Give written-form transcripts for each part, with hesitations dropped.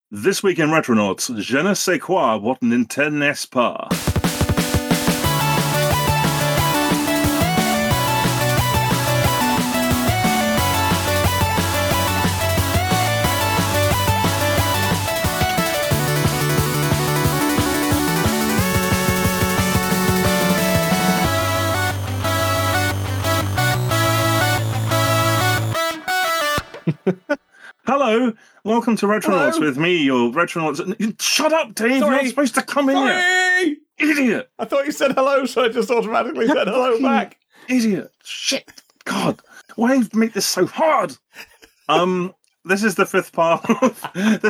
This week in Retronauts, je ne sais quoi, what n'intendez pas. Hello, welcome to Retronauts with me, your Retronauts. Shut up, Dave! Sorry. You're not supposed to come in here. Idiot! I thought you said hello, so I just automatically said hello back. Idiot! Shit! God, why do you make this so hard? This is the fifth part. The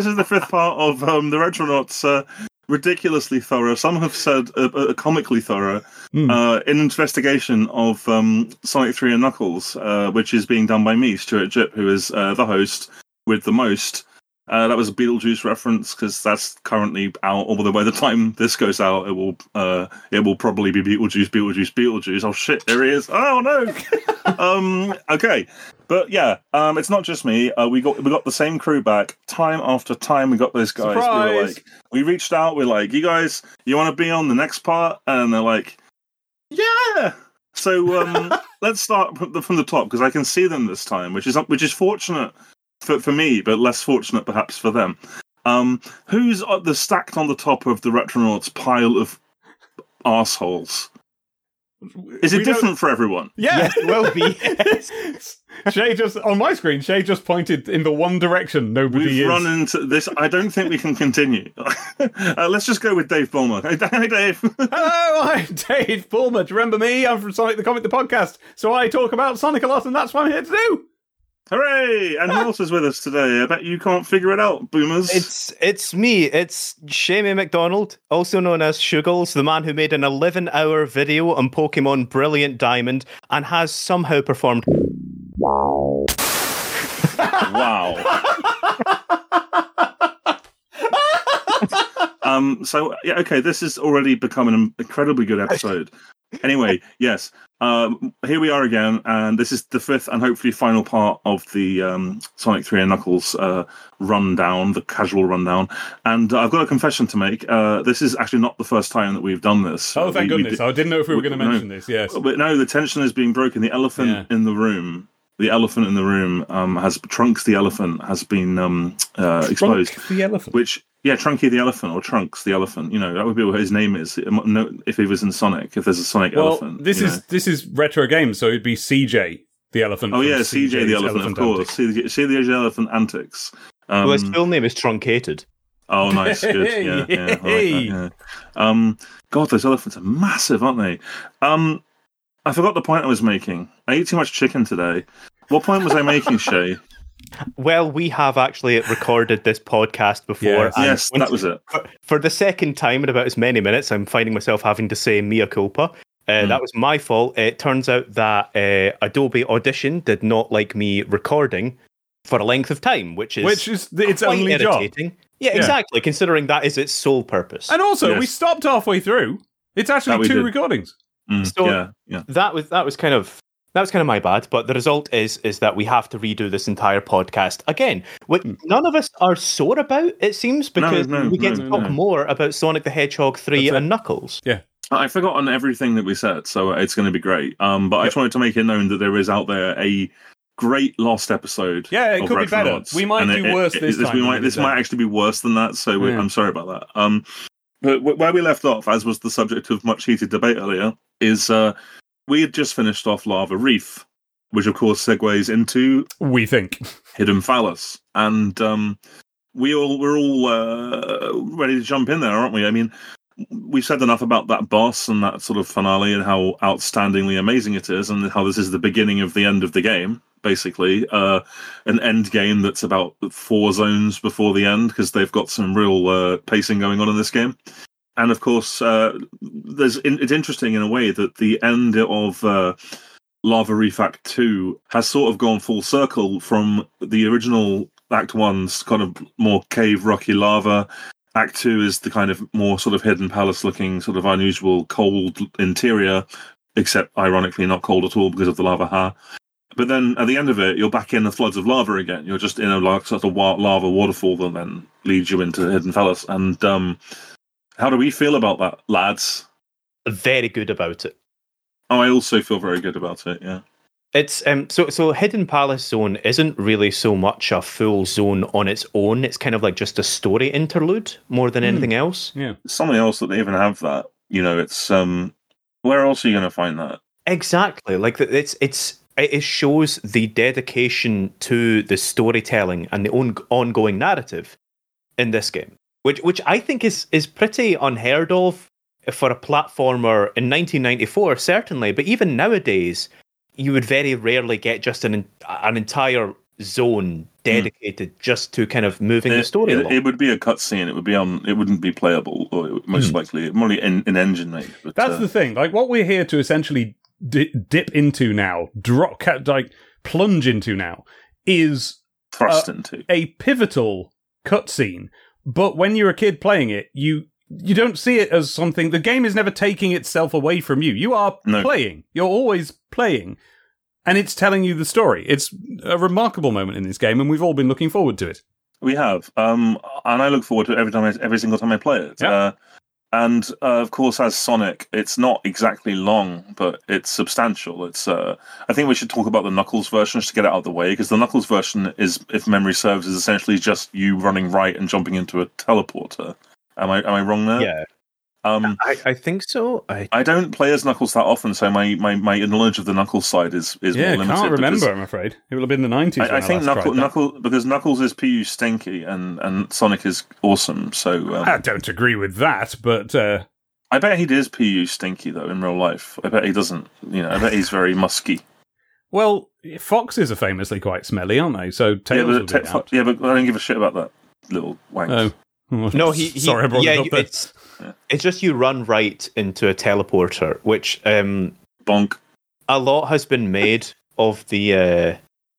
Retronauts. Ridiculously thorough. Some have said comically thorough. In investigation of Sonic 3 and Knuckles, which is being done by me, Stuart Jipp, who is the host with the most. That was a Beetlejuice reference because that's currently out. Although by the time this goes out, it will probably be Beetlejuice. Oh shit, there he is. Oh no. Okay, but yeah, it's not just me. We got the same crew back time after time. We got those guys. Surprise! We reached out. We're like, you guys, you want to be on the next part? And they're like, yeah. So let's start from the top because I can see them this time, which is fortunate for me, but less fortunate perhaps for them. Who's stacked on the top of the Retronauts pile of arseholes? Is it different for everyone? Yes, it will be. Yes. Shay just on my screen. Shay just pointed in the one direction. We've run into this. I don't think we can continue. Let's just go with Dave Bulmer. Hey, Dave. Hello, I'm Dave Bulmer. Do you remember me? I'm from Sonic the Comic, the podcast. So I talk about Sonic a lot, and that's what I'm here to do. Hooray! And who else is with us today? I bet you can't figure it out, boomers. It's me. It's Shamie McDonald, also known as Shuggles, the man who made an 11-hour video on Pokemon Brilliant Diamond and has somehow performed. Wow. So yeah, okay. This is already becoming an incredibly good episode. Anyway, yes. Here we are again, and this is the fifth and hopefully final part of the Sonic 3 and Knuckles rundown, the casual rundown. And I've got a confession to make. This is actually not the first time that we've done this. Oh, thank goodness. I didn't know if we were going to mention this, yes. But no, the tension is being broken. The elephant in the room. The elephant in the room Trunks the elephant has been exposed. The elephant? Trunky the elephant, or Trunks the elephant. You know, that would be what his name is. If he was in Sonic, if there's a Sonic elephant. This is retro games, so it'd be CJ the elephant. Oh yeah, CJ the elephant, of course. See the elephant antics. Well, his full name is Truncated. Oh, nice, good. Yeah, I like that, yeah. God, those elephants are massive, aren't they? I forgot the point I was making. I ate too much chicken today. What point was I making, Shay? Well, we have actually recorded this podcast before. Yes, that was it. For the second time in about as many minutes, I'm finding myself having to say mea culpa. That was my fault. It turns out that Adobe Audition did not like me recording for a length of time, which is its only irritating. job. Yeah, exactly, considering that is its sole purpose. And also, we stopped halfway through. It's actually two recordings. So that was kind of my bad, but the result is that we have to redo this entire podcast again, which none of us are sore about, it seems, because we get to talk more about Sonic the Hedgehog 3 and Knuckles. Yeah. I've forgotten everything that we said, so it's going to be great. But I just wanted to make it known that there is out there a great lost episode. Yeah, it could be better. We might do worse this time. This might actually be worse than that, so I'm sorry about that. But where we left off, as was the subject of much heated debate earlier, is we had just finished off Lava Reef, which of course segues into, we think, Hidden Phallus. And we're all ready to jump in there, aren't we? I mean, we've said enough about that boss and that sort of finale and how outstandingly amazing it is, and how this is the beginning of the end of the game, basically. An end game that's about 4 zones before the end, because they've got some real pacing going on in this game. And of course, it's interesting in a way that the end of Lava Reef Act 2 has sort of gone full circle from the original Act 1's kind of more cave, rocky lava. Act 2 is the kind of more sort of hidden palace-looking, sort of unusual, cold interior, except ironically not cold at all because of the lava ha. But then at the end of it, you're back in the floods of lava again. You're just in a sort of lava waterfall that then leads you into Hidden Fellas. And how do we feel about that, lads? Very good about it. Oh, I also feel very good about it, yeah. It's so Hidden Palace Zone isn't really so much a full zone on its own. It's kind of like just a story interlude more than anything else. Yeah, something else that they even have that. It's where else are you going to find that? Exactly, like it shows the dedication to the storytelling and the ongoing narrative in this game, which I think is pretty unheard of for a platformer in 1994, certainly, but even nowadays. You would very rarely get just an entire zone dedicated just to kind of moving the story along. It would be a cutscene. It would be It wouldn't be playable, or most likely, only in engine made. But, that's the thing. Like what we're here to essentially dip into now, plunge into now, is thrust into a pivotal cutscene. But when you're a kid playing it, you don't see it as something. The game is never taking itself away from you. You are playing. You're always playing. And it's telling you the story. It's a remarkable moment in this game, and we've all been looking forward to it. We have. And I look forward to it every single time I play it. Yeah. And of course, as Sonic, it's not exactly long, but it's substantial. It's. I think we should talk about the Knuckles version just to get it out of the way, because the Knuckles version is, if memory serves, is essentially just you running right and jumping into a teleporter. Am I wrong there? Yeah. I think so. I don't play as Knuckles that often, so my knowledge of the Knuckles side is more limited. I can't remember, I'm afraid. It will have been the 90s. I think because Knuckles is PU stinky and Sonic is awesome. So I don't agree with that, but I bet he is PU stinky though in real life. I bet he doesn't. I bet he's very musky. Well, foxes are famously quite smelly, aren't they? So Tails but I don't give a shit about that little wank. Oh. No, sorry, I brought it up there. It's just you run right into a teleporter, which bonk. A lot has been made of the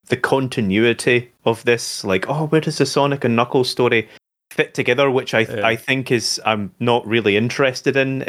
continuity of this. Like, where does the Sonic and Knuckles story fit together? Which I think I'm not really interested in.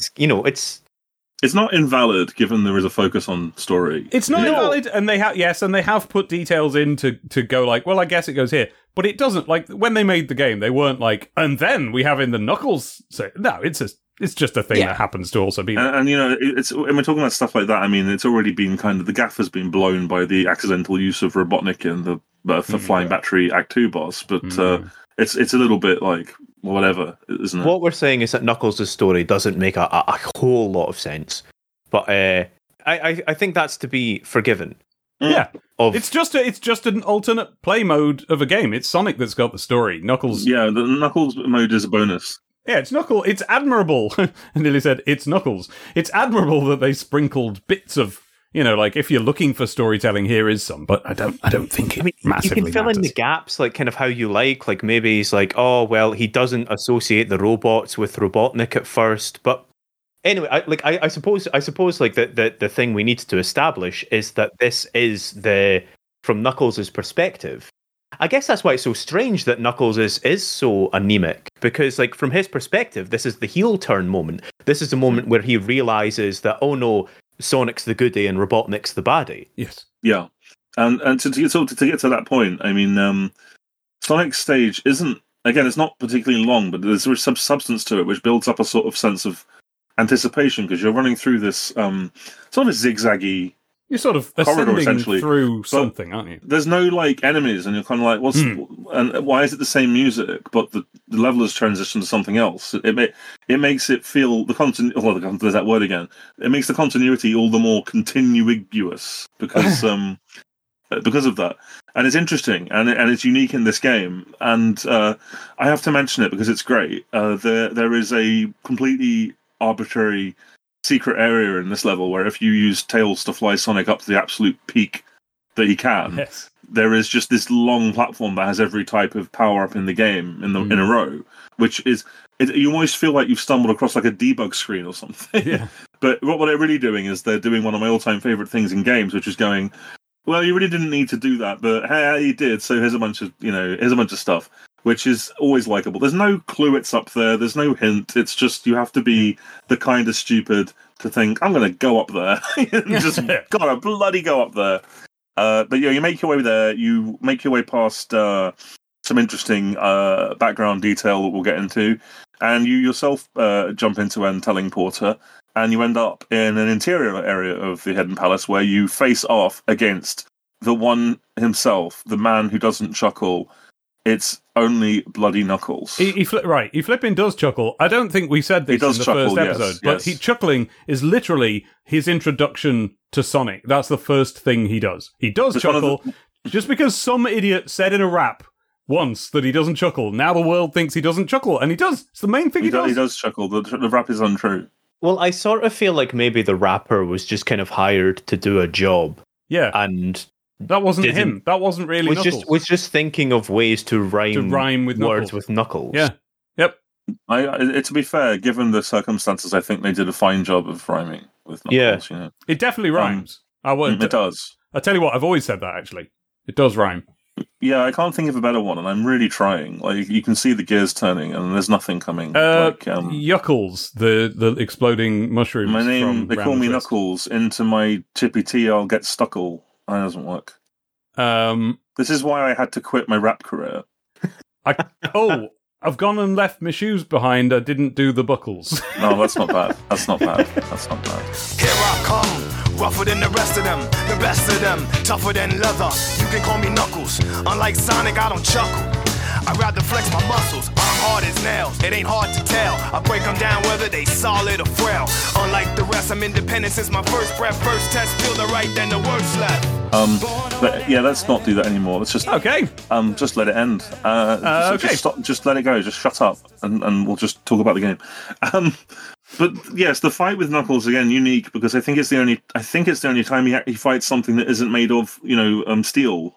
It's not invalid, given there is a focus on story. It's not invalid, and they have put details in to go like, well, I guess it goes here, but it doesn't. Like when they made the game, they weren't like, and then we have in the Knuckles. No, it's just a thing that happens to also be. And it's when we're talking about stuff like that. I mean, it's already been kind of the gaff has been blown by the accidental use of Robotnik in the Flying Battery Act 2 boss, but it's a little bit like. Whatever, isn't it? What we're saying is that Knuckles' story doesn't make a whole lot of sense, but I think that's to be forgiven. Yeah, it's just an alternate play mode of a game. It's Sonic that's got the story. Knuckles. Yeah, the Knuckles mode is a bonus. Yeah, it's Knuckles. It's admirable. I nearly said it's Knuckles. It's admirable that they sprinkled bits of. Like if you're looking for storytelling, here is some, but I don't think it massively you can fill matters. in the gaps, like kind of how you like maybe he's like, oh well, he doesn't associate the robots with Robotnik at first, but anyway, I suppose like the thing we need to establish is that this is from Knuckles' perspective. I guess that's why it's so strange that Knuckles is so anemic, because like from his perspective, this is the heel turn moment. This is the moment where he realizes that, oh no, Sonic's the goodie and Robotnik's the baddie. Yes. Yeah. And to get to that point, I mean, Sonic's stage isn't, again, it's not particularly long, but there's some substance to it which builds up a sort of sense of anticipation, because you're running through this sort of a zigzaggy you're sort of ascending through something, aren't you? There's no like enemies, and you're kind of like, and why is it the same music, but the level has transitioned to something else? It makes it feel the continuity. Well, there's that word again. It makes the continuity all the more continuiguous because of that, and it's interesting and it's unique in this game. And I have to mention it because it's great. There is a completely arbitrary secret area in this level where if you use Tails to fly Sonic up to the absolute peak that he can, there is just this long platform that has every type of power up in the game in a row, which is you almost feel like you've stumbled across like a debug screen or something. Yeah. But what they're really doing is they're doing one of my all-time favorite things in games, which is going, well, you really didn't need to do that, but hey, you did. So here's a bunch of stuff, which is always likable. There's no clue it's up there. There's no hint. It's just you have to be the kind of stupid to think, I'm going to go up there. Just gotta bloody go up there. But you make your way there. You make your way past some interesting background detail that we'll get into, and you yourself jump into and telling Porter, and you end up in an interior area of the Hidden Palace where you face off against the one himself, the man who doesn't chuckle. It's only bloody Knuckles. He flipping does chuckle. I don't think we said this in the first episode, but chuckling is literally his introduction to Sonic. That's the first thing he does. He does chuckle. Just because some idiot said in a rap once that he doesn't chuckle, now the world thinks he doesn't chuckle, and he does. It's the main thing he does. He does chuckle. The rap is untrue. Well, I sort of feel like maybe the rapper was just kind of hired to do a job. Yeah. And that wasn't him. That wasn't really Knuckles. Was just thinking of ways to rhyme with words Knuckles. with Knuckles. Yeah. Yep. To be fair, given the circumstances, I think they did a fine job of rhyming with Knuckles. Yeah. It definitely rhymes. It does. I tell you what, I've always said that, actually. It does rhyme. Yeah, I can't think of a better one, and I'm really trying. Like, you can see the gears turning, and there's nothing coming. Yuckles, the exploding mushrooms. My name, they call me Knuckles. Into my chippy tea, I'll get stuckle. That doesn't work. This is why I had to quit my rap career. I've gone and left my shoes behind. I didn't do the buckles. No, that's not bad. Here I come, rougher than the rest of them, the best of them, tougher than leather. You can call me Knuckles. Unlike Sonic, I don't chuckle. I'd rather flex my muscles. I'm hard as nails. It ain't hard to tell. I break them down whether they solid or frail. Unlike the rest, I'm independent since my first breath. First test, feel the right, then the worst left. But yeah, let's not do that anymore. Let's just just let it end. Just let it go. Just shut up, and we'll just talk about the game. But yes, the fight with Knuckles again unique because I think it's the only time he fights something that isn't made of steel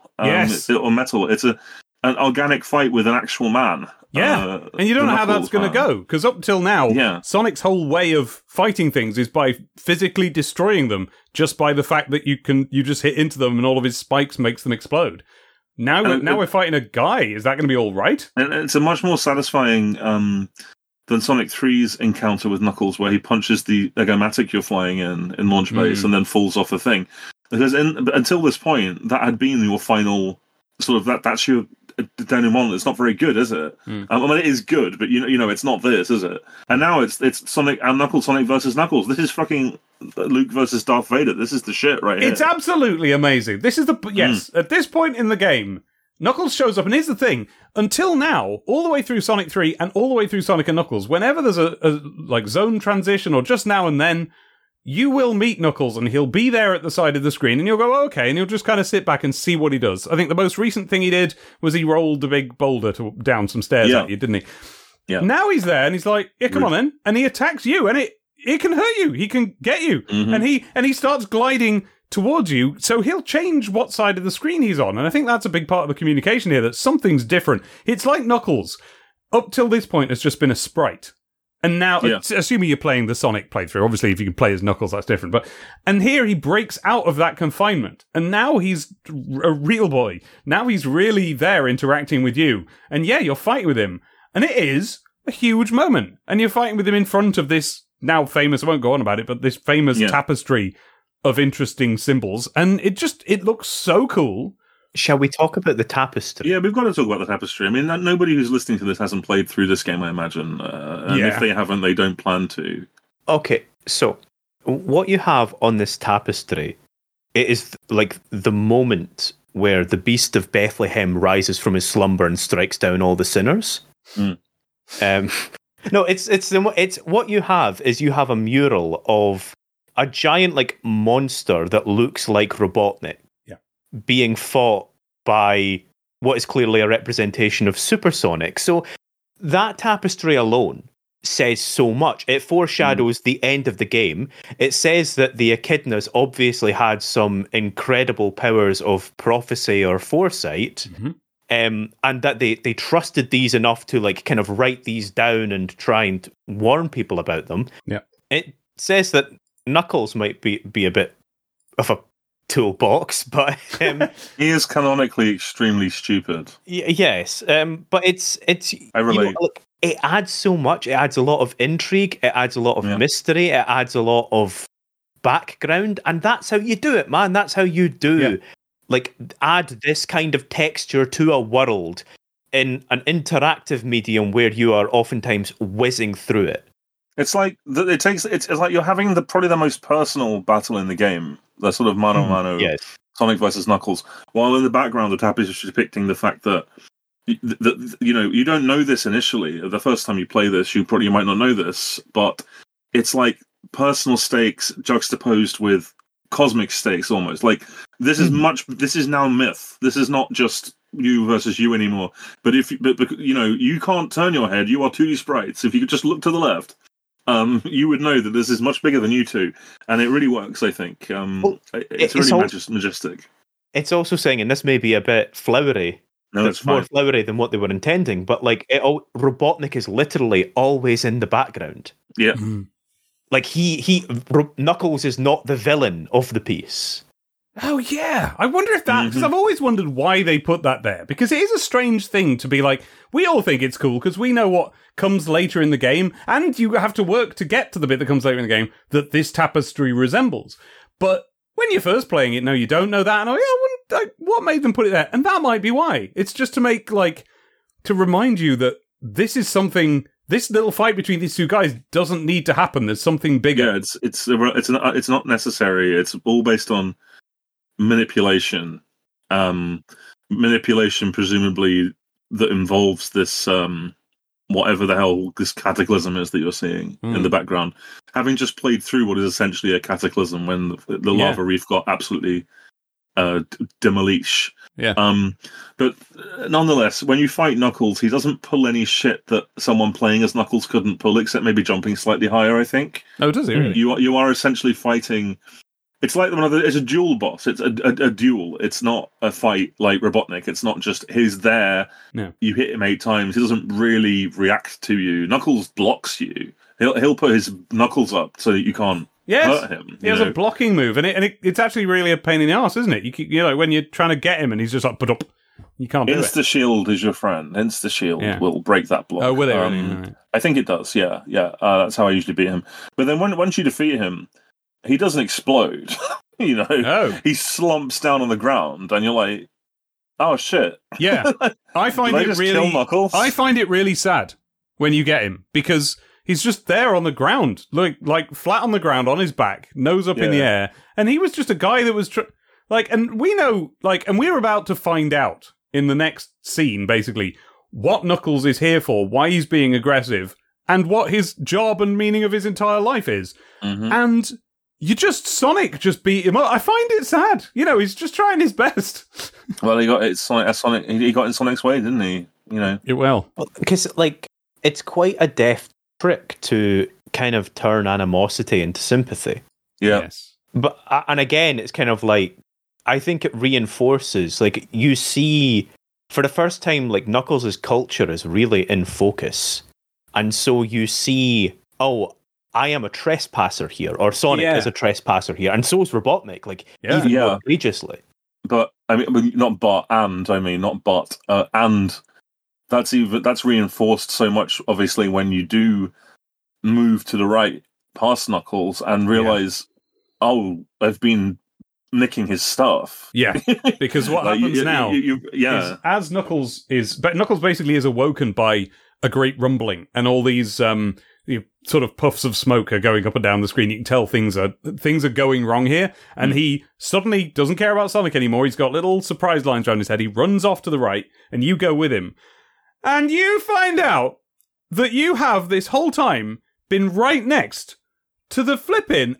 or metal. It's an organic fight with an actual man. Yeah, and you don't know how that's going to go, because up till now, Sonic's whole way of fighting things is by physically destroying them, just by the fact that you just hit into them and all of his spikes makes them explode. Now we're fighting a guy. Is that going to be all right? And it's a much more satisfying than Sonic 3's encounter with Knuckles, where he punches the Egomatic you're flying in launch base and then falls off the thing. Because until this point, that had been your final sort of that's your denouement. It's not very good, is it? I mean, it is good, but you know, it's not this, is it? And now it's Sonic and Knuckles, Sonic versus Knuckles. This is fucking Luke versus Darth Vader. This is the shit right here. It's absolutely amazing. This is at this point in the game, Knuckles shows up, and here's the thing: until now, all the way through Sonic 3 and all the way through Sonic and Knuckles, whenever there's a like zone transition or just now and then, you will meet Knuckles and he'll be there at the side of the screen and you'll go, oh, okay, and you'll just kind of sit back and see what he does. I think the most recent thing he did was he rolled a big boulder down some stairs at you, didn't he? Yeah. Now he's there and he's like, yeah, come on then. And he attacks you and it can hurt you. He can get you. Mm-hmm. And he starts gliding towards you, so he'll change what side of the screen he's on. And I think that's a big part of the communication here, that something's different. It's like Knuckles, up till this point, has just been a sprite. And now, assuming you're playing the Sonic playthrough, obviously if you can play as Knuckles, that's different. And here he breaks out of that confinement. And now he's a real boy. Now he's really there interacting with you. And yeah, you're fighting with him. And it is a huge moment. And you're fighting with him in front of this now famous, I won't go on about it, but this famous tapestry of interesting symbols. And it looks so cool. Shall we talk about the tapestry? Yeah, we've got to talk about the tapestry. I mean, nobody who's listening to this hasn't played through this game, I imagine. And if they haven't, they don't plan to. Okay, so what you have on this tapestry, it is like the moment where the Beast of Bethlehem rises from his slumber and strikes down all the sinners. No, it's what you have is you have a mural of a giant like monster that looks like Robotnik. Being fought by what is clearly a representation of Supersonic. So that tapestry alone says so much. It foreshadows the end of the game. It says that the Echidnas obviously had some incredible powers of prophecy or foresight, and that they trusted these enough to like kind of write these down and try and warn people about them. Yeah. It says that Knuckles might be a bit of a toolbox, but he is canonically extremely stupid. Yes, but it's I relate. It adds so much. It adds a lot of intrigue. It adds a lot of mystery. It adds a lot of background, and that's how you do it, man. That's how you do like add this kind of texture to a world in an interactive medium where you are oftentimes whizzing through it. It's like it's like you're having probably the most personal battle in the game, the sort of mano a mano, Sonic versus Knuckles, while in the background the tab is just depicting the fact that you don't know this initially. The first time you play this, you might not know this, but it's like personal stakes juxtaposed with cosmic stakes almost. Like this is now myth. This is not just you versus you anymore. But you can't turn your head. You are 2D sprites. If you could just look to the left, you would know that this is much bigger than you two, and it really works. I think it's really majestic. It's also saying, and this may be a bit flowery. No, it's more flowery than what they were intending. But like, Robotnik is literally always in the background. Yeah. Like Knuckles is not the villain of the piece. Oh yeah, I wonder if that, because I've always wondered why they put that there, because it is a strange thing to be like, we all think it's cool because we know what comes later in the game, and you have to work to get to the bit that comes later in the game that this tapestry resembles. But when you're first playing it, no, you don't know that, and what made them put it there? And that might be why. It's just to make, like, to remind you that this is something. This little fight between these two guys doesn't need to happen. There's something bigger. Yeah, it's not necessary. It's all based on manipulation. Manipulation, presumably, that involves this whatever the hell this cataclysm is that you're seeing in the background. Having just played through what is essentially a cataclysm when the lava reef got absolutely demolished. Yeah. But nonetheless, when you fight Knuckles, he doesn't pull any shit that someone playing as Knuckles couldn't pull, except maybe jumping slightly higher, I think. Oh, does he really? You are essentially fighting. It's like it's a duel boss. It's a duel. It's not a fight like Robotnik. It's not just he's there. No. You hit him 8 times. He doesn't really react to you. Knuckles blocks you. He'll put his knuckles up so that you can't hurt him. He has a blocking move, and it's actually really a pain in the arse, isn't it? You know, when you're trying to get him, and he's just like, put up. You can't do it. Insta Shield is your friend. Insta Shield will break that block. Oh, will it really? Right. I think it does. Yeah. That's how I usually beat him. But then once you defeat him, he doesn't explode. He slumps down on the ground, and you're like, "Oh shit!" Yeah, I find it really. I find it really sad when you get him because he's just there on the ground, like flat on the ground on his back, nose up in the air, and he was just a guy that was and we know, and we're about to find out in the next scene, basically, what Knuckles is here for, why he's being aggressive, and what his job and meaning of his entire life is, and. Sonic just beat him up. I find it sad. He's just trying his best. Well, he got Sonic. He got in Sonic's way, didn't he? It will. Because it's quite a deft trick to kind of turn animosity into sympathy. Yeah. Yes. But and again, it's kind of like I think it reinforces. Like you see, for the first time, like Knuckles' culture is really in focus, and so you see, I am a trespasser here, or Sonic is a trespasser here, and so is Robotnik, even more egregiously. But and that's reinforced so much, obviously, when you do move to the right past Knuckles and realize, I've been nicking his stuff. Yeah, because what happens now is as Knuckles basically is awoken by a great rumbling and all these sort of puffs of smoke are going up and down the screen. You can tell things are going wrong here, and he suddenly doesn't care about Sonic anymore. He's got little surprise lines around his head. He runs off to the right, and you go with him, and you find out that you have this whole time been right next to the flippin'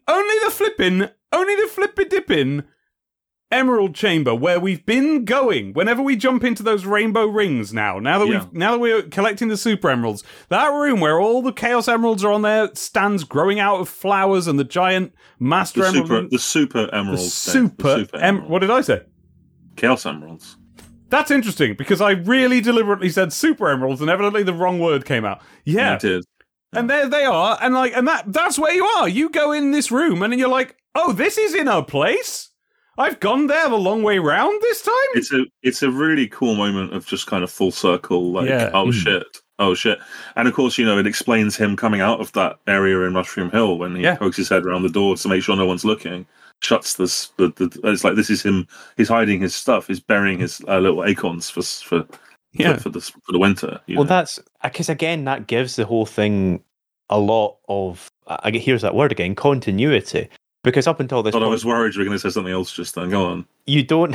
Emerald Chamber, where we've been going whenever we jump into those rainbow rings now that we're collecting the Super Emeralds. That room where all the Chaos Emeralds are on their stands growing out of flowers and the giant Master Emerald. The Super Emeralds. What did I say? Chaos Emeralds. That's interesting, because I really deliberately said Super Emeralds and evidently the wrong word came out. Yeah. It did. And there they are, and that's where you are. You go in this room and you're like, oh, this is in a place? I've gone there the long way round this time? It's a really cool moment of just kind of full circle, oh shit. And of course, it explains him coming out of that area in Mushroom Hill when he pokes his head around the door to make sure no one's looking. shuts this. It's like this is him. He's hiding his stuff. He's burying his little acorns for the winter. Well, that's because again that gives the whole thing a lot of. Here's that word again: continuity. Because up until this point, I was worried you were going to say something else just then. Go on. You don't.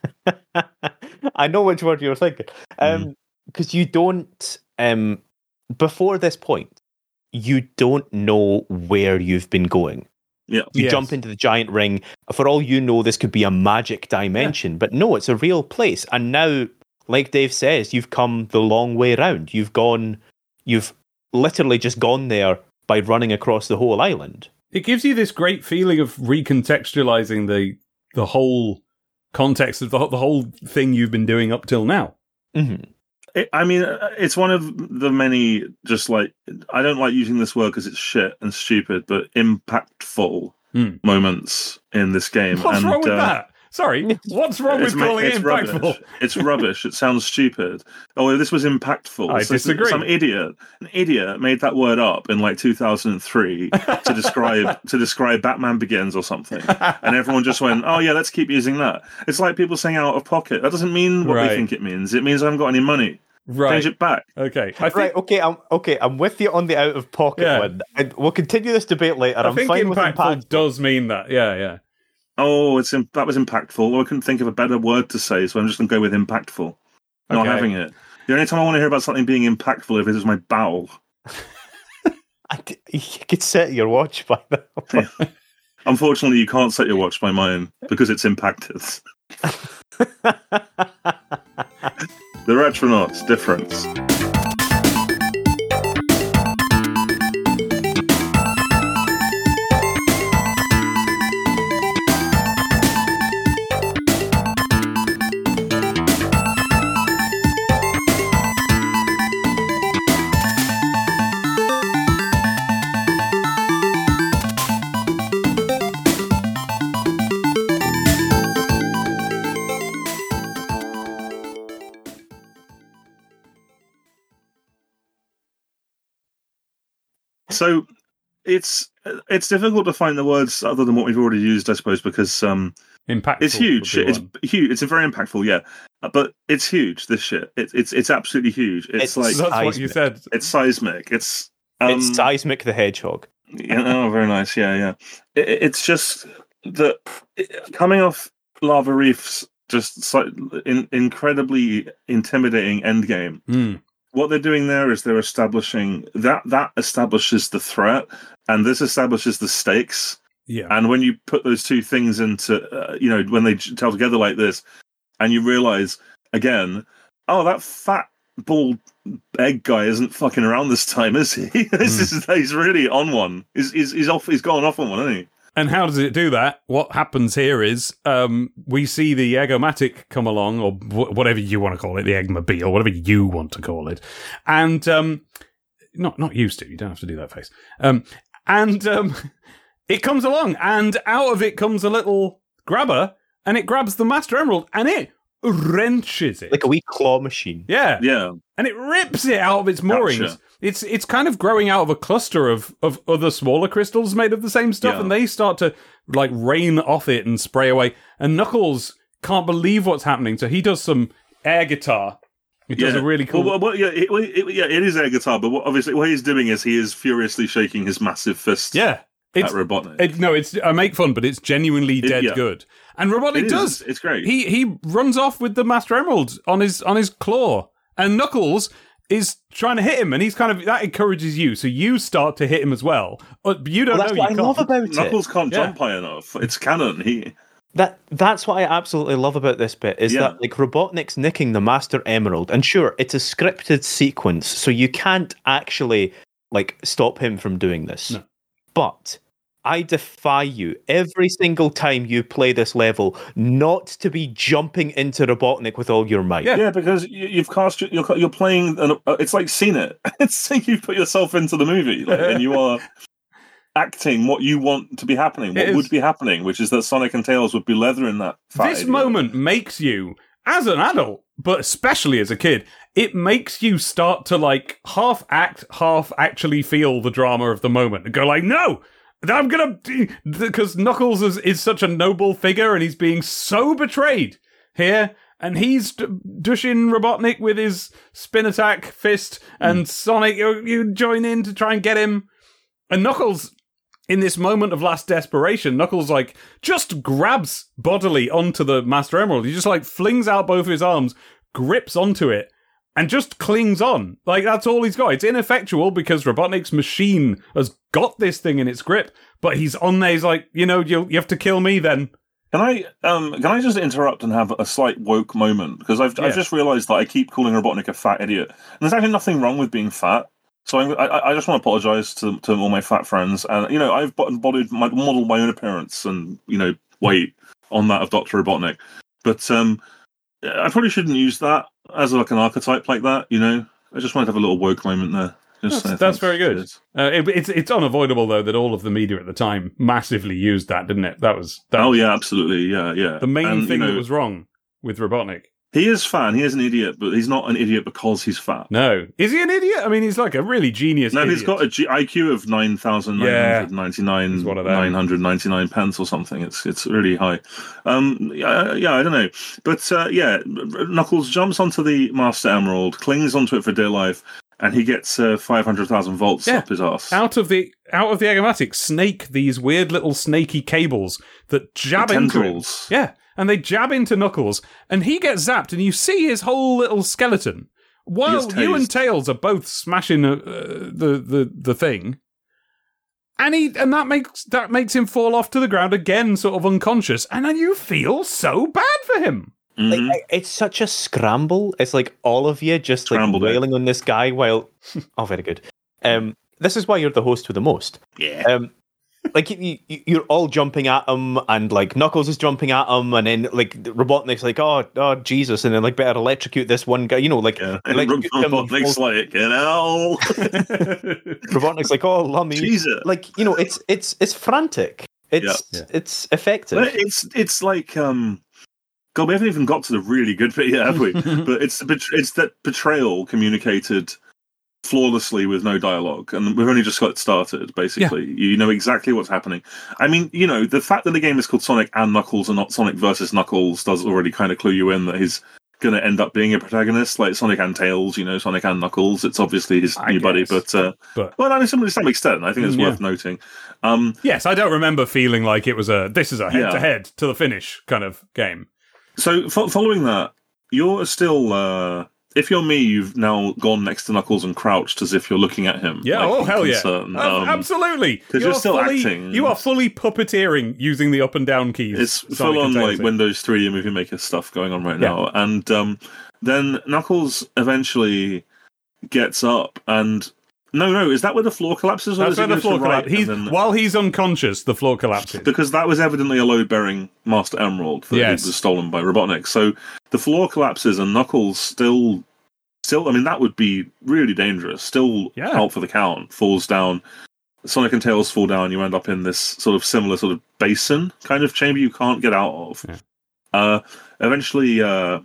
I know which word you were thinking. Because you don't. Before this point, you don't know where you've been going. Yeah. You jump into the giant ring. For all you know, this could be a magic dimension, but no, it's a real place. And now, like Dave says, you've come the long way round. You've literally just gone there by running across the whole island. It gives you this great feeling of recontextualizing the whole context of the whole thing you've been doing up till now. Mm-hmm. It's one of the many, just like, I don't like using this word because it's shit and stupid, but impactful moments in this game. What's wrong with that? Sorry, what's wrong with calling it impactful? Rubbish. It's rubbish. It sounds stupid. Oh, this was impactful. I disagree. An idiot made that word up in like 2003 to describe Batman Begins or something, and everyone just went, "Oh yeah, let's keep using that." It's like people saying out of pocket. That doesn't mean what they think it means. It means I haven't got any money. Right. Change it back. Okay. I'm with you on the out of pocket one. We'll continue this debate later. I think impactful does mean that. Yeah. Oh, that was impactful. Well, I couldn't think of a better word to say, so I'm just going to go with impactful. Not having it. The only time I want to hear about something being impactful if it is my bowel. You could set your watch by that. Yeah. Unfortunately, you can't set your watch by mine because it's impacted. The Retronauts difference. So it's difficult to find the words other than what we've already used, I suppose, because impactful. It's huge. It's huge. It's a very impactful, yeah. But it's huge. This shit. It's absolutely huge. It's like that's what you said. It's seismic. It's Seismic the Hedgehog. Yeah. Oh, very nice. Yeah. It's just that coming off Lava Reef's just incredibly intimidating endgame. What they're doing there is they're establishing that establishes the threat, and this establishes the stakes. Yeah. And when you put those two things into, when they tell together like this, and you realize again, oh, that fat bald egg guy isn't fucking around this time, is he? He's really on one. He's off. He's gone off on one, isn't he? And how does it do that? What happens here is we see the Eggomatic come along, or whatever you want to call it, the Eggmobile, whatever you want to call it, and not used to. You don't have to do that face. It comes along, and out of it comes a little grabber, and it grabs the Master Emerald, and it wrenches it like a wee claw machine. Yeah, yeah, and it rips it out of its moorings. Gotcha. It's kind of growing out of a cluster of other smaller crystals made of the same stuff, and they start to like rain off it and spray away. And Knuckles can't believe what's happening, so he does some air guitar. He does a really cool. It is air guitar, but obviously what he's doing is he is furiously shaking his massive fist. Yeah. At Robotnik. I make fun, but it's genuinely dead good. And Robotnik does. It's great. He runs off with the Master Emerald on his claw, and Knuckles is trying to hit him, and he's kind of that encourages you, so you start to hit him as well. But you don't know. That's what I love about it. Knuckles can't jump high enough. It's canon. That's what I absolutely love about this bit is that like Robotnik's nicking the Master Emerald, and sure, it's a scripted sequence, so you can't actually like stop him from doing this. No. But I defy you every single time you play this level not to be jumping into Robotnik with all your might. Yeah, because you've cast you're playing. It's like seen it. It's like you've put yourself into the movie, and you are acting what you want to be happening, what would be happening, which is that Sonic and Tails would be leather in that fight. This moment makes you, as an adult, but especially as a kid, it makes you start to like half act, half actually feel the drama of the moment and go like, no, I'm gonna, because Knuckles is such a noble figure, and he's being so betrayed here. And he's dushing Robotnik with his spin attack fist, and Sonic, you join in to try and get him. And Knuckles, in this moment of last desperation, Knuckles, like, just grabs bodily onto the Master Emerald. He just, like, flings out both of his arms, grips onto it, and just clings on. Like, that's all he's got. It's ineffectual because Robotnik's machine has got this thing in its grip, but he's on there. He's like, you have to kill me then. Can I just interrupt and have a slight woke moment? Because I've just realised that I keep calling Robotnik a fat idiot. And there's actually nothing wrong with being fat. So I just want to apologise to all my fat friends. And, I've modeled my own appearance and, weight on that of Dr. Robotnik. But I probably shouldn't use that as like an archetype like that, I just wanted to have a little woke moment there. That's very good. It's unavoidable, though, that all of the media at the time massively used that, didn't it? That was oh, yeah, absolutely. Yeah. The main thing that was wrong with Robotnik. He is fat. He is an idiot, but he's not an idiot because he's fat. No. Is he an idiot? I mean, he's like a really genius idiot. He's got a IQ of 9,999 pence or something. It's really high. I don't know. But, Knuckles jumps onto the Master Emerald, clings onto it for dear life, and he gets 500,000 volts up his arse. Out of the Egomatic snake these weird little snaky cables that jab into him. Yeah, and they jab into Knuckles, and he gets zapped, and you see his whole little skeleton. While you and Tails are both smashing the thing, and that makes him fall off to the ground again, sort of unconscious, and then you feel so bad for him. Mm-hmm. Like, it's such a scramble. It's like all of you just like wailing on this guy while... Oh, very good. This is why you're the host with the most. Yeah. Like, you're all jumping at him, and like Knuckles is jumping at him, and then like Robotnik's like, oh Jesus, and then like better electrocute this one guy, Robotnik's like, Robotnik's like, oh, lummy. Jesus. Like, it's frantic. It's effective. But it's like God, we haven't even got to the really good bit yet, have we? But it's that betrayal communicated flawlessly with no dialogue, and we've only just got started, basically. Yeah. You know exactly what's happening. I mean, the fact that the game is called Sonic and Knuckles and not Sonic versus Knuckles does already kind of clue you in that he's going to end up being a protagonist, like Sonic and Tails, Sonic and Knuckles. It's obviously his new buddy, but to some extent, I think it's worth noting. Yes, I don't remember feeling like it was this is a head-to-head to the finish kind of game. So, following that, you're still... if you're me, you've now gone next to Knuckles and crouched as if you're looking at him. Yeah, hell yeah. Absolutely. Because you're still acting. You are fully puppeteering using the up and down keys. It's full on like Windows 3D Movie Maker stuff going on right now. And then Knuckles eventually gets up and... No, is that where the floor collapses? Or That's where the floor collapses. While he's unconscious, the floor collapses. Because that was evidently a load-bearing Master Emerald that was stolen by Robotnik. So the floor collapses and Knuckles still, I mean, that would be really dangerous. Still out for the count, falls down. Sonic and Tails fall down. You end up in this sort of similar sort of basin kind of chamber you can't get out of. Yeah. Eventually,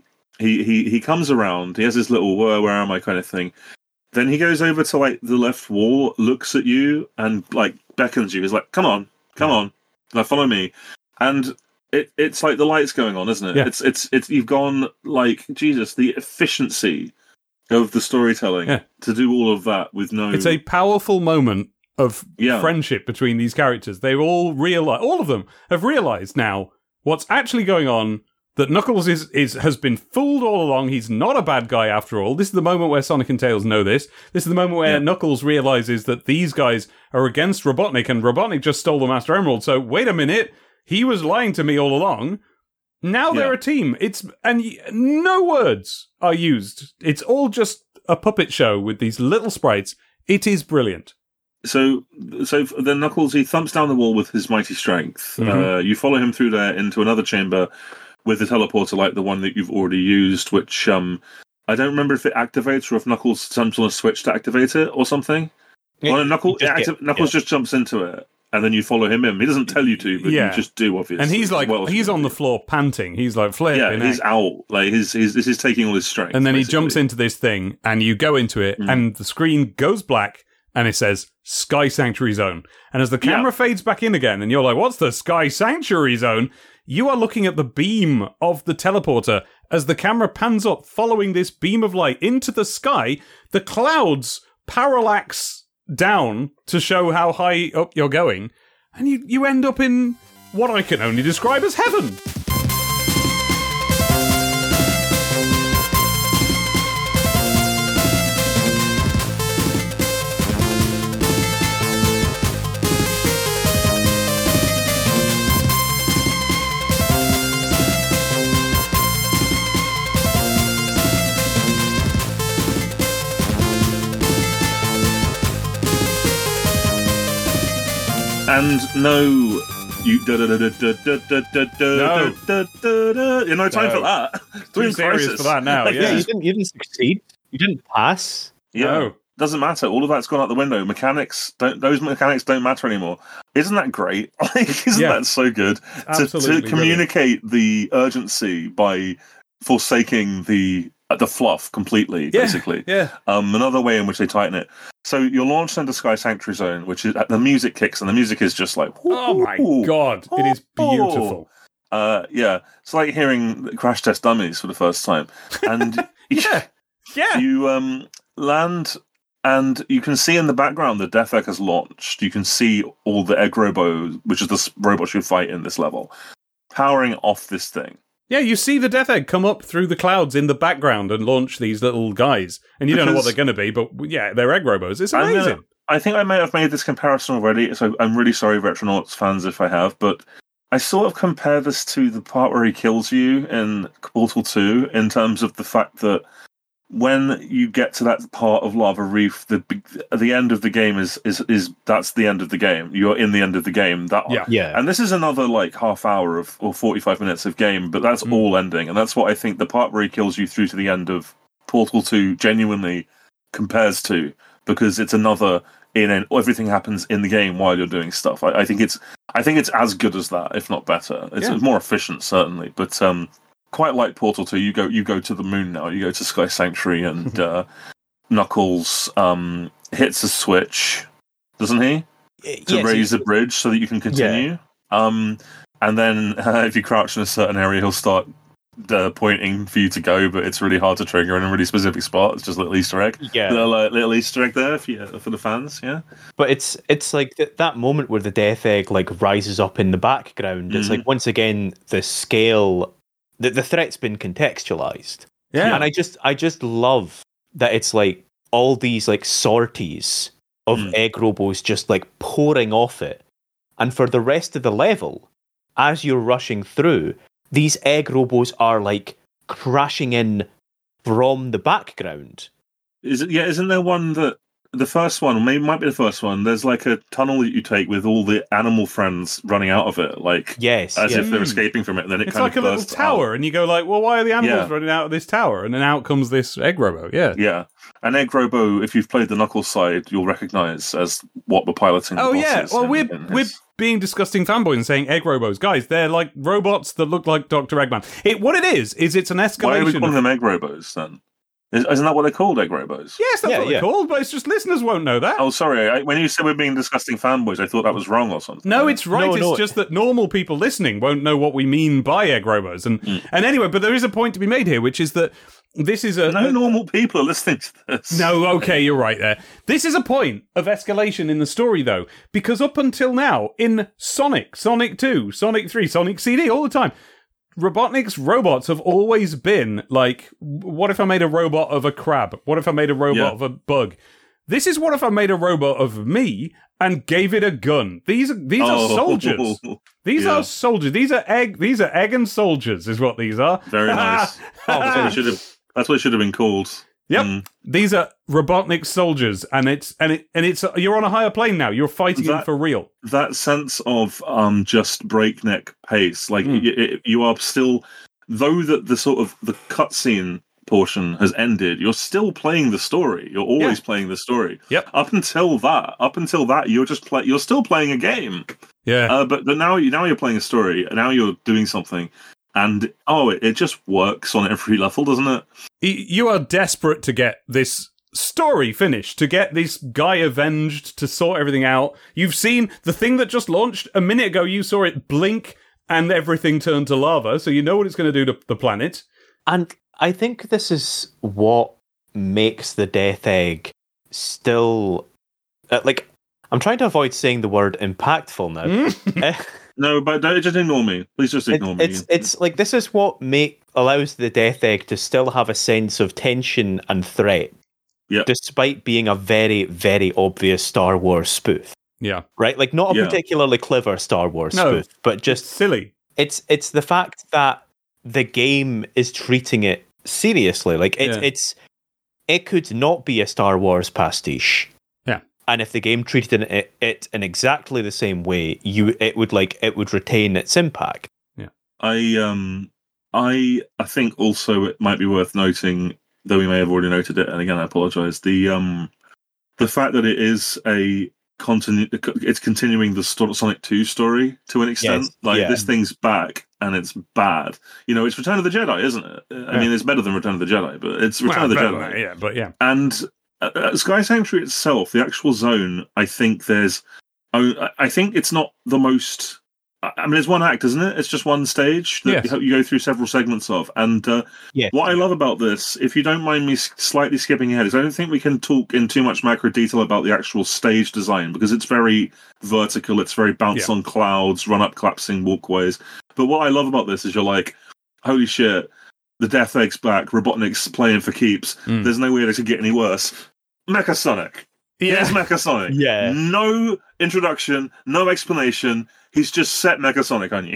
he comes around. He has this little where am I kind of thing. Then he goes over to like the left wall, looks at you, and like beckons you. He's like, "Come on, now follow me." And it's like the lights going on, isn't it? Yeah. It's you've gone like Jesus. The efficiency of the storytelling to do all of that with no. It's a powerful moment of friendship between these characters. They all of them have realized now what's actually going on. That Knuckles has been fooled all along. He's not a bad guy after all. This is the moment where Sonic and Tails know this. This is the moment where Knuckles realizes that these guys are against Robotnik, and Robotnik just stole the Master Emerald. So wait a minute, he was lying to me all along. Now they're a team. And no words are used. It's all just a puppet show with these little sprites. It is brilliant. So then Knuckles, he thumps down the wall with his mighty strength. Mm-hmm. You follow him through there into another chamber with the teleporter like the one that you've already used, which I don't remember if it activates or if Knuckles jumps on a switch to activate it or something. Well, Knuckles just jumps into it, and then you follow him in. He doesn't tell you to, but you just do, obviously. And he's like, he's on the floor panting. He's like flipping. Yeah, he's out. Like this is taking all his strength. And then he jumps into this thing, and you go into it, and the screen goes black, and it says Sky Sanctuary Zone. And as the camera fades back in again, and you're like, what's the Sky Sanctuary Zone? You are looking at the beam of the teleporter as the camera pans up, following this beam of light into the sky. The clouds parallax down to show how high up you're going, and you end up in what I can only describe as heaven. And no, you no time for that. Too serious for that now. Yeah, you didn't succeed. You didn't pass. Yeah. No. Doesn't matter. All of that's gone out the window. Those mechanics don't matter anymore. Isn't that great? Isn't that so good? To communicate the urgency by forsaking the fluff completely, basically. Yeah. Another way in which they tighten it. So you're launched into Sky Sanctuary Zone, which is the music kicks, and the music is just like, oh my god, it is beautiful. It's like hearing Crash Test Dummies for the first time, and you land, and you can see in the background the Death Egg has launched. You can see all the Egg Robo, which is the robots you fight in this level, powering off this thing. Yeah, you see the Death Egg come up through the clouds in the background and launch these little guys. And you don't know what they're going to be, but yeah, they're Egg Robos. It's amazing. I think I may have made this comparison already, so I'm really sorry, Retronauts fans, if I have, but I sort of compare this to the part where he kills you in Portal 2 in terms of the fact that when you get to that part of Lava Reef, the end of the game is that's the end of the game. You're in the end of the game. And this is another like half hour or 45 minutes of game, but that's all ending, and that's what I think the part where he kills you through to the end of Portal 2 genuinely compares to, because it's another everything happens in the game while you're doing stuff. I think it's as good as that, if not better. It's more efficient, certainly, but quite like Portal 2, you go to the moon now. You go to Sky Sanctuary, and Knuckles hits a switch, doesn't he? To raise a bridge so that you can continue. Yeah. And then if you crouch in a certain area, he'll start pointing for you to go, but it's really hard to trigger in a really specific spot. It's just a little Easter egg. Yeah. Little Easter egg there for the fans, yeah. But it's like that moment where the Death Egg like rises up in the background. It's like, once again, the scale... The threat's been contextualized. Yeah. And I just love that it's like all these like sorties of Egg Robos just like pouring off it. And for the rest of the level, as you're rushing through, these Egg Robos are like crashing in from the background. Isn't there one that the first one, might be the first one, there's like a tunnel that you take with all the animal friends running out of it, like if they're escaping from it, and then it's kind like of a little tower, out. And you go like, well, why are the animals running out of this tower? And then out comes this Egg Robo. Yeah. An Egg Robo, if you've played the Knuckles side, you'll recognise as what we're piloting. Oh yeah, well we're being disgusting fanboys and saying Egg Robos, guys. They're like robots that look like Dr. Eggman. It's an escalation. Why are we calling them Egg Robos then? Isn't that what they're called, Egg Robos? Yes, that's what they're called, but it's just listeners won't know that. Oh, sorry. When you said we're being disgusting fanboys, I thought that was wrong or something. No, it's right. It's just that normal people listening won't know what we mean by Egg Robos. And anyway, but there is a point to be made here, which is that this is normal people are listening to this. No, okay, you're right there. This is a point of escalation in the story, though, because up until now, in Sonic 2, Sonic 3, Sonic CD, all the time, Robotnik's robots have always been like, what if I made a robot of a crab? What if I made a robot of a bug? This is what if I made a robot of me and gave it a gun? These are soldiers. These are soldiers. These are egg and soldiers is what these are. Very nice. That's what it should have been called. Yep. These are Robotnik soldiers, and it's you're on a higher plane now. You're fighting them for real. That sense of just breakneck pace, like you are still, though that the sort of the cutscene portion has ended, you're still playing the story. You're always playing the story. Yep. Up until that, you're still playing a game. Yeah. But now you're playing a story, and now you're doing something. And, it just works on every level, doesn't it? You are desperate to get this story finished to get this guy avenged, to sort everything out. You've seen the thing that just launched a minute ago. You saw it blink and everything turned to lava, so you know what it's going to do to the planet. And I think this is what makes the Death Egg still... I'm trying to avoid saying the word impactful now. No, but just ignore me. Please just ignore me. It's like, this is what allows the Death Egg to still have a sense of tension and threat. Yep. Despite being a very, very obvious Star Wars spoof. Yeah. Right? Like, not a particularly clever Star Wars spoof, but just... silly. It's the fact that the game is treating it seriously. Like, it could not be a Star Wars pastiche. Yeah. And if the game treated it in exactly the same way, it would retain its impact. Yeah. I think also it might be worth noting, though we may have already noted it, and again I apologise, the fact that it is it's continuing the Sonic 2 story to an extent. This thing's back and it's bad. You know, it's Return of the Jedi, isn't it? I mean, it's better than Return of the Jedi, but it's Return of the Jedi. Yeah. And Sky Sanctuary itself, the actual zone, I think it's not the most... I mean, it's one act, isn't it? It's just one stage that you go through several segments of. And what I love about this, if you don't mind me slightly skipping ahead, is I don't think we can talk in too much macro detail about the actual stage design, because it's very vertical, it's very bounce on clouds, run-up collapsing walkways. But what I love about this is you're like, holy shit, the Death Egg's back, Robotnik's playing for keeps, there's no way it could get any worse. Mecha Sonic. Here's Mecha Sonic. Yeah. No introduction, no explanation. He's just set Mecha Sonic on you.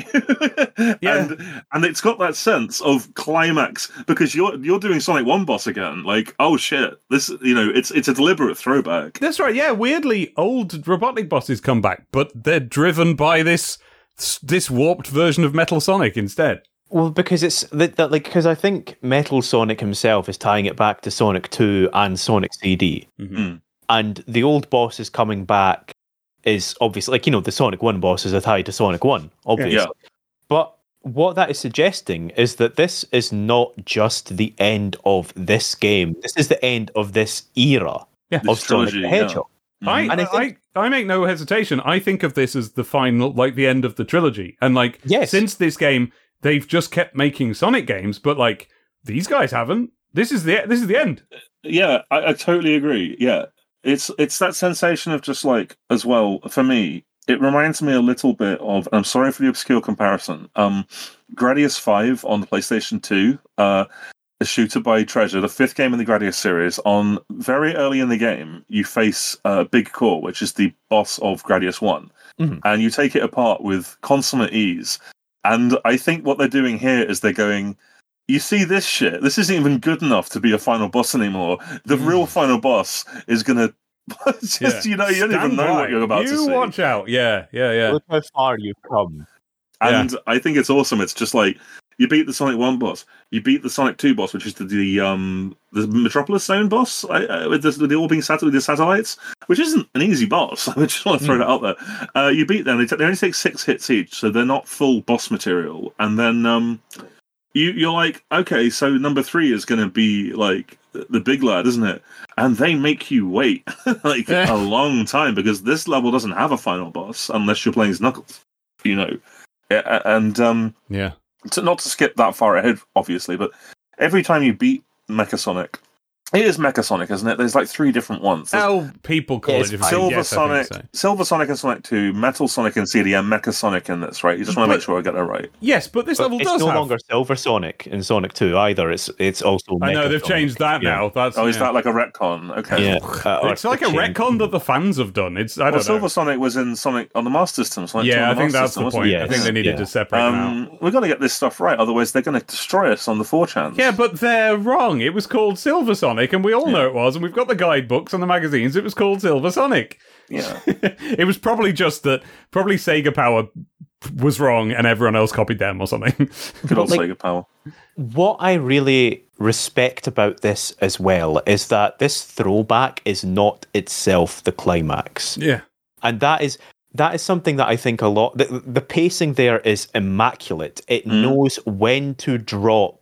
And it's got that sense of climax, because you're doing Sonic 1 boss again. Like, oh shit. This, it's a deliberate throwback. That's right, yeah. Weirdly, old Robotnik bosses come back, but they're driven by this warped version of Metal Sonic instead. Well, because it's because I think Metal Sonic himself is tying it back to Sonic 2 and Sonic CD. Mm-hmm. And the old boss is coming back is obviously, the Sonic 1 bosses are tied to Sonic 1, obviously. Yeah. But what that is suggesting is that this is not just the end of this game. This is the end of this era of Sonic the Hedgehog. Yeah. I make no hesitation. I think of this as the final, the end of the trilogy. And since this game, they've just kept making Sonic games, but these guys haven't. This is the end. Yeah, I totally agree. Yeah. It's that sensation of just as well, for me, it reminds me a little bit of, I'm sorry for the obscure comparison, Gradius 5 on the PlayStation 2, a shooter by Treasure, the fifth game in the Gradius series. On very early in the game, you face Big Core, which is the boss of Gradius 1, and you take it apart with consummate ease. And I think what they're doing here is they're going, you see this shit? This isn't even good enough to be a final boss anymore. The real final boss is going to you don't even know what you're about to see. You watch out. Yeah. Look how far you've come. And I think it's awesome. It's just you beat the Sonic 1 boss, you beat the Sonic 2 boss, which is the Metropolis Zone boss, with the all being with the satellites, which isn't an easy boss. I just want to throw that out there. You beat them. They only take 6 hits each, so they're not full boss material. And then you're like, okay, so number 3 is going to be the big lad, isn't it? And they make you wait a long time, because this level doesn't have a final boss unless you're playing as Knuckles, And not to skip that far ahead, obviously, but every time you beat Mecha Sonic, it is Mecha Sonic, isn't it? There's 3 different ones. People call it Silver Sonic, Silver Sonic and Sonic 2, Metal Sonic and CD, and Mecha Sonic, and that's right. You just want to make sure I get that right. Yes, but this level does it's no longer Silver Sonic in Sonic 2 either. It's also Mecha I know, they've changed that now. That's, is that like a retcon? Okay. Yeah. It's like a retcon that the fans have done. Silver Sonic was in Sonic on the Master System. I think that's the point. I think they needed to separate them out. We've got to get this stuff right, otherwise they're going to destroy us on the 4chans. Yeah, but they're wrong. It was called Silver Sonic, and we all know it was, and we've got the guidebooks and the magazines. It was called Silver Sonic. Yeah. It was probably just that Sega Power was wrong and everyone else copied them or something. Good old Sega Power. What I really respect about this as well is that this throwback is not itself the climax. Yeah. And that is something that I think a lot... The pacing there is immaculate. It knows when to drop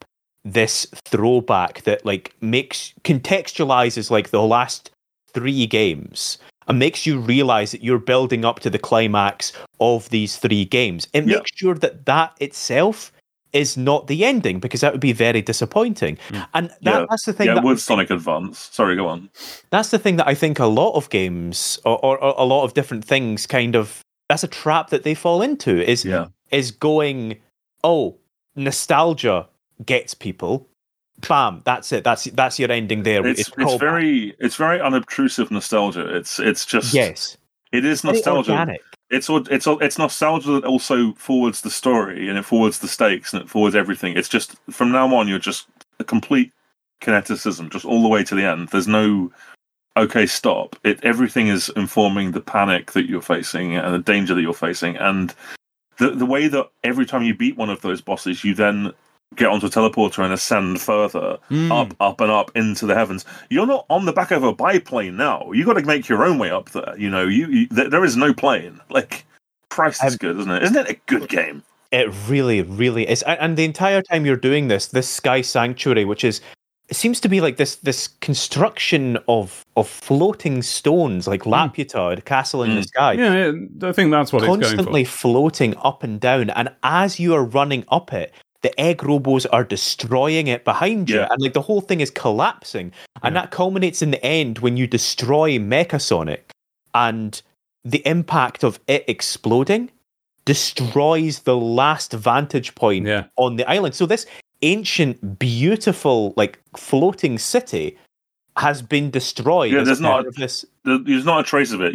this throwback that like contextualizes like the last 3 games and makes you realize that you're building up to the climax of these 3 games. It makes sure that itself is not the ending, because that would be very disappointing. And that's the thing. With Sonic Advance. Sorry, go on. That's the thing that I think a lot of games or a lot of different things that's a trap that they fall into is going, oh, nostalgia gets people. Bam, that's it. That's your ending there. It's very unobtrusive nostalgia. It's just it is nostalgia. Organic. It's nostalgia that also forwards the story, and it forwards the stakes, and it forwards everything. It's just from now on, you're just a complete kineticism, just all the way to the end. There's no okay, stop. Everything is informing the panic that you're facing and the danger that you're facing, and the way that every time you beat one of those bosses, you then get onto a teleporter and ascend further up and up into the heavens. You're not on the back of a biplane now. You got to make your own way up there. You know, there is no plane. Like, Christ, is good, isn't it? Isn't it a good game? It really, really is. And the entire time you're doing this Sky Sanctuary, which it seems to be like this construction of floating stones, like Laputa, a castle in the sky. Yeah, I think that's what it's going for. Constantly floating up and down, and as you are running up it, the egg robos are destroying it behind you, and like the whole thing is collapsing, and that culminates in the end when you destroy Mecha Sonic, and the impact of it exploding destroys the last vantage point on the island. So this ancient, beautiful, like floating city has been destroyed. Yeah, there's not a trace of it.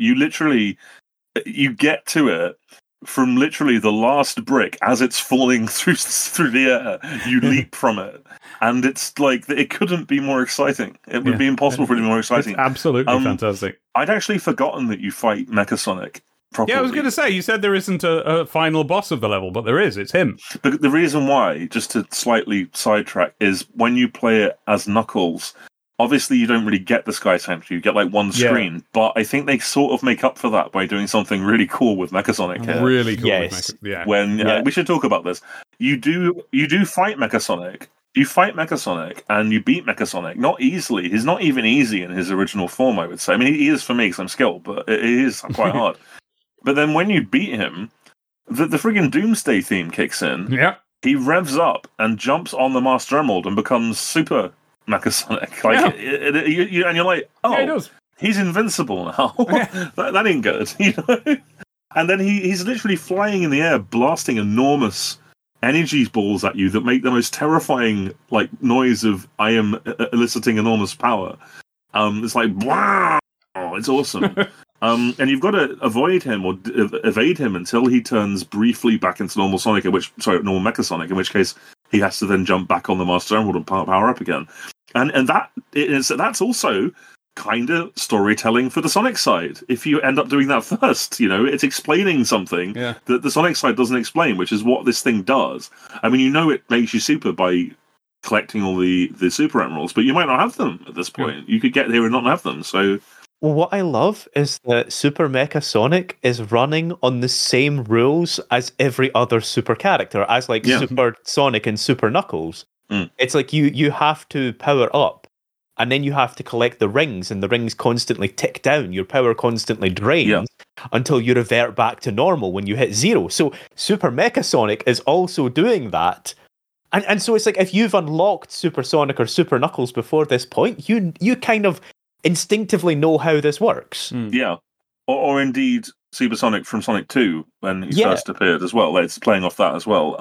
You get to it from literally the last brick as it's falling through the air. You leap from it, and it's like it couldn't be more exciting. It would be impossible for it to be more exciting. It's absolutely fantastic. I'd actually forgotten that you fight Mecha Sonic properly. Yeah, I was going to say, you said there isn't a final boss of the level, but there is. It's him. But the reason why, just to slightly sidetrack, is when you play it as Knuckles, obviously you don't really get the Sky Sanctuary. You get like one screen, but I think they sort of make up for that by doing something really cool with Mecha Sonic here. Really cool. Yes. When we should talk about this. You do fight Mecha Sonic. You fight Mecha Sonic and you beat Mecha Sonic. Not easily. He's not even easy in his original form, I would say. I mean, he is for me because I'm skilled, but it is quite hard. But then when you beat him, the friggin' Doomsday theme kicks in. Yeah. He revs up and jumps on the Master Emerald and becomes Super Mecha Sonic. Like, and you're like, oh, he's invincible now. that ain't good, you know? And then he's literally flying in the air, blasting enormous energy balls at you that make the most terrifying like noise of I am eliciting enormous power. It's like, wow, it's awesome. And you've got to avoid him or evade him until he turns briefly back into normal normal Mecha Sonic, in which case he has to then jump back on the Master Emerald and power up again. And that's also kind of storytelling for the Sonic side. If you end up doing that first, you know, it's explaining something that the Sonic side doesn't explain, which is what this thing does. I mean, you know, it makes you super by collecting all the Super Emeralds, but you might not have them at this point. You could get there and not have them, so... Well, what I love is that Super Mecha Sonic is running on the same rules as every other super character, as like Super Sonic and Super Knuckles. It's like you have to power up, and then you have to collect the rings, and the rings constantly tick down. Your power constantly drains until you revert back to normal when you hit 0. So Super Mecha Sonic is also doing that. And so it's like if you've unlocked Super Sonic or Super Knuckles before this point, you kind of instinctively know how this works. Yeah. Or indeed Super Sonic from Sonic 2 when he first appeared as well. It's playing off that as well.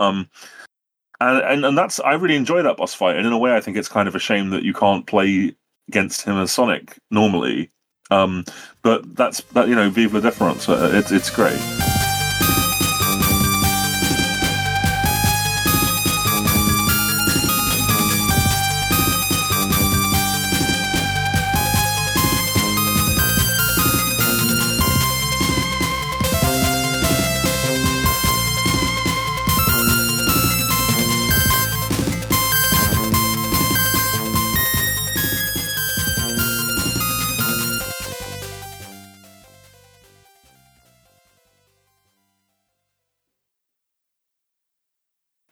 And that's, I really enjoy that boss fight, and in a way I think it's kind of a shame that you can't play against him as Sonic normally. But that's you know, vive la différence. It's great.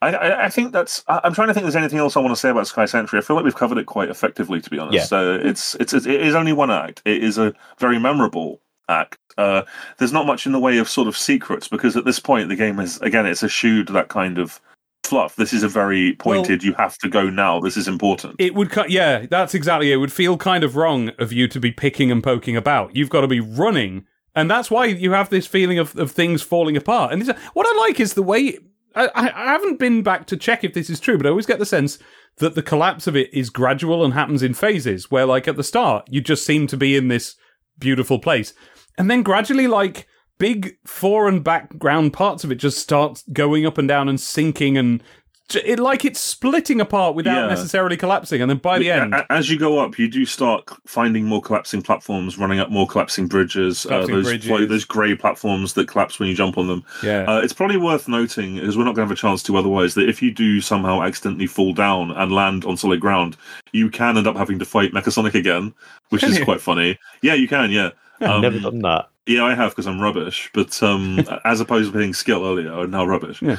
I think that's. I'm trying to think if there's anything else I want to say about Sky Sentry. I feel like we've covered it quite effectively, to be honest. It is only one act. It is a very memorable act. There's not much in the way of sort of secrets, because at this point the game is, again, it's eschewed that kind of fluff. This is a very pointed, you have to go now, this is important. It would that's exactly it. It would feel kind of wrong of you to be picking and poking about. You've got to be running, and that's why you have this feeling of things falling apart. And what I like is the way, I haven't been back to check if this is true, but I always get the sense that the collapse of it is gradual and happens in phases, where like at the start you just seem to be in this beautiful place, and then gradually like big fore and background parts of it just start going up and down and sinking, and it's splitting apart without necessarily collapsing. And then by the end, as you go up, you do start finding more collapsing platforms, running up more collapsing bridges. Those grey platforms that collapse when you jump on them. It's probably worth noting, because we're not going to have a chance to otherwise, that if you do somehow accidentally fall down and land on solid ground, you can end up having to fight Mechasonic again, which is quite funny. Yeah, you can. Yeah, I've never done that. Yeah, I have, because I'm rubbish. But as opposed to being skill earlier, I'm now rubbish. Yeah.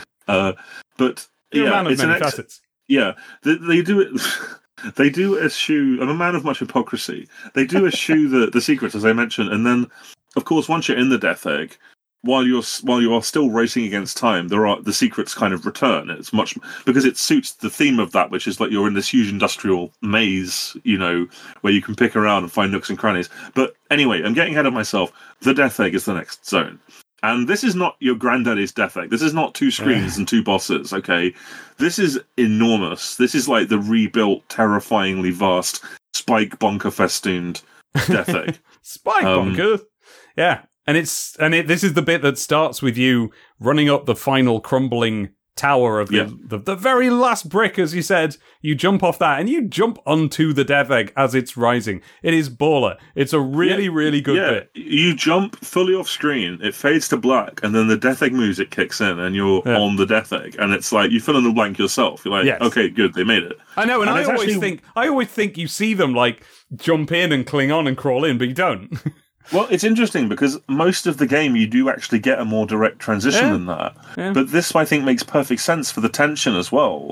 But you're a man of many facets. Yeah, they do it. They do eschew. I'm a man of much hypocrisy. They do eschew the secrets, as I mentioned, and then, of course, once you're in the Death Egg, while you are still racing against time, the secrets kind of return. It's much because it suits the theme of that, which is like you're in this huge industrial maze, where you can pick around and find nooks and crannies. But anyway, I'm getting ahead of myself. The Death Egg is the next zone. And this is not your granddaddy's Death Egg. This is not 2 screens and 2 bosses, okay? This is enormous. This is like the rebuilt, terrifyingly vast, spike bonker festooned Death Egg. Spike bonker? Yeah. And this is the bit that starts with you running up the final crumbling tower of the very last brick, as you said. You jump off that and you jump onto the Death Egg as it's rising. It is baller. It's a really, really good bit. You jump fully off screen, it fades to black, and then the Death Egg music kicks in and you're on the Death Egg, and it's like you fill in the blank yourself. You're like, okay, good, they made it. I know, and I always think you see them like jump in and cling on and crawl in, but you don't. Well, it's interesting because most of the game you do actually get a more direct transition than that. Yeah. But this, I think, makes perfect sense for the tension as well.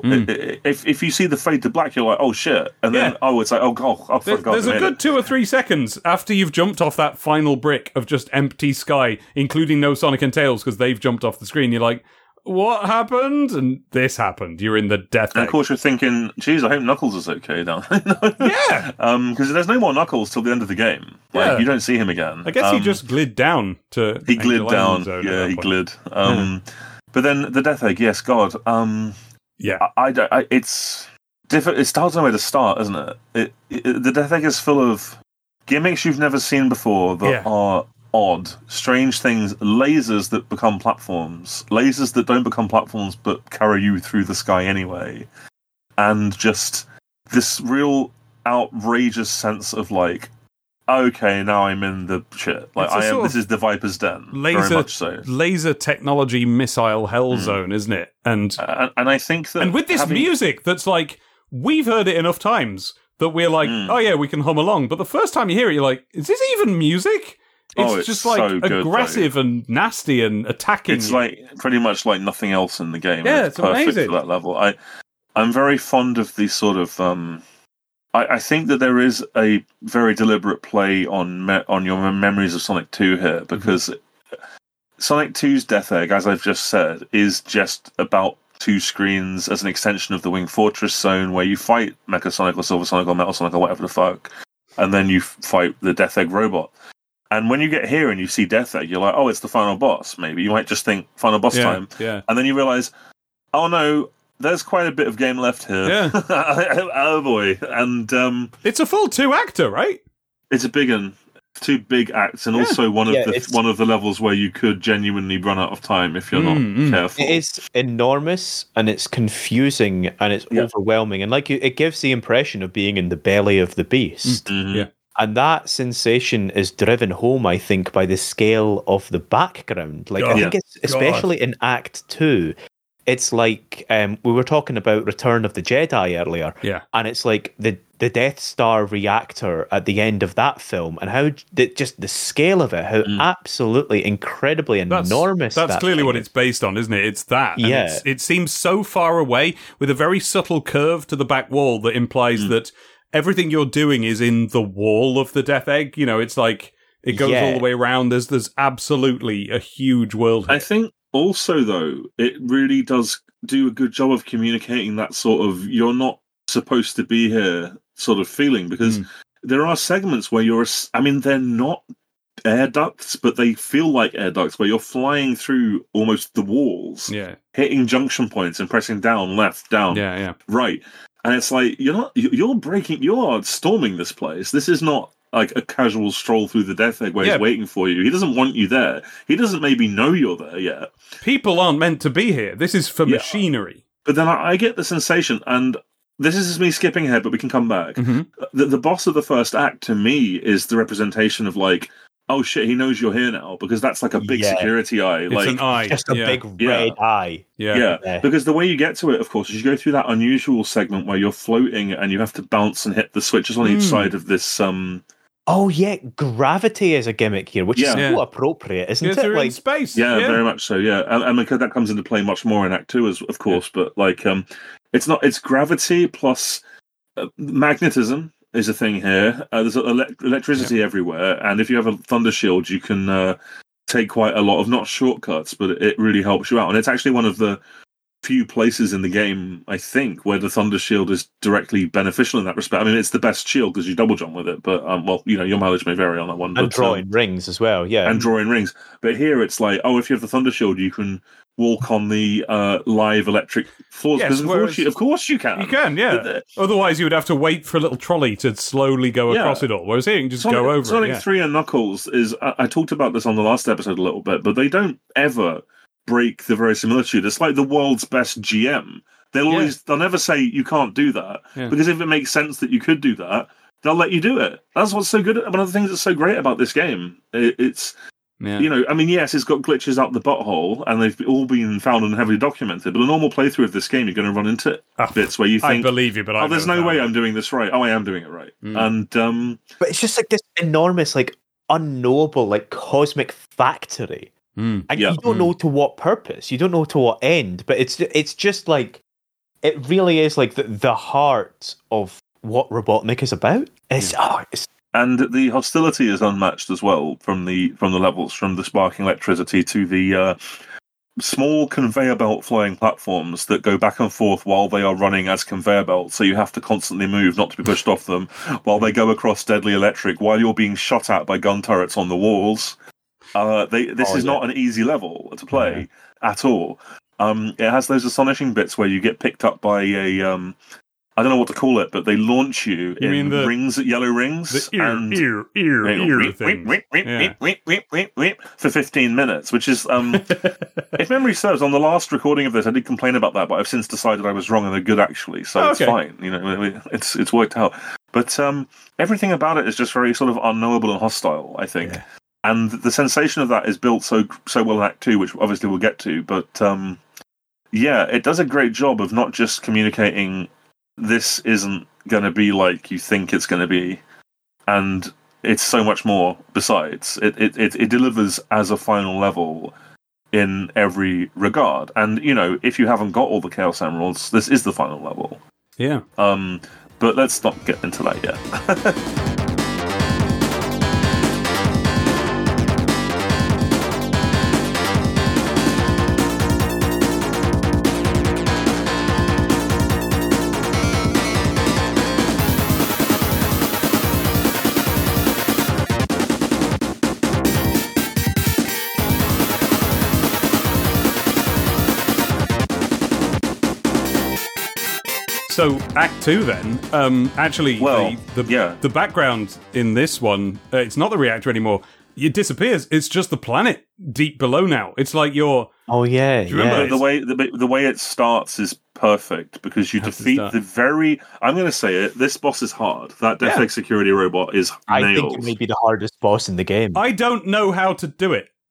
If you see the fade to black, you're like, oh shit. And then, it's like, oh god. There's a good 2 or 3 seconds after you've jumped off that final brick of just empty sky, including no Sonic and Tails because they've jumped off the screen. You're like, what happened? And this happened. You're in the Death Egg. And of course you're thinking, geez, I hope Knuckles is okay now. Yeah. Because there's no more Knuckles till the end of the game. Like, you don't see him again. I guess he just glid down to... He glid down. Yeah, he glid. But then the Death Egg, yes, God. It's different. It starts nowhere to start, isn't it? The Death Egg is full of gimmicks you've never seen before that are odd, strange things, lasers that become platforms, lasers that don't become platforms but carry you through the sky anyway, and just this real outrageous sense of like, okay, now I'm in the shit. Like this is the Viper's Den. Very much so. Laser technology missile hell zone, isn't it? And I think that, and with this music that's like, we've heard it enough times that we're like, oh yeah, we can hum along. But the first time you hear it, you're like, is this even music? It's just like so aggressive and nasty and attacking. It's like pretty much like nothing else in the game. Yeah, it's perfect amazing for that level. I'm very fond of these sort of. I think that there is a very deliberate play on your memories of Sonic 2 here, because Sonic 2's Death Egg, as I've just said, is just about 2 screens as an extension of the Wing Fortress zone, where you fight Mecha Sonic or Silver Sonic or Metal Sonic or whatever the fuck, and then you fight the Death Egg robot. And when you get here and you see Death Egg, you're like, oh, it's the final boss. Maybe you might just think final boss time. Yeah. And then you realize, oh no, there's quite a bit of game left here. Yeah. Oh boy. And it's a full 2-acter, right? It's a big one. 2 big acts, and also one of the levels where you could genuinely run out of time if you're not careful. It is enormous, and it's confusing, and it's overwhelming, and it gives the impression of being in the belly of the beast. Mm-hmm. Yeah. And that sensation is driven home, I think, by the scale of the background. I think it's especially in Act 2. it's like we were talking about Return of the Jedi earlier, and it's like the Death Star reactor at the end of that film, and how just the scale of it, how absolutely incredibly enormous. That's clearly what it's based on, isn't it? It's that. And it seems so far away with a very subtle curve to the back wall that implies that everything you're doing is in the wall of the Death Egg. You know, it's like it goes all the way around. There's absolutely a huge world here. I think also, though, it really does do a good job of communicating that sort of you're not supposed to be here sort of feeling, because there are segments where they're not air ducts, but they feel like air ducts, where you're flying through almost the walls, hitting junction points and pressing down, left, down, right. And it's like, you are storming this place. This is not like a casual stroll through the Death Egg where he's waiting for you. He doesn't want you there. He doesn't maybe know you're there yet. People aren't meant to be here. This is for machinery. But then I get the sensation, and this is me skipping ahead, but we can come back. The boss of the first act, to me, is the representation of like, oh shit, he knows you're here now, because that's like a big security eye. It's like an eye. Just a big red eye. Yeah. Because the way you get to it, of course, is you go through that unusual segment where you're floating and you have to bounce and hit the switches on each side of this. Oh yeah, gravity is a gimmick here, which is so appropriate, isn't it? They're in space. Yeah, very much so. Yeah, and that comes into play much more in Act 2, of course. But like, it's gravity plus magnetism is a thing here. There's electricity everywhere, and if you have a thunder shield, you can take quite a lot of, not shortcuts, but it really helps you out. And it's actually one of the few places in the game, I think, where the thunder shield is directly beneficial in that respect. I mean, it's the best shield because you double jump with it, but your mileage may vary on that one. And drawing rings as well, and drawing rings. But here it's like, if you have the thunder shield, you can walk on the live electric floors. Because of course you can. You can, yeah. Otherwise, you would have to wait for a little trolley to slowly go across it all. Whereas here, you can just go over Sonic 3 and Knuckles is, I talked about this on the last episode a little bit, but they don't ever break the verisimilitude. It's like the world's best GM. They'll never say you can't do that, because if it makes sense that you could do that, they'll let you do it. That's what's so good. One of the things that's so great about this game. It's yes, it's got glitches up the butthole, and they've all been found and heavily documented. But a normal playthrough of this game, you're going to run into bits where you think, I believe you, but there's no way I'm doing this right. I am doing it right. And but it's just like this enormous, like unknowable, like cosmic factory. And you don't know to what purpose, you don't know to what end, but it's just like, it really is like the heart of what Robotnik is about. And the hostility is unmatched as well from the levels, from the sparking electricity to the small conveyor belt flying platforms that go back and forth while they are running as conveyor belts, so you have to constantly move not to be pushed off them, while they go across deadly electric, while you're being shot at by gun turrets on the walls. This is not an easy level to play at all. It has those astonishing bits where you get picked up by a I don't know what to call it, but they launch you in rings, yellow rings, the ear things for 15 minutes, which is, if memory serves, on the last recording of this, I did complain about that, but I've since decided I was wrong and they're good actually, so it's fine. It's worked out. But everything about it is just very sort of unknowable and hostile, I think. Yeah. And the sensation of that is built so well in Act 2, which obviously we'll get to. But it does a great job of not just communicating this isn't going to be like you think it's going to be, and it's so much more besides. It delivers as a final level in every regard. And, if you haven't got all the Chaos Emeralds, this is the final level. Yeah. But let's not get into that yet. So Act 2 then, the background in this one, it's not the reactor anymore. It disappears. It's just the planet deep below now. It's like you're... Oh, yeah. Do you remember the way it starts is perfect, because you defeat the very... I'm going to say it, this boss is hard. That Death Egg security robot is nailed. I think it may be the hardest boss in the game. I don't know how to do it.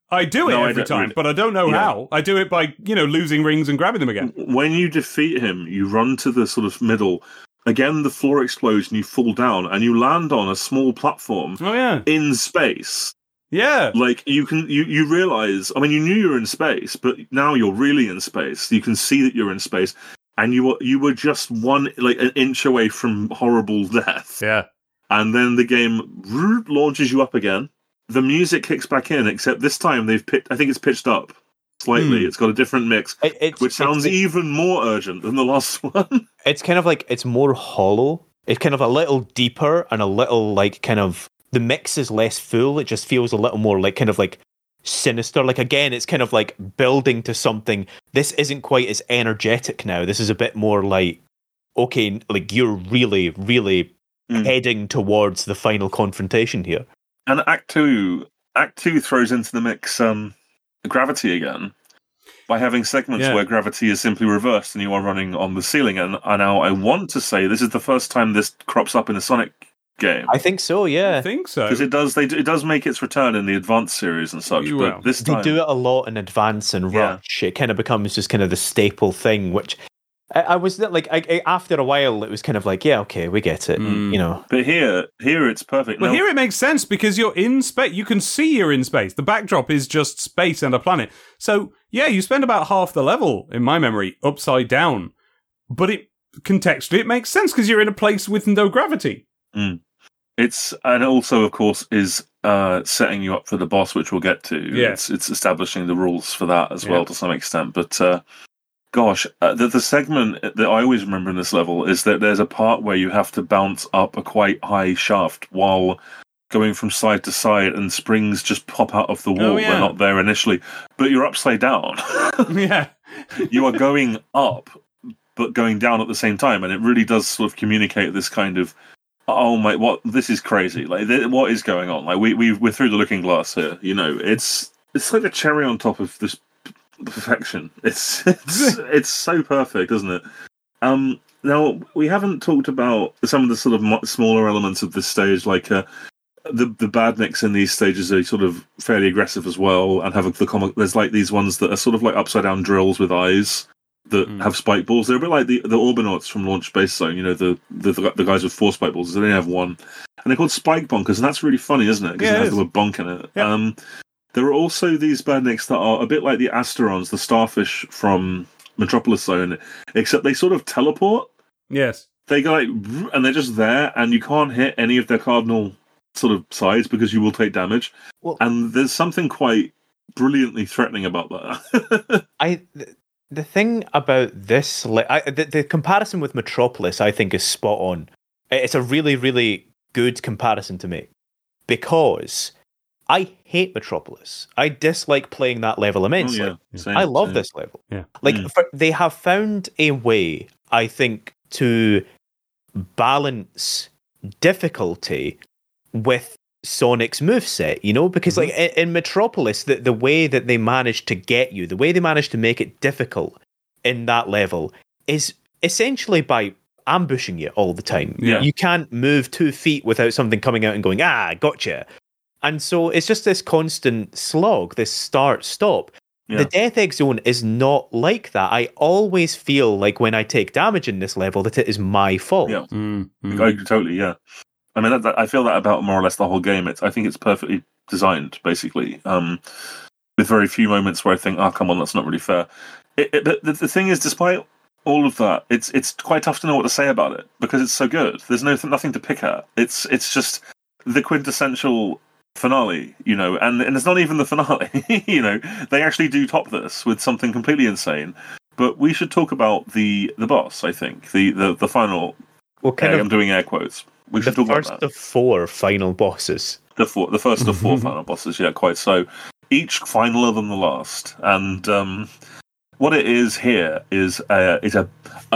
I do it every time, but I don't know how. I do it by, losing rings and grabbing them again. When you defeat him, you run to the sort of middle. Again, the floor explodes and you fall down and you land on a small platform in space. Yeah. Like, you realize, I mean, you knew you were in space, but now you're really in space. You can see that you're in space. And you were just an inch away from horrible death. Yeah. And then the game launches you up again. The music kicks back in, except this time I think it's pitched up slightly. It's got a different mix, which sounds even more urgent than the last one. It's kind of like, it's more hollow. It's kind of a little deeper and a little the mix is less full. It just feels a little more kind of sinister. Again, it's kind of building to something. This isn't quite as energetic now. This is a bit more okay, you're really, really heading towards the final confrontation here. And Act 2 throws into the mix gravity again by having segments where gravity is simply reversed and you are running on the ceiling. And now I want to say this is the first time this crops up in a Sonic game. I think so, yeah. I think so. Because it does make its return in the Advance series and such. But this time, they do it a lot in Advance and Rush. It kind of becomes just kind of the staple thing, which I was after a while, it was kind of okay, we get it, But here it's perfect. Well, here it makes sense because you're in space. You can see you're in space. The backdrop is just space and a planet. So, you spend about half the level, in my memory, upside down. But contextually, it makes sense because you're in a place with no gravity. Mm. And also, of course, is setting you up for the boss, which we'll get to. Yeah. It's establishing the rules for that as well to some extent. But gosh, the segment that I always remember in this level is that there's a part where you have to bounce up a quite high shaft while going from side to side, and springs just pop out of the wall. They're not there initially, but you're upside down. Yeah, you are going up, but going down at the same time, and it really does sort of communicate this kind of, oh my, this is crazy. What is going on? We're through the looking glass here. It's like the cherry on top of this perfection. It's so perfect, isn't it? Now we haven't talked about some of the sort of smaller elements of this stage, like the badniks in these stages are sort of fairly aggressive as well, and have the comic. There's these ones that are sort of like upside down drills with eyes that have spike balls. They're a bit like the Orbinauts from Launch Space Zone. The guys with 4 spike balls. They only have 1, and they're called spike bonkers, and that's really funny, isn't it? Because it has the word bonk in it. Yeah. There are also these badniks that are a bit like the Asterons, the starfish from Metropolis Zone, except they sort of teleport. Yes. They go and they're just there, and you can't hit any of their cardinal sort of sides because you will take damage. Well, and there's something quite brilliantly threatening about that. The thing about this, the comparison with Metropolis, I think, is spot on. It's a really, really good comparison to make, because I hate Metropolis. I dislike playing that level immensely. Oh, yeah. Same, I love this level. Yeah. They have found a way, I think, to balance difficulty with Sonic's moveset, because in Metropolis, the way that they managed to get you, the way they managed to make it difficult in that level is essentially by ambushing you all the time. Yeah. You can't move 2 feet without something coming out and going, gotcha. And so it's just this constant slog, this start-stop. Yeah. The Death Egg Zone is not like that. I always feel like when I take damage in this level that it is my fault. Yeah, totally, yeah. I mean, I feel that about more or less the whole game. I think it's perfectly designed, basically, with very few moments where I think, come on, that's not really fair. The thing is, despite all of that, it's quite tough to know what to say about it, because it's so good. There's nothing to pick at. It's just the quintessential finale, and it's not even the finale. They actually do top this with something completely insane. But we should talk about the boss. I think the final. Well, I'm doing air quotes. We should talk about that. The first of 4 final bosses. The first of 4 final bosses. Yeah, quite so. Each finaler than the last, and what it is here is a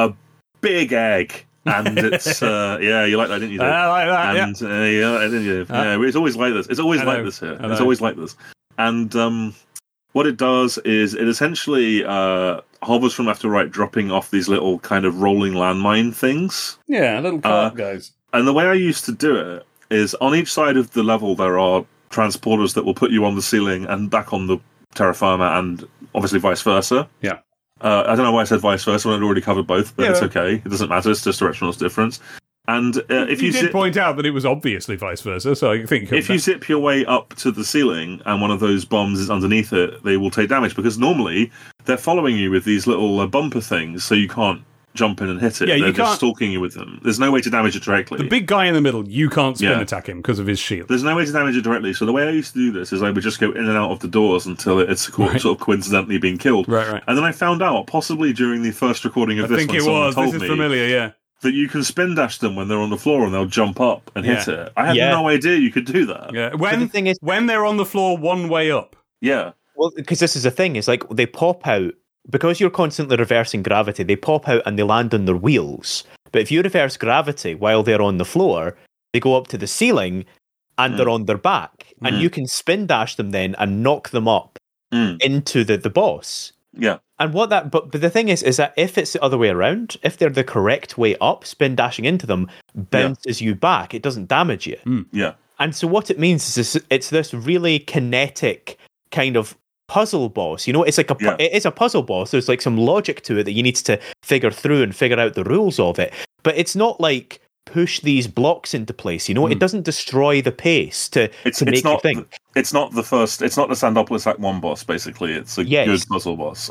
big egg. And it's you like that, didn't you, Dave? I like that. And didn't you? Yeah, it's always like this. It's always like this here. It's always like this. And what it does is it essentially hovers from left to right, dropping off these little kind of rolling landmine things. Yeah, little cart guys. And the way I used to do it is on each side of the level there are transporters that will put you on the ceiling and back on the terra firma, and obviously vice versa. Yeah. I don't know why I said vice versa when I'd already covered both, but it's okay. It doesn't matter. It's just directional difference. And if you did point out that it was obviously vice versa, so I think if you zip your way up to the ceiling and one of those bombs is underneath it, they will take damage, because normally they're following you with these little bumper things, so you can't jump in and hit it. They're just stalking you with them. There's no way to damage it directly. The big guy in the middle, you can't spin attack him because of his shield. There's no way to damage it directly. So the way I used to do this is I would just go in and out of the doors until it's sort of coincidentally being killed. Right. And then I found out, possibly during the first recording of this, when someone told me, familiar, yeah, that you can spin dash them when they're on the floor and they'll jump up and hit it. I had no idea you could do that. Yeah. When they're on the floor one way up. Yeah. Well, because this is the thing, is like they pop out, because you're constantly reversing gravity, they pop out and they land on their wheels. But if you reverse gravity while they're on the floor, they go up to the ceiling and they're on their back. And you can spin dash them then and knock them up into the boss. Yeah. And but the thing is that if it's the other way around, if they're the correct way up, spin dashing into them bounces you back. It doesn't damage you. Yeah. And so what it means is it's this really kinetic kind of puzzle boss. You know, it's like it is a puzzle boss. There's like some logic to it that you need to figure through and figure out the rules of it. But it's not like push these blocks into place. You know, it doesn't destroy the pace to make you think. It's not the Sandopoulos Act 1 boss, basically. It's a good puzzle boss.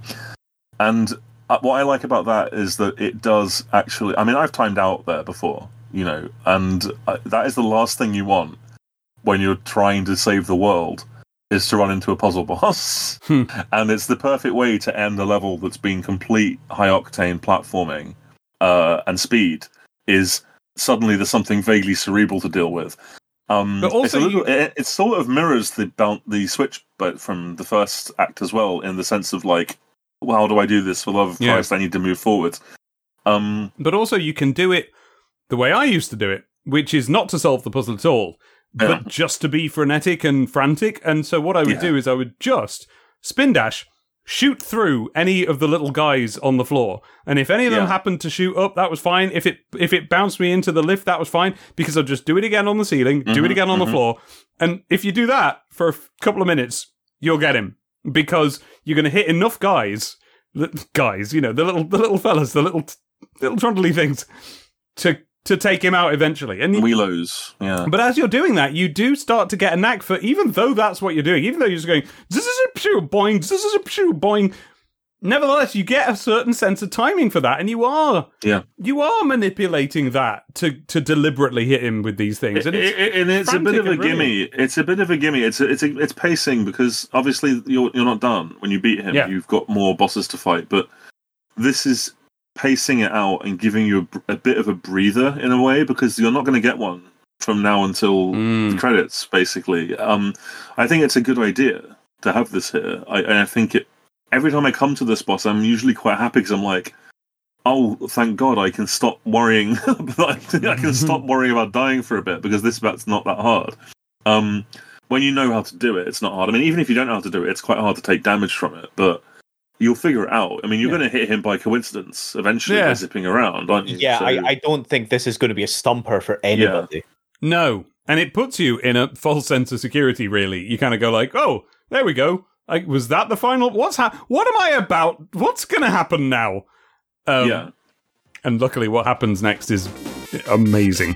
And what I like about that is that it does actually... I mean, I've timed out there before, you know, and that is the last thing you want when you're trying to save the world, is to run into a puzzle boss. And it's the perfect way to end a level that's been complete high-octane platforming and speed, is suddenly there's something vaguely cerebral to deal with. But also it sort of mirrors the switch but from the first act as well, in the sense of like, well, how do I do this? For the love of Christ, I need to move forward. But also you can do it the way I used to do it, which is not to solve the puzzle at all, but just to be frenetic and frantic. And so what I would do is I would just spin dash, shoot through any of the little guys on the floor, and if any of them happened to shoot up, that was fine. If it bounced me into the lift, that was fine, because I'd just do it again on the ceiling, do it again on the floor, and if you do that for a couple of minutes, you'll get him, because you're going to hit enough guys, you know, the little fellas, the little trundly things, to take him out eventually. And Wheelos, yeah. But as you're doing that, you do start to get a knack for, even though that's what you're doing, even though you're just going, this is a pshoo, boing, this is a pshoo, boing, nevertheless, you get a certain sense of timing for that, and you are manipulating that to deliberately hit him with these things. And it's a bit of a gimme. It's a bit of a gimme. It's pacing, because obviously you're not done when you beat him. Yeah. You've got more bosses to fight, but this is pacing it out and giving you a bit of a breather in a way, because you're not going to get one from now until the credits, basically. I think it's a good idea to have this here. I think every time I come to this boss, I'm usually quite happy, because I'm like, oh, thank God, I can stop worrying. I can stop worrying about dying for a bit, because this bat's not that hard. When you know how to do it, it's not hard. I mean, even if you don't know how to do it, it's quite hard to take damage from it, but you'll figure it out. I mean, you're going to hit him by coincidence eventually by zipping around, aren't you? Yeah, so... I don't think this is going to be a stumper for anybody. Yeah. No, and it puts you in a false sense of security, really. You kind of go like, oh, there we go. Was that the final? What am I about? What's going to happen now? And luckily what happens next is amazing.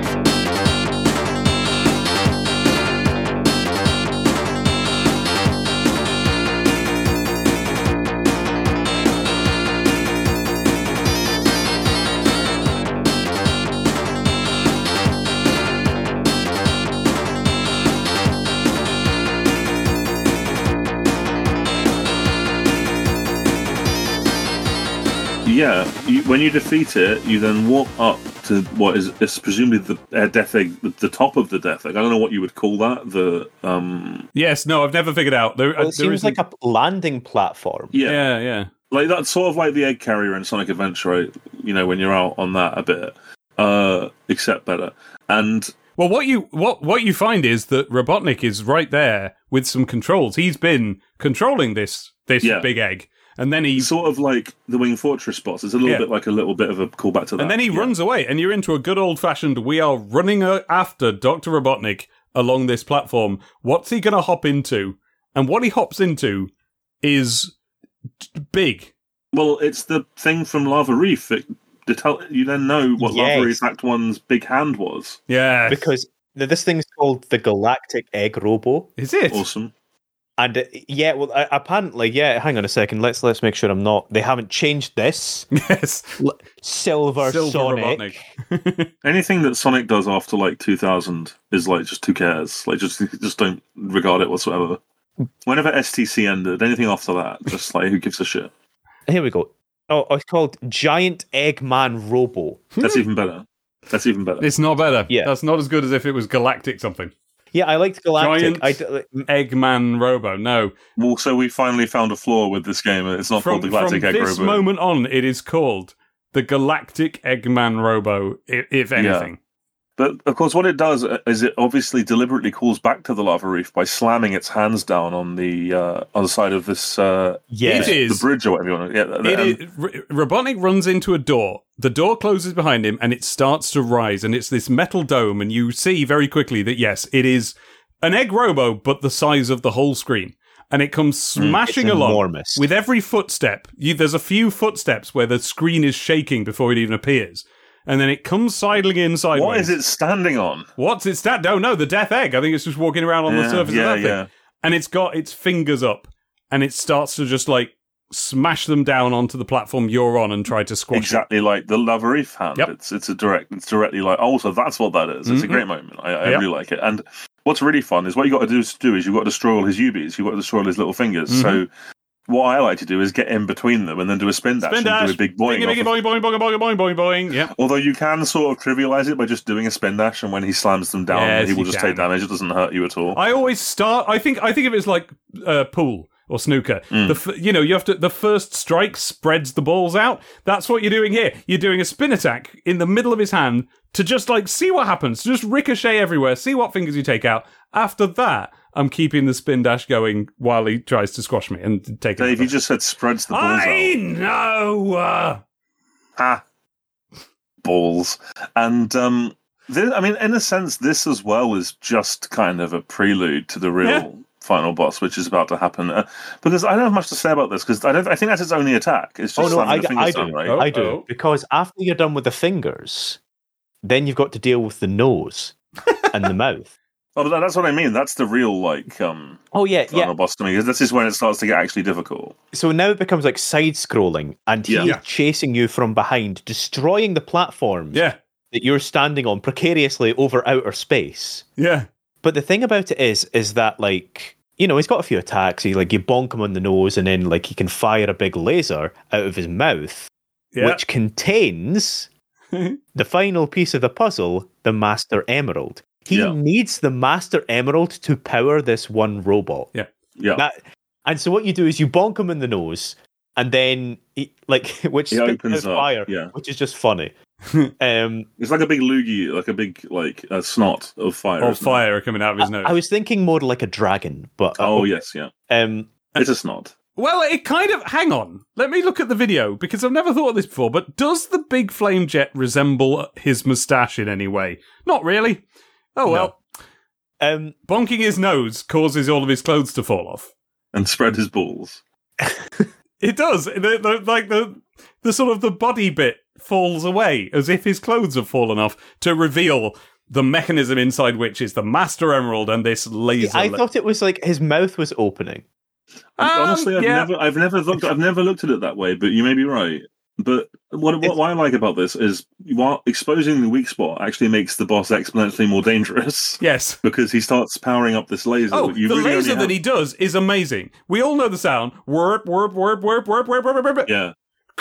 Yeah, when you defeat it, you then walk up to what is presumably the death egg, the top of the death egg. I don't know what you would call that. Yes, no, I've never figured out. It seems like a landing platform. Yeah. Like that's sort of like the egg carrier in Sonic Adventure, right? You know, when you're out on that a bit, except better. And well, what you find is that Robotnik is right there with some controls. He's been controlling this big egg. And then he sort of like the Wing Fortress boss. It's a little bit of a callback to that. And then he runs away, and you're into a good old fashioned. We are running after Dr. Robotnik along this platform. What's he going to hop into? And what he hops into is big. Well, it's the thing from Lava Reef. You then know what Lava Reef Act 1's big hand was. Yeah. Because this thing's called the Galactic Egg Robo. Is it? Awesome. And apparently, hang on a second. Let's make sure they haven't changed this. Yes. Silver Sonic. Anything that Sonic does after like 2000 is like, just who cares? Like, just don't regard it whatsoever. Whenever STC ended, anything after that, just like, who gives a shit? Here we go. Oh, it's called Giant Eggman Robo. That's even better. It's not better. Yeah. That's not as good as if it was Galactic something. Yeah, I liked Galactic. Giant Eggman Robo. No. Well, so we finally found a flaw with this game. It's not called the Galactic Egg Robo. From this moment on, it is called the Galactic Eggman Robo, if anything. Yeah. But, of course, what it does is it obviously deliberately calls back to the Lava Reef by slamming its hands down on the other side of this the bridge or whatever you want to... Robotnik runs into a door. The door closes behind him, and it starts to rise, and it's this metal dome, and you see very quickly that, yes, it is an egg robo, but the size of the whole screen. And it comes smashing along enormous. With every footstep. There's a few footsteps where the screen is shaking before it even appears. And then it comes sidling in sideways. What is it standing on? What's it stand? Oh, no, the death egg. I think it's just walking around on the surface of that thing. And it's got its fingers up, and it starts to just, like, smash them down onto the platform you're on and try to squash exactly it. Like the Lava Reef hand. Yep. It's directly like, oh, so that's what that is. It's a great moment. I really like it. And what's really fun is what you got to do is you've got to destroy all his UBs. You've got to destroy all his little fingers. So what I like to do is get in between them and then do a spin dash and do a big boing. Boing. Yeah. Although you can sort of trivialize it by just doing a spin dash, and when he slams them down, he will just take damage. It doesn't hurt you at all. I always start. I think of it as like pool or snooker. You have to. The first strike spreads the balls out. That's what you're doing here. You're doing a spin attack in the middle of his hand to just like see what happens. Just ricochet everywhere. See what fingers you take out. After that, I'm keeping the spin dash going while he tries to squash me and take it. Dave, you just said spreads the balls out. I know! Balls. And, in a sense, this as well is just kind of a prelude to the real final boss, which is about to happen. Because I don't have much to say about this, because I think that's its only attack. It's just slamming the fingers down, right? I do. Because after you're done with the fingers, then you've got to deal with the nose and the mouth. Oh, but that's what I mean. That's the real, final boss to me. This is when it starts to get actually difficult. So now it becomes like side-scrolling, and he is chasing you from behind, destroying the platforms that you're standing on precariously over outer space. Yeah. But the thing about it is that, he's got a few attacks. You bonk him on the nose, and then, he can fire a big laser out of his mouth, which contains the final piece of the puzzle, the Master Emerald. He needs the Master Emerald to power this one robot. Yeah. And so what you do is you bonk him in the nose, and then which he opens up, fire, which is just funny. It's like a big loogie, like a big snot of fire. Or fire coming out of his nose. I was thinking more like a dragon, but yes, yeah. It's a snot. Well, it kind of... Hang on. Let me look at the video, because I've never thought of this before, but does the big flame jet resemble his moustache in any way? Not really. Oh, well. No. Bonking his nose causes all of his clothes to fall off. And spread his balls. It does. The sort of the body bit falls away, as if his clothes have fallen off, to reveal the mechanism inside which is the Master Emerald and this laser. I thought it was like his mouth was opening. Honestly, I've never looked at it that way, but you may be right. But what I like about this is while exposing the weak spot actually makes the boss exponentially more dangerous. Yes. Because he starts powering up this laser. Oh, the really laser that he does is amazing. We all know the sound. Warp, warp, warp, warp, warp, warp, warp, warp. Yeah.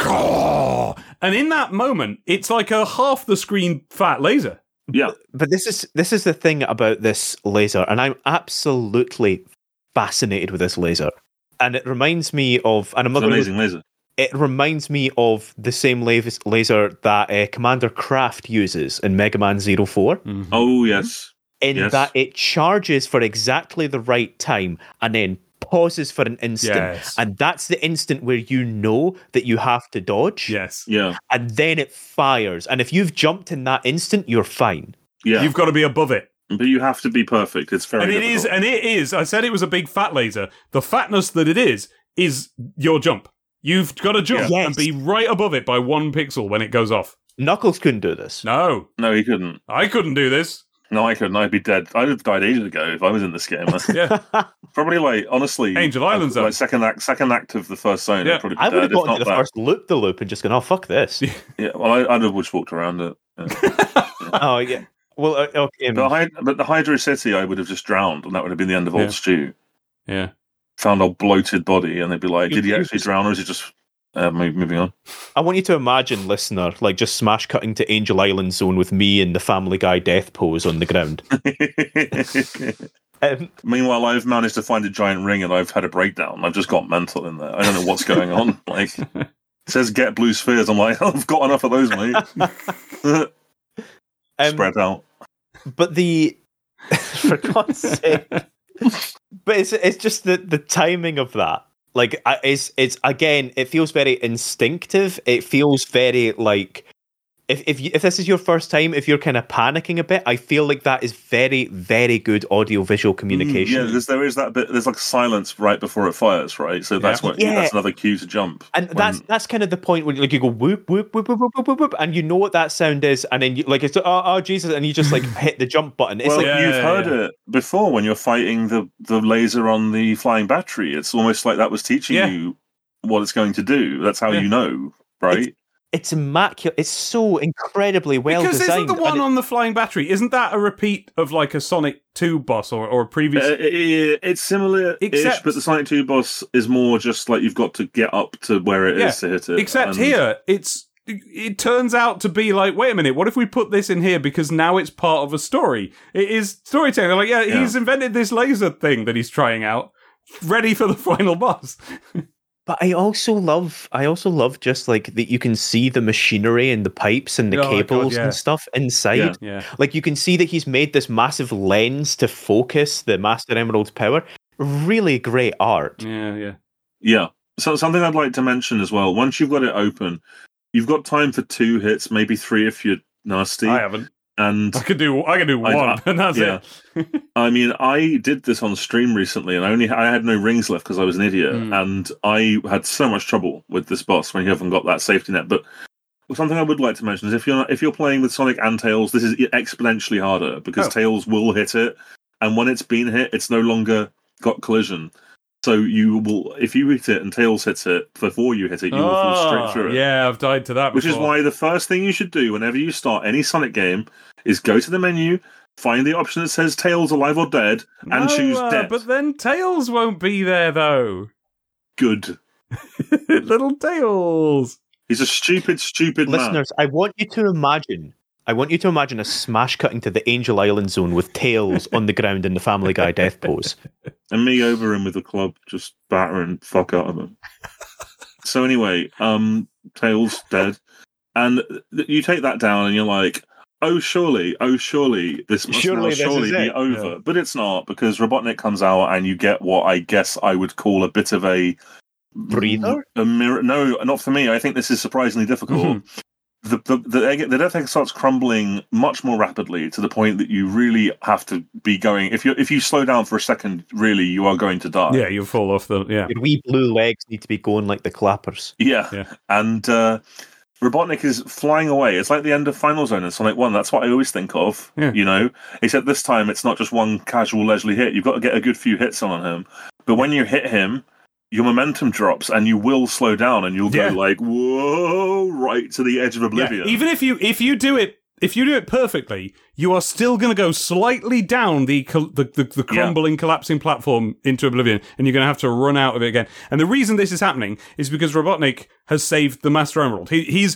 And in that moment, it's like a half the screen fat laser. Yeah. But this is the thing about this laser, and I'm absolutely fascinated with this laser. And it reminds me of... And I'm not amazing laser. It reminds me of the same laser that Commander Kraft uses in Mega Man 04. Mm-hmm. Oh, yes. That it charges for exactly the right time and then pauses for an instant. Yes. And that's the instant where you know that you have to dodge. Yes. Yeah. And then it fires. And if you've jumped in that instant, you're fine. Yeah. You've got to be above it. But you have to be perfect. It's very difficult. And it is. I said it was a big fat laser. The fatness that it is your jump. You've got to jump and be right above it by 1 pixel when it goes off. Knuckles couldn't do this. No, he couldn't. I couldn't do this. No, I couldn't. I'd be dead. I'd have died ages ago if I was in this game. Yeah, probably like honestly, Angel Island zone. Like second act of the first zone. Yeah. I'd probably be I would have dead, gotten to the first loop and just gone, oh fuck this. Yeah, well, I'd have just walked around it. Yeah. Oh yeah. Well, okay. But the Hydro City, I would have just drowned, and that would have been the end of Old Stew. Yeah. Found a bloated body, and they'd be like, "Did he actually drown, or is he just moving on?" I want you to imagine, listener, like just smash cutting to Angel Island Zone with me in the Family Guy death pose on the ground. Meanwhile, I've managed to find a giant ring, and I've had a breakdown. I've just got mental in there. I don't know what's going on. Like, it says "get blue spheres." I'm like, I've got enough of those, mate. Spread out. But for God's sake. But it's just the timing of that. Like, it's again, it feels very instinctive. It feels very like if this is your first time, if you're kind of panicking a bit, I feel like that is very, very good audio-visual communication. Yeah, because there is that bit. There's like silence right before it fires, right? So that's that's another cue to jump. And that's kind of the point when like you go whoop whoop whoop whoop whoop whoop whoop, and you know what that sound is, and then you, like it's oh Jesus, and you just like hit the jump button. It's you've heard it before when you're fighting the laser on the flying battery. It's almost like that was teaching you what it's going to do. That's how you know, right? It's immaculate. It's so incredibly well designed. Because isn't the one on the flying battery, isn't that a repeat of like a Sonic 2 boss or a previous... it's similar-ish, but the Sonic 2 boss is more just like you've got to get up to where it is to hit it. Except here, it turns out to be like, wait a minute, what if we put this in here because now it's part of a story? It is storytelling. Like, he's invented this laser thing that he's trying out, ready for the final boss. But I also love just like that you can see the machinery and the pipes and the cables and stuff inside. Yeah. Like you can see that he's made this massive lens to focus the Master Emerald's power. Really great art. Yeah. So something I'd like to mention as well. Once you've got it open, you've got time for 2 hits, maybe 3 if you're nasty. I haven't. And I could do one, and that's it. I mean, I did this on stream recently, and I had no rings left because I was an idiot, and I had so much trouble with this boss when you haven't got that safety net. But something I would like to mention is if you're playing with Sonic and Tails, this is exponentially harder because Tails will hit it, and when it's been hit, it's no longer got collision. So you will, if you hit it and Tails hits it before you hit it, you will fall straight through it. Yeah, I've died to that before. Which is why the first thing you should do whenever you start any Sonic game is go to the menu, find the option that says Tails alive or dead, and choose dead. But then Tails won't be there, though. Good. Little Tails. He's a stupid man. Listeners, I want you to imagine a smash cutting to the Angel Island Zone with Tails on the ground in the Family Guy death pose. And me over him with a club, just battering fuck out of him. So anyway, Tails dead. And you take that down and you're like, oh surely, this must surely be over. Yeah. But it's not, because Robotnik comes out and you get what I guess I would call a bit of a... breather? A mirror. No, not for me. I think this is surprisingly difficult. Mm-hmm. The death egg starts crumbling much more rapidly to the point that you really have to be going. If you slow down for a second, really, you are going to die. Yeah, you fall off the. Yeah, your wee blue legs need to be going like the clappers. Yeah. And Robotnik is flying away. It's like the end of Final Zone in Sonic 1. That's what I always think of. Yeah. You know, except this time it's not just one casual leisurely hit. You've got to get a good few hits on him. But when you hit him, your momentum drops and you will slow down and you'll go like, whoa, right to the edge of oblivion. Yeah. Even if you do it perfectly, you are still going to go slightly down the crumbling, collapsing platform into oblivion, and you're going to have to run out of it again. And the reason this is happening is because Robotnik has saved the Master Emerald. This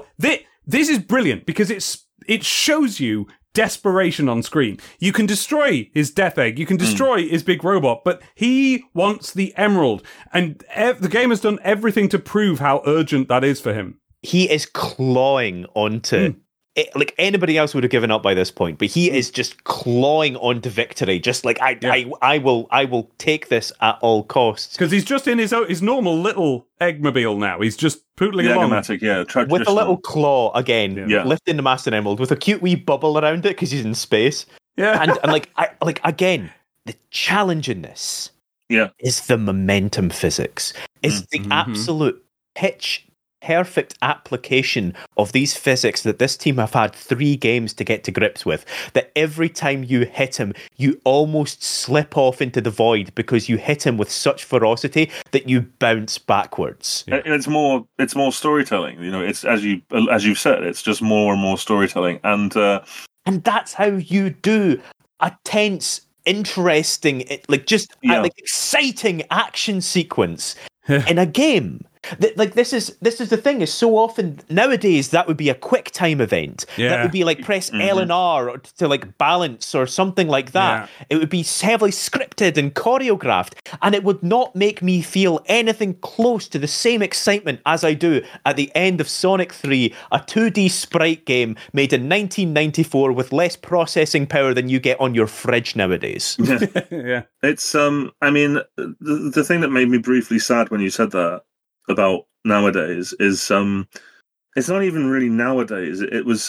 is brilliant because it shows you desperation on screen. You can destroy his death egg, you can destroy his big robot, but he wants the emerald, and the game has done everything to prove how urgent that is for him. He is clawing onto it, like anybody else would have given up by this point, but he is just clawing onto victory, just like I will take this at all costs, because he's just in his normal little eggmobile now. He's just pootling along. With a little claw again, lifting the Master Emerald with a cute wee bubble around it because he's in space. Yeah. And like again, the challenge in this is the momentum physics. It's the absolute pitch perfect application of these physics that this team have had 3 games to get to grips with. That every time you hit him, you almost slip off into the void because you hit him with such ferocity that you bounce backwards. Yeah. It's more storytelling. You know, it's as you've said, it's just more and more storytelling, and that's how you do a tense, interesting, like exciting action sequence in a game. Like this is the thing, is so often nowadays that would be a quick time event. That would be like press L and R to like balance or something like that. It would be heavily scripted and choreographed, and it would not make me feel anything close to the same excitement as I do at the end of Sonic 3, a 2D sprite game made in 1994 with less processing power than you get on your fridge nowadays. Yeah. It's I mean, the thing that made me briefly sad when you said that about nowadays is it's not even really nowadays. It was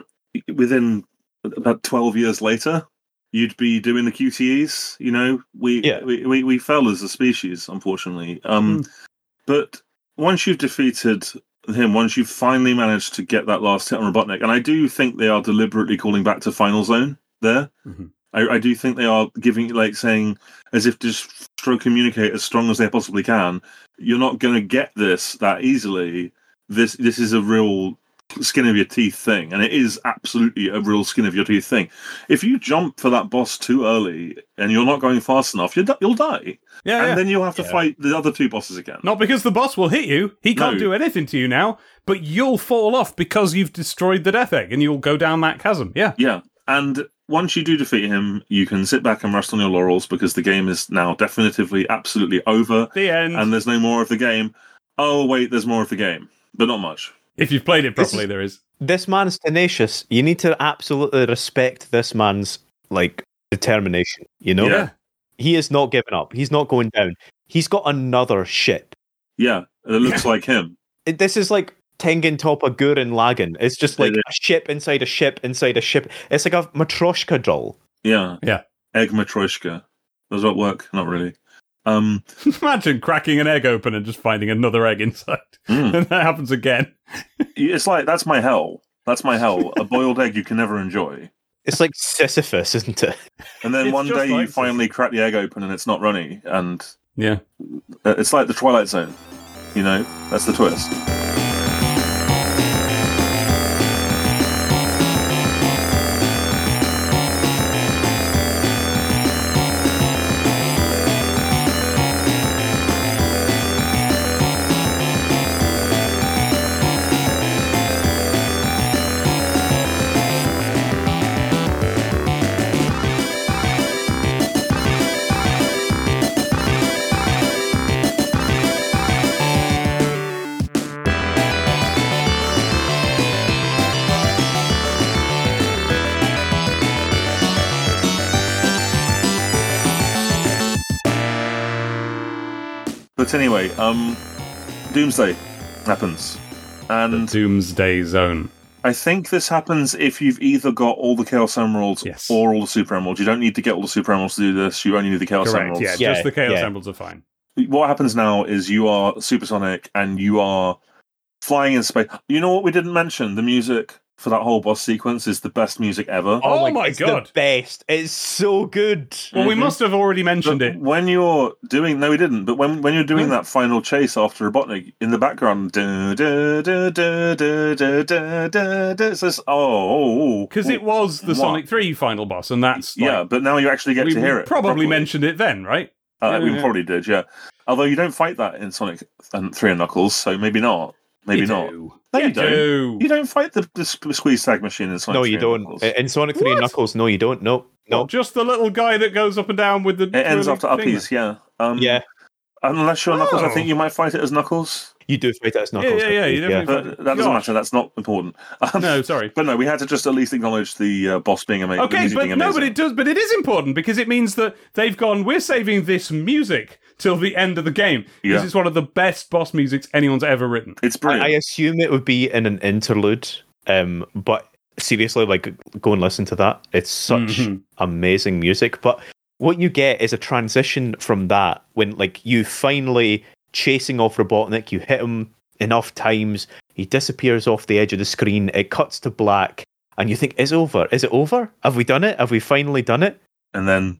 within about 12 years later you'd be doing the QTEs. You know, we fell as a species, unfortunately. But once you've defeated him, once you've finally managed to get that last hit on Robotnik, and I do think they are deliberately calling back to Final Zone there. I do think they are giving, like, saying, as if just to communicate as strong as they possibly can, you're not going to get this that easily. This is a real skin of your teeth thing, and it is absolutely a real skin of your teeth thing. If you jump for that boss too early and you're not going fast enough, you'll die. And then you'll have to fight the other 2 bosses again. Not because the boss will hit you. He can't do anything to you now, but you'll fall off because you've destroyed the Death Egg, and you'll go down that chasm. Yeah. And once you do defeat him, you can sit back and rest on your laurels because the game is now definitively, absolutely over. The end. And there's no more of the game. Oh, wait, there's more of the game. But not much. If you've played it properly, there is. This man's tenacious. You need to absolutely respect this man's, like, determination, you know? Yeah. He is not giving up. He's not going down. He's got another ship. Yeah, it looks like him. This is like Tengen Toppa Gurren Lagann. It's just like a ship inside a ship inside a ship. It's like a Matryoshka doll. Yeah. Egg Matryoshka. Does that work? Not really. Imagine cracking an egg open and just finding another egg inside. And that happens again. It's like, that's my hell. That's my hell. A boiled egg you can never enjoy. It's like Sisyphus, isn't it? And then one day you finally crack the egg open and it's not runny. And it's like the Twilight Zone. You know, that's the twist. But anyway, Doomsday happens. And the Doomsday Zone. I think this happens if you've either got all the Chaos Emeralds or all the Super Emeralds. You don't need to get all the Super Emeralds to do this. You only need the Chaos Emeralds. Yeah, just the Chaos Emeralds are fine. What happens now is you are Supersonic and you are flying in space. You know what we didn't mention? The music for that whole boss sequence is the best music ever. Oh my god. The best. It's so good. Well, we must have already mentioned it. When you're doing... No, we didn't. But when you're doing that final chase after Robotnik, in the background... It says, because it was the Sonic 3 final boss, and that's... Like, but now you actually get to hear it. Probably mentioned it then, right? We probably did, yeah. Although you don't fight that in Sonic 3 and Knuckles, so maybe not. Maybe not. Do. No, you don't. You don't fight the squeeze tag machine in Sonic 3. No, you don't. Knuckles. In Sonic 3 and Knuckles, no, you don't. No. Well, just the little guy that goes up and down with the... It ends after uppies, yeah. Unless you're Knuckles, I think you might fight it as Knuckles. You do fight it as Knuckles. Yeah. But that doesn't matter. That's not important. No, sorry. But no, we had to just at least acknowledge the boss being amazing. Okay, but no, but it does. But it is important because it means that they've gone, we're saving this music till the end of the game. This is one of the best boss musics anyone's ever written. It's brilliant. I assume it would be in an interlude, but seriously, like, go and listen to that. It's such amazing music. But what you get is a transition from that when, like, you finally chasing off Robotnik, you hit him enough times, he disappears off the edge of the screen, it cuts to black, and you think, is it over? Is it over? Have we done it? Have we finally done it? And then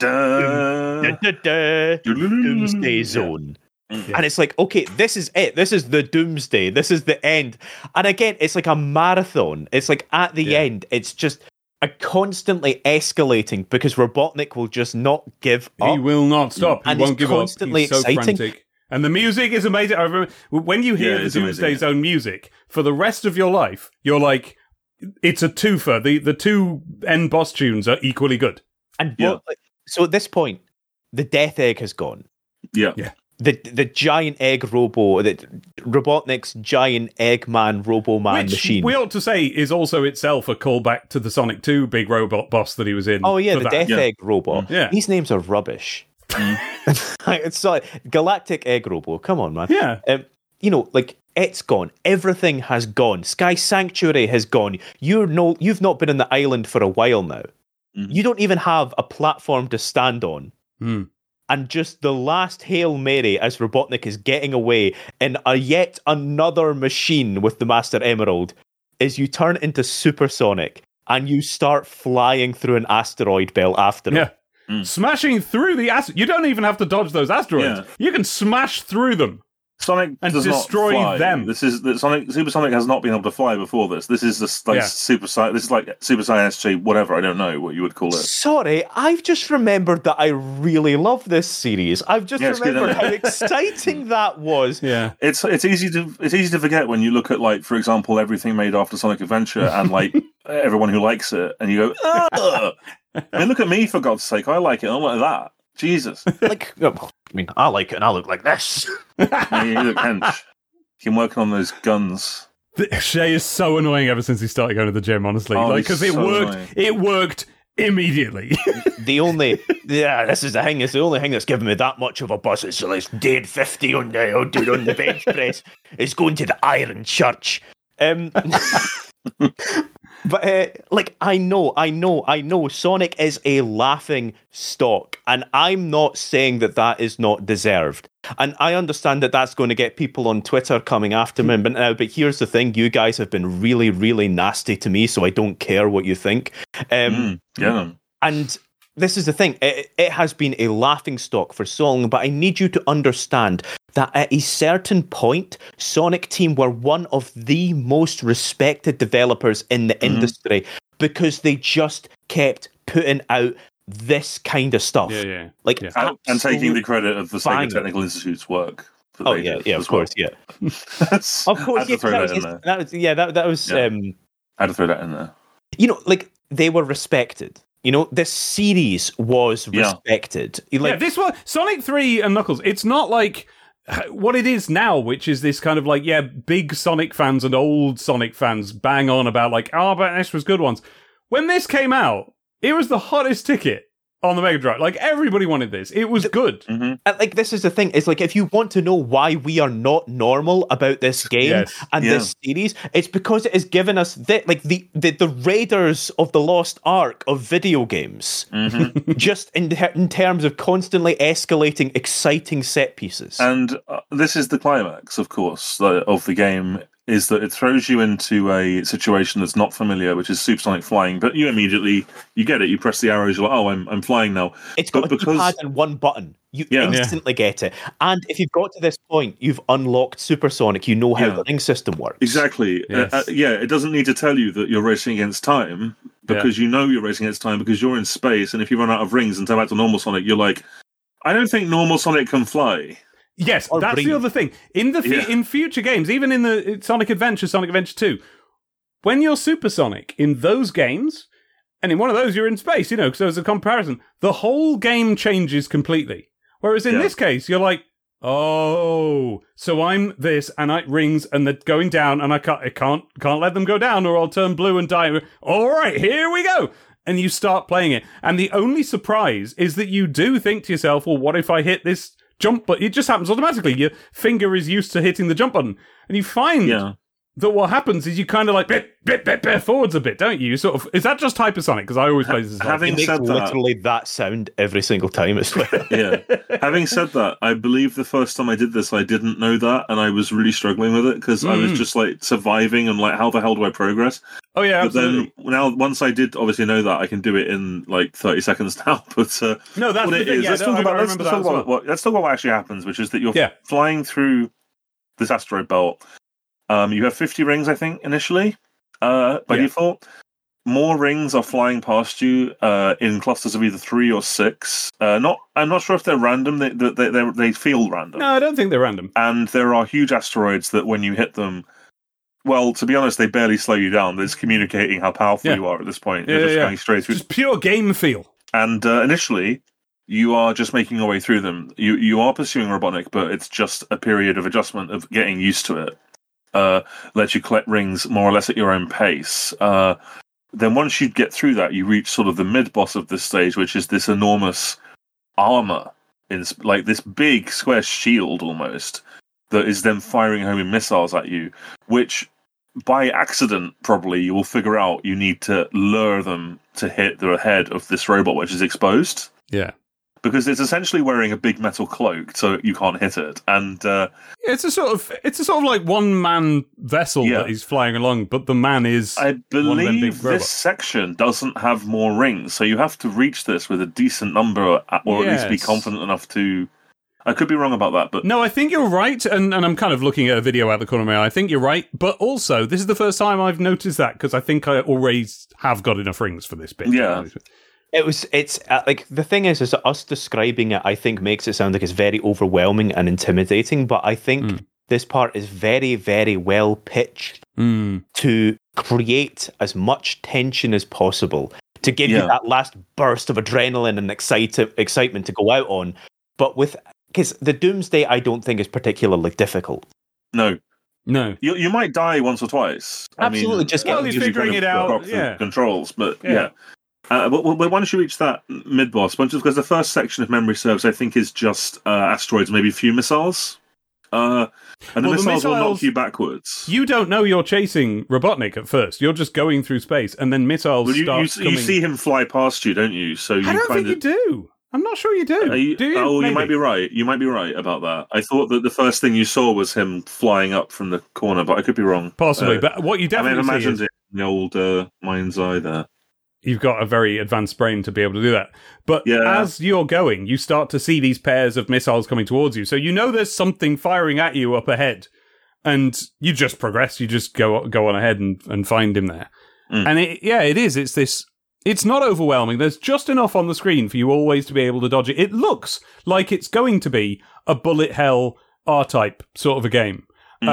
Doomsday Zone. And it's like, okay, this is it. This is the Doomsday. This is the end. And again, it's like a marathon. It's like at the end, it's just a constantly escalating because Robotnik will just not give up. He will not stop. He won't give up. He's so exciting. frantic. And the music is amazing. I remember when you hear the Doomsday Zone music, for the rest of your life, you're like, it's a twofer. The two end boss tunes are equally good. And so at this point, the Death Egg has gone. Yeah. The giant egg Robotnik's giant Eggman Robo-Man machine. We ought to say is also itself a callback to the Sonic 2 big robot boss that he was in. Oh yeah, the Death Egg robot. Yeah. These names are rubbish. It's Galactic Egg Robo. Come on, man. Yeah. Like, it's gone. Everything has gone. Sky Sanctuary has gone. You've not been on the island for a while now. You don't even have a platform to stand on. And just the last Hail Mary as Robotnik is getting away in yet another machine with the Master Emerald is you turn into Supersonic and you start flying through an asteroid belt after him. Smashing through the asteroids. You don't even have to dodge those asteroids. You can smash through them. Sonic and does destroy not fly. them. Supersonic has not been able to fly before this. This is Super Saiyan. This is like Super Saiyan SG, whatever. I don't know what you would call it. Sorry, I've just remembered that I really love this series. I've just remembered how exciting that was. Yeah, it's easy to forget when you look at, like, for example, everything made after Sonic Adventure and like everyone who likes it, and you go, ugh. I mean, look at me, for God's sake. I like it. I'm like that. Jesus. Like, I mean, I like it and I look like this. Yeah, you look hench. You're working on those guns. Shay is so annoying ever since he started going to the gym, honestly. Because it worked. Annoying. It worked immediately. This is the thing. It's the only thing that's given me that much of a buzz. It's like dead 50 on the bench press. It's going to the Iron Church. But, I know Sonic is a laughing stock, and I'm not saying that is not deserved. And I understand that that's going to get people on Twitter coming after me, but here's the thing, you guys have been really, really nasty to me, so I don't care what you think. And this is the thing, it has been a laughing stock for so long, but I need you to understand that at a certain point, Sonic Team were one of the most respected developers in the industry because they just kept putting out this kind of stuff. And taking the credit of the Sega Technical Institute's work. Of course, yeah. Of course, I had to throw that in there. That was. I had to throw that in there. They were respected. This series was respected. This one, Sonic 3 and Knuckles, it's not like what it is now, which is this kind of like, big Sonic fans and old Sonic fans bang on about like, but this was good ones. When this came out, it was the hottest ticket on the Mega Drive. Like, everybody wanted this. It was good. This is the thing. It's like, if you want to know why we are not normal about this game this series, it's because it has given us the Raiders of the Lost Ark of video games. Just in terms of constantly escalating, exciting set pieces. And this is the climax, of course, of the game, is that it throws you into a situation that's not familiar, which is supersonic flying. But you get it. You press the arrows. You're like, oh, I'm flying now. It's got a keypad and one button. You instantly get it. And if you've got to this point, you've unlocked Supersonic. You know how the ring system works. Exactly. Yes. It doesn't need to tell you that you're racing against time because you know you're racing against time because you're in space. And if you run out of rings and turn back to normal Sonic, you're like, I don't think normal Sonic can fly. Yes, that's the other thing. In future games, even in the Sonic Adventure 2, when you're Supersonic in those games, and in one of those you're in space, because there's a comparison, the whole game changes completely. Whereas in this case, you're like, oh, so I'm this, and I rings, and they're going down, and I can't let them go down, or I'll turn blue and die. All right, here we go. And you start playing it. And the only surprise is that you do think to yourself, well, what if I hit this jump button? It just happens automatically. Your finger is used to hitting the jump button. And you find that what happens is you kind of like bit forwards a bit, don't you? You sort of, is that just hypersonic? Because I always play this. Having said that, literally that sound every single time. It's yeah. Having said that, I believe the first time I did this, I didn't know that, and I was really struggling with it because I was just like surviving and like, how the hell do I progress? Oh yeah, but absolutely. Then now, once I did obviously know that, I can do it in like 30 seconds now. But no, that's what it is. Yeah, let's talk about what actually happens, which is that you're flying through this asteroid belt. You have 50 rings, I think, initially, by default. More rings are flying past you in clusters of either 3 or 6. I'm not sure if they're random. They feel random. No, I don't think they're random. And there are huge asteroids that when you hit them, well, to be honest, they barely slow you down. They're just communicating how powerful you are at this point. They're just going straight through. Just pure game feel. And initially, you are just making your way through them. You are pursuing Robotnik, but it's just a period of adjustment, of getting used to it. Let you collect rings more or less at your own pace. Then once you get through that, you reach sort of the mid-boss of this stage, which is this enormous armor, like this big square shield almost, that is then firing homing missiles at you, which by accident probably you will figure out you need to lure them to hit the head of this robot, which is exposed. Yeah. Because it's essentially wearing a big metal cloak, so you can't hit it. And it's a sort of like one-man vessel that he's flying along, but the man is. I believe this section doesn't have more rings, so you have to reach this with a decent number, or at least be confident enough to. I could be wrong about that, but no, I think you're right, and I'm kind of looking at a video out the corner of my eye. I think you're right, but also this is the first time I've noticed that because I think I always have got enough rings for this bit. Yeah. It's like the thing is us describing it, I think, makes it sound like it's very overwhelming and intimidating. But I think this part is very, very well pitched to create as much tension as possible, to give you that last burst of adrenaline and excitement to go out on. But because the Doomsday, I don't think is particularly difficult. No. You might die once or twice. Absolutely, just figuring it out. Controls, but but once you reach that mid-boss, because the first section, if memory serves, I think is just asteroids, maybe a few missiles. And the missiles will knock you backwards. You don't know you're chasing Robotnik at first. You're just going through space, and then missiles start coming. You see him fly past you, don't you? So I don't think you do. I'm not sure you do. Do you? Oh, maybe. You might be right. You might be right about that. I thought that the first thing you saw was him flying up from the corner, but I could be wrong. Possibly, but what you definitely see imagined it in the old mind's eye there. You've got a very advanced brain to be able to do that. But as you're going, you start to see these pairs of missiles coming towards you. So you know there's something firing at you up ahead. And you just progress. You just go on ahead and find him there. And it is. It's this. It's not overwhelming. There's just enough on the screen for you always to be able to dodge it. It looks like it's going to be a bullet hell R-type sort of a game.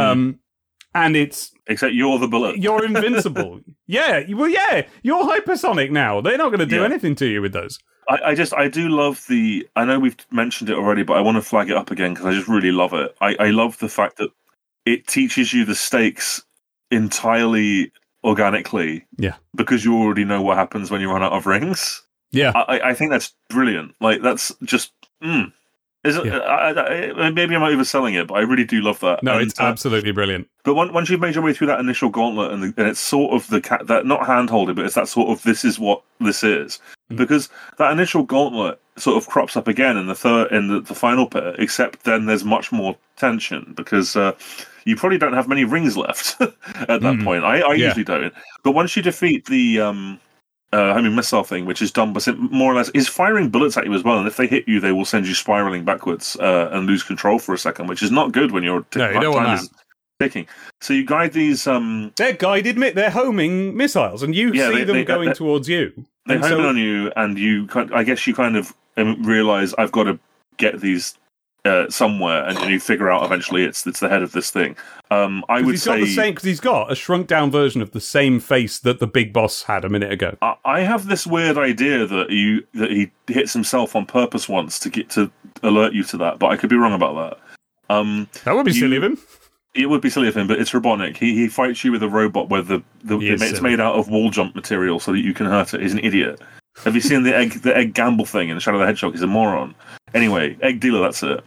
And it's... Except you're the bullet. You're invincible. You're hypersonic now. They're not going to do anything to you with those. I do love the... I know we've mentioned it already, but I want to flag it up again because I just really love it. I love the fact that it teaches you the stakes entirely organically. Yeah. Because you already know what happens when you run out of rings. Yeah. I think that's brilliant. Like, that's just... Maybe I'm overselling it, but I really do love that. No, it's absolutely brilliant. But once you've made your way through that initial gauntlet, and it's sort of that not hand-holding, but it's that sort of this is what this is, because that initial gauntlet sort of crops up again in the final bit. Except then there's much more tension because you probably don't have many rings left at that point. I usually don't. But once you defeat the missile thing, which is done by more or less is firing bullets at you as well, and if they hit you, they will send you spiraling backwards and lose control for a second, which is not good when you're ticking. So you guide these. They're guided. They're homing missiles, and you see them going towards you. They home in on you, and you. I guess you kind of realize I've got to get these somewhere, and you figure out eventually it's the head of this thing. I would say because he's got a shrunk down version of the same face that the big boss had a minute ago. I have this weird idea that he hits himself on purpose once to alert you to that, but I could be wrong about that. That would be silly of him. It would be silly of him, but it's Robotnik. He fights you with a robot where it's made out of wall jump material so that you can hurt it. He's an idiot. Have you seen the egg gamble thing in Shadow the Hedgehog? He's a moron. Anyway, Egg Dealer, that's it.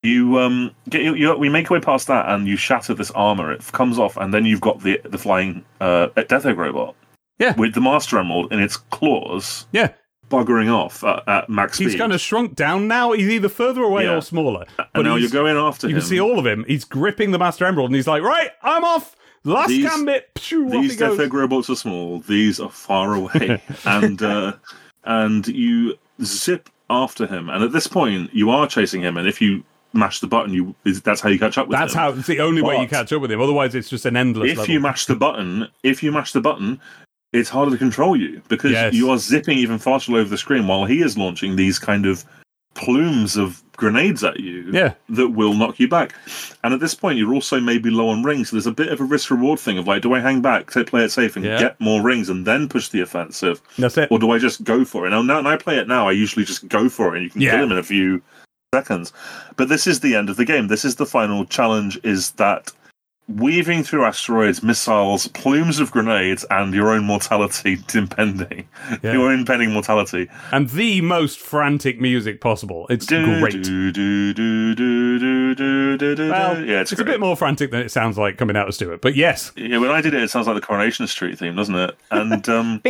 we make our way past that, and you shatter this armor. It comes off, and then you've got the flying Death Egg robot. Yeah, with the Master Emerald in its claws. Yeah, buggering off at max speed. He's kind of shrunk down now. He's either further away or smaller. And now you're going after him. You can see all of him. He's gripping the Master Emerald, and he's like, "Right, I'm off. Last gambit." These Death Egg robots are small. These are far away, and you zip after him. And at this point, you are chasing him. And if you mash the button, that's how you catch up with him. It's the only way you catch up with him. Otherwise, it's just an endless. If you mash the button, it's harder to control you because you are zipping even faster all over the screen while he is launching these kind of plumes of grenades at you that will knock you back. And at this point, you're also maybe low on rings, so there's a bit of a risk-reward thing of like, do I hang back, play it safe, and get more rings and then push the offensive? That's it. Or do I just go for it? Now, when I play it now, I usually just go for it, and you can kill him in a few seconds. But this is the end of the game. This is the final challenge, is that weaving through asteroids, missiles, plumes of grenades, and your own mortality impending. Your own impending mortality. And the most frantic music possible. It's great. It's a bit more frantic than it sounds like coming out of Stuart, but yes. Yeah, when I did it sounds like the Coronation Street theme, doesn't it? And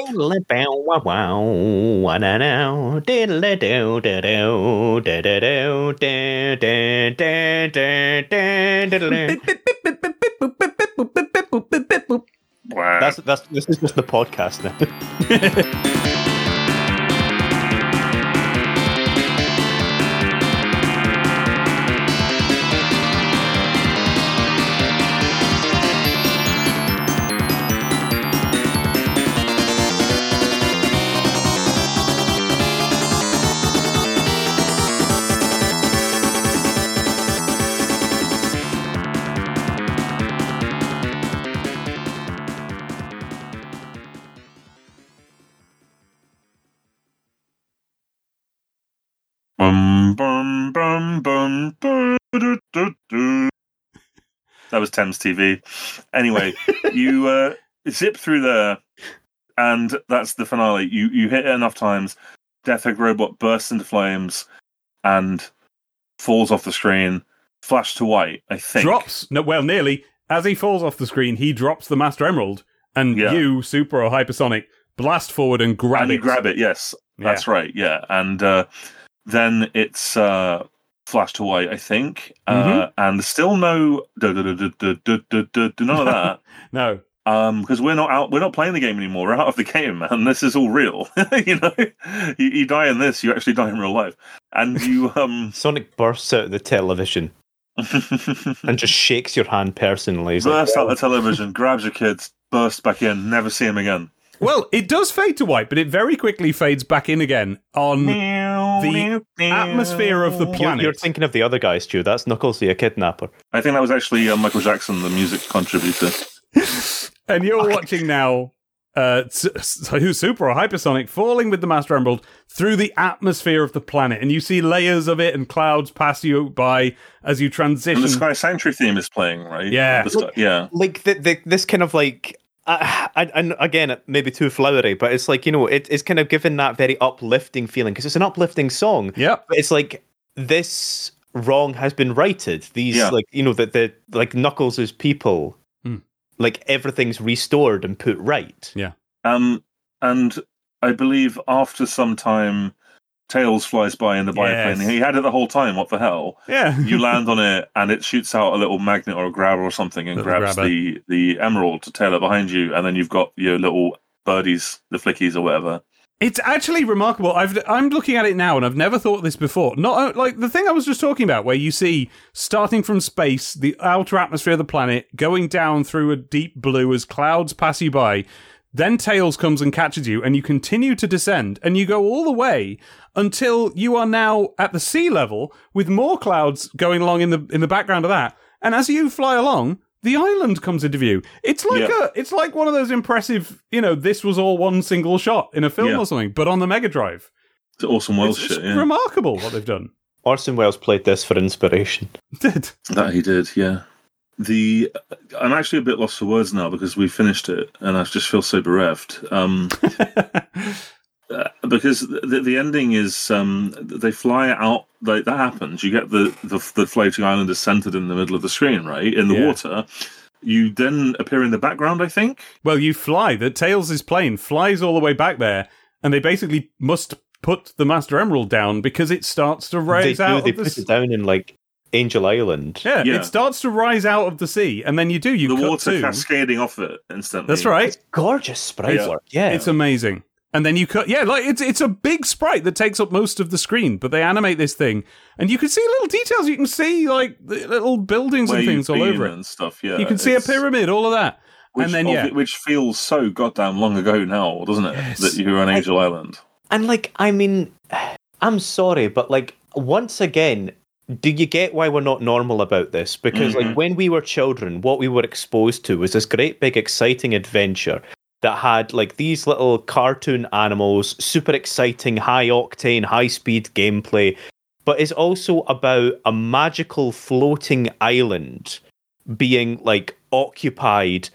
This is just the podcast now. That was Thames TV. Anyway, you zip through there, and that's the finale. You hit it enough times, Death Egg robot bursts into flames and falls off the screen, flash to white, I think. Nearly. As he falls off the screen, he drops the Master Emerald, and you, Super or Hypersonic, blast forward and grab it. You grab it, yes. That's right, yeah. And then it's flash to white, I think. And still no none of that. No. Because we're not playing the game anymore. We're out of the game, and this is all real. You die in this, you actually die in real life. And you Sonic bursts out of the television and just shakes your hand personally. Bursts out the television, grabs your kids, bursts back in, never see him again. Well, it does fade to white, but it very quickly fades back in again on the atmosphere of the planet. You're thinking of the other guy, Stu. That's Knuckles the Kidnapper. I think that was actually Michael Jackson, the music contributor. And you're watching now Super or Hypersonic falling with the Master Emerald through the atmosphere of the planet, and you see layers of it and clouds pass you by as you transition. And the Sky Sanctuary theme is playing, right? Yeah. Like this kind of like... and again, it may be too flowery, but it's like, it's kind of given that very uplifting feeling because it's an uplifting song. Yeah, but it's like this wrong has been righted. These like Knuckles' people, like everything's restored and put right. Yeah. And I believe after some time, Tails flies by in the biplane. He had it the whole time. What the hell? Yeah. You land on it, and it shoots out a little magnet or a grabber or something, and grabs the emerald to tail it behind you, and then you've got your little birdies, the flickies or whatever. It's actually remarkable. I'm looking at it now, and I've never thought of this before. Not like the thing I was just talking about, where you see starting from space, the outer atmosphere of the planet, going down through a deep blue as clouds pass you by. Then Tails comes and catches you, and you continue to descend, and you go all the way until you are now at the sea level with more clouds going along in the background of that. And as you fly along, the island comes into view. It's like it's like one of those impressive, this was all one single shot in a film or something, but on the Mega Drive. It's awesome Welles shit. It's remarkable what they've done. Orson Welles played this for inspiration. Did that he did? Yeah. I'm actually a bit lost for words now because we finished it, and I just feel so bereft. because the ending is they fly out. That happens. You get the floating island is centered in the middle of the screen, right in the water. You then appear in the background, I think. Well, you fly. The Tails' plane flies all the way back there, and they basically must put the Master Emerald down because it starts to rise out. They put it down in like Angel Island. Yeah, it starts to rise out of the sea, and then you the water cascading off it instantly. That's right. It's gorgeous sprite work. Yeah, it's amazing. And then you cut, like it's a big sprite that takes up most of the screen, but they animate this thing, and you can see little details. You can see like the little buildings and things all over it and stuff. Yeah, you can see a pyramid, all of that, which feels so goddamn long ago now, doesn't it? Yes. That you were on Angel Island. And like, I mean, I'm sorry, but like once again, do you get why we're not normal about this? Because like when we were children, what we were exposed to was this great big exciting adventure that had like these little cartoon animals, super exciting, high octane, high speed gameplay, but is also about a magical floating island being like occupied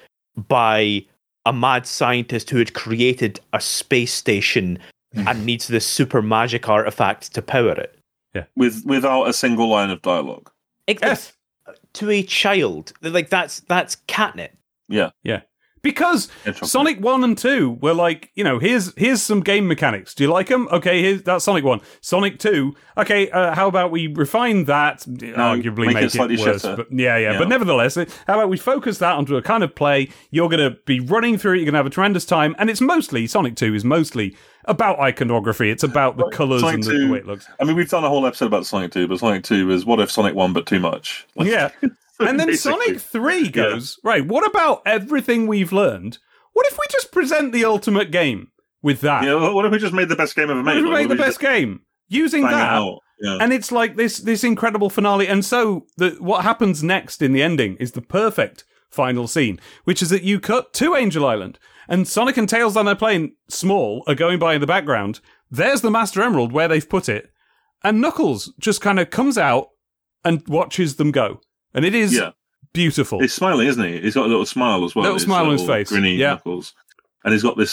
by a mad scientist who had created a space station and needs this super magic artifact to power it. Yeah, without a single line of dialogue. Yes, to a child, like that's catnip. Yeah. Because Sonic 1 and 2 were like, here's some game mechanics. Do you like them? Okay, that's Sonic 1. Sonic 2, okay, how about we refine that, arguably make it worse. But, yeah, but nevertheless, how about we focus that onto a kind of play, you're going to be running through it, you're going to have a tremendous time, and it's mostly, Sonic 2 is mostly about iconography, it's about the colours and the way it looks. I mean, we've done a whole episode about Sonic 2, but Sonic 2 is what if Sonic 1 but too much? Yeah. And then Sonic 3 goes, right, what about everything we've learned? What if we just present the ultimate game with that? Yeah, what if we just made the best game ever made? What if we made the best game using that? Yeah. And it's like this incredible finale. And so what happens next in the ending is the perfect final scene, which is that you cut to Angel Island, and Sonic and Tails on their plane, small, are going by in the background. There's the Master Emerald where they've put it, and Knuckles just kind of comes out and watches them go. And it is beautiful. He's smiling, isn't he? He's got a little smile as well. Little smile on his face. Grinny Knuckles. And he's got this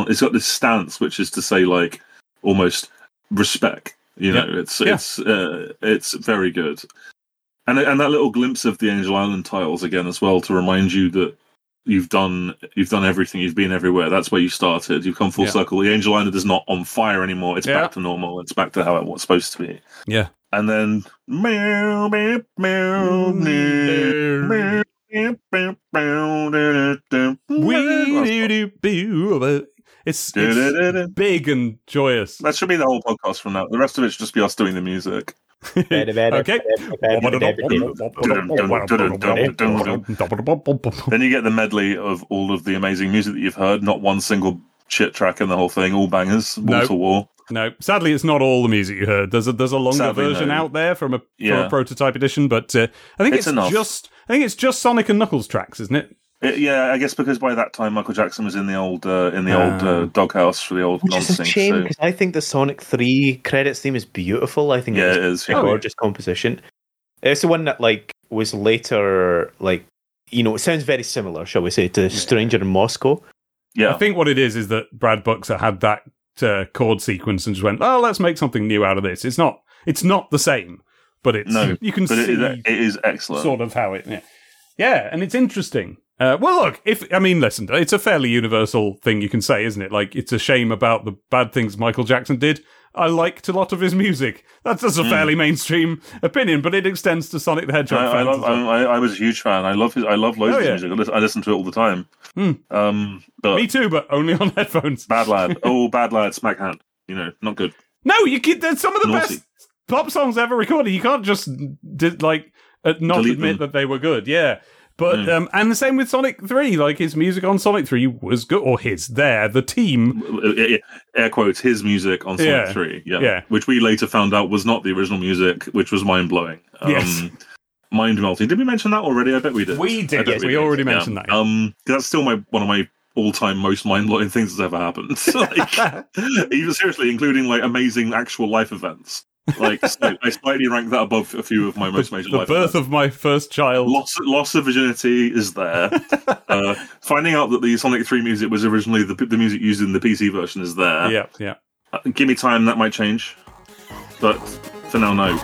stance, which is to say, like, almost respect. It's very good. And that little glimpse of the Angel Island tiles again as well, to remind you that you've done everything, you've been everywhere. That's where you started. You've come full circle. The Angel Island is not on fire anymore. It's back to normal. It's back to how it was supposed to be. Yeah. And then it's big and joyous. That should be the whole podcast from now. The rest of it should just be us doing the music. Okay. Then you get the medley of all of the amazing music that you've heard. Not one single shit track in the whole thing. All bangers, wall to wall. No, sadly, it's not all the music you heard. There's a longer version out there from a prototype edition, but I think it's just Sonic and Knuckles tracks, isn't it? I guess because by that time Michael Jackson was in the old doghouse for the old Which is a shame because I think the Sonic 3 credits theme is beautiful. I think it is a gorgeous composition. It's the one that like was later it sounds very similar, shall we say, to Stranger in Moscow. Yeah, I think what it is that Brad Buxer had that chord sequence and just went, let's make something new out of this. It's not the same, but you can see it is excellent. Sort of how it, and it's interesting. Well, look, listen, it's a fairly universal thing you can say, isn't it? Like, it's a shame about the bad things Michael Jackson did. I liked a lot of his music. That's a fairly mainstream opinion, but it extends to Sonic the Hedgehog fans. I was a huge fan. I love loads of his music. I listen to it all the time. But me too, but only on headphones. Bad lad. Bad lad, smack hand. Not good. No, there's some of the best pop songs ever recorded. You can't just not admit that they were good. Yeah. But and the same with Sonic 3, like his music on Sonic 3 was good, or the team, air quotes, his music on Sonic 3, which we later found out was not the original music, which was mind blowing. Yes, mind melting. Did we mention that already? I bet we did. We did. Yes, we already mentioned that. That's still one of my all-time most mind-blowing things that's ever happened. Even seriously, including like amazing actual life events. I slightly rank that above a few of my most major life events. The birth of my first child. Loss of virginity is there. Finding out that the Sonic 3 music was originally the music used in the PC version is there. Yeah. Give me time, that might change. But for now, no.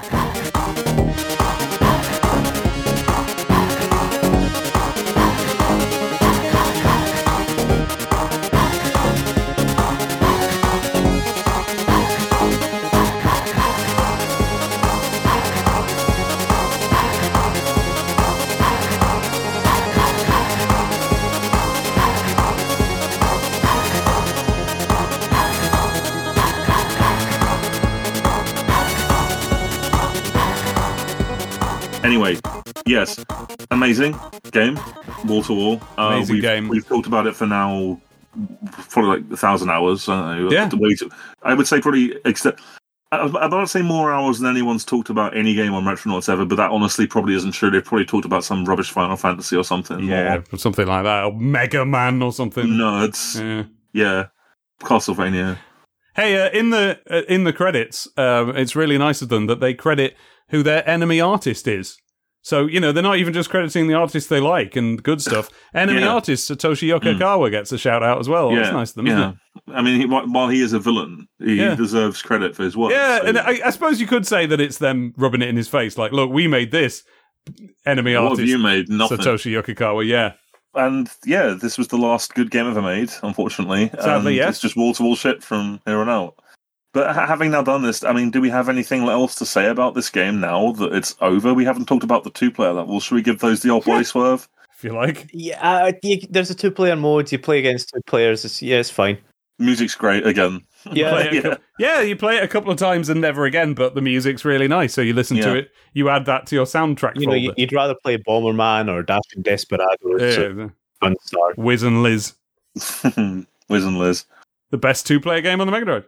Anyway, yes, amazing game, wall to wall. Amazing game. We've talked about it for now, probably like 1,000 hours. I don't know. Yeah. I would say probably. I'm about to say more hours than anyone's talked about any game on Retronauts ever, but that honestly probably isn't true. They've probably talked about some rubbish Final Fantasy or something. Yeah, or something like that, or Mega Man or something. Nerds. Yeah. Castlevania. Hey, in the credits, it's really nice of them that they credit who their enemy artist is. So, they're not even just crediting the artist they like and good stuff. Enemy artist Satoshi Yokokawa gets a shout out as well. That's nice of them, isn't it? I mean, while he is a villain, he deserves credit for his work. Yeah, so. And I suppose you could say that it's them rubbing it in his face. Like, look, we made this enemy artist. What have you made? Nothing. Satoshi Yokokawa, yeah. And this was the last good game ever made, unfortunately. Sadly, yes. It's just wall-to-wall shit from here on out. But having now done this, I mean, do we have anything else to say about this game now that it's over? We haven't talked about the 2-player levels. Should we give those the old body swerve? If you like. Yeah, there's a 2-player mode. You play against 2 players. It's fine. Music's great again. Yeah, you play it a couple of times and never again, but the music's really nice. So you listen to it, you add that to your soundtrack folder. You'd rather play Bomberman or Dashing Desperados. Wiz and Liz. Wiz and Liz. The best 2-player game on the Mega Drive.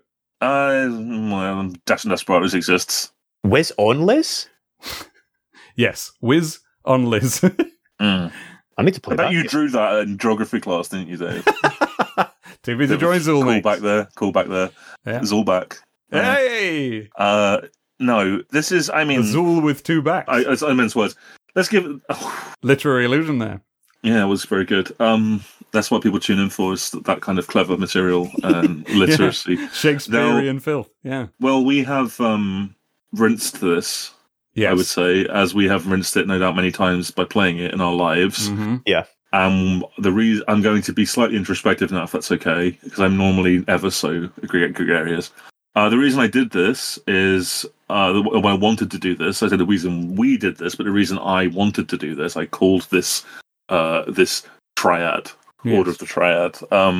Well, Dashing Desperados exists. Wiz on Liz? Yes, Wiz on Liz. I need to play that. I bet you drew that in geography class, didn't you, Dave? Too busy drawing Zool, mate. Cool back there. Yeah. Zool back. Hey! No, this is, I mean... The Zool with 2 backs. I meant words. Let's give it... Literary illusion there. Yeah, it was very good. That's what people tune in for, is that kind of clever material and literacy. Shakespearean filth, yeah. Well, we have rinsed this, I would say, as we have rinsed it, no doubt, many times by playing it in our lives. Mm-hmm. Yeah. The reason I'm going to be slightly introspective now, if that's okay, because I'm normally ever so gregarious. The reason I did this is, I wanted to do this. I said the reason we did this, but the reason I wanted to do this, I called this triad, Order of the Triad.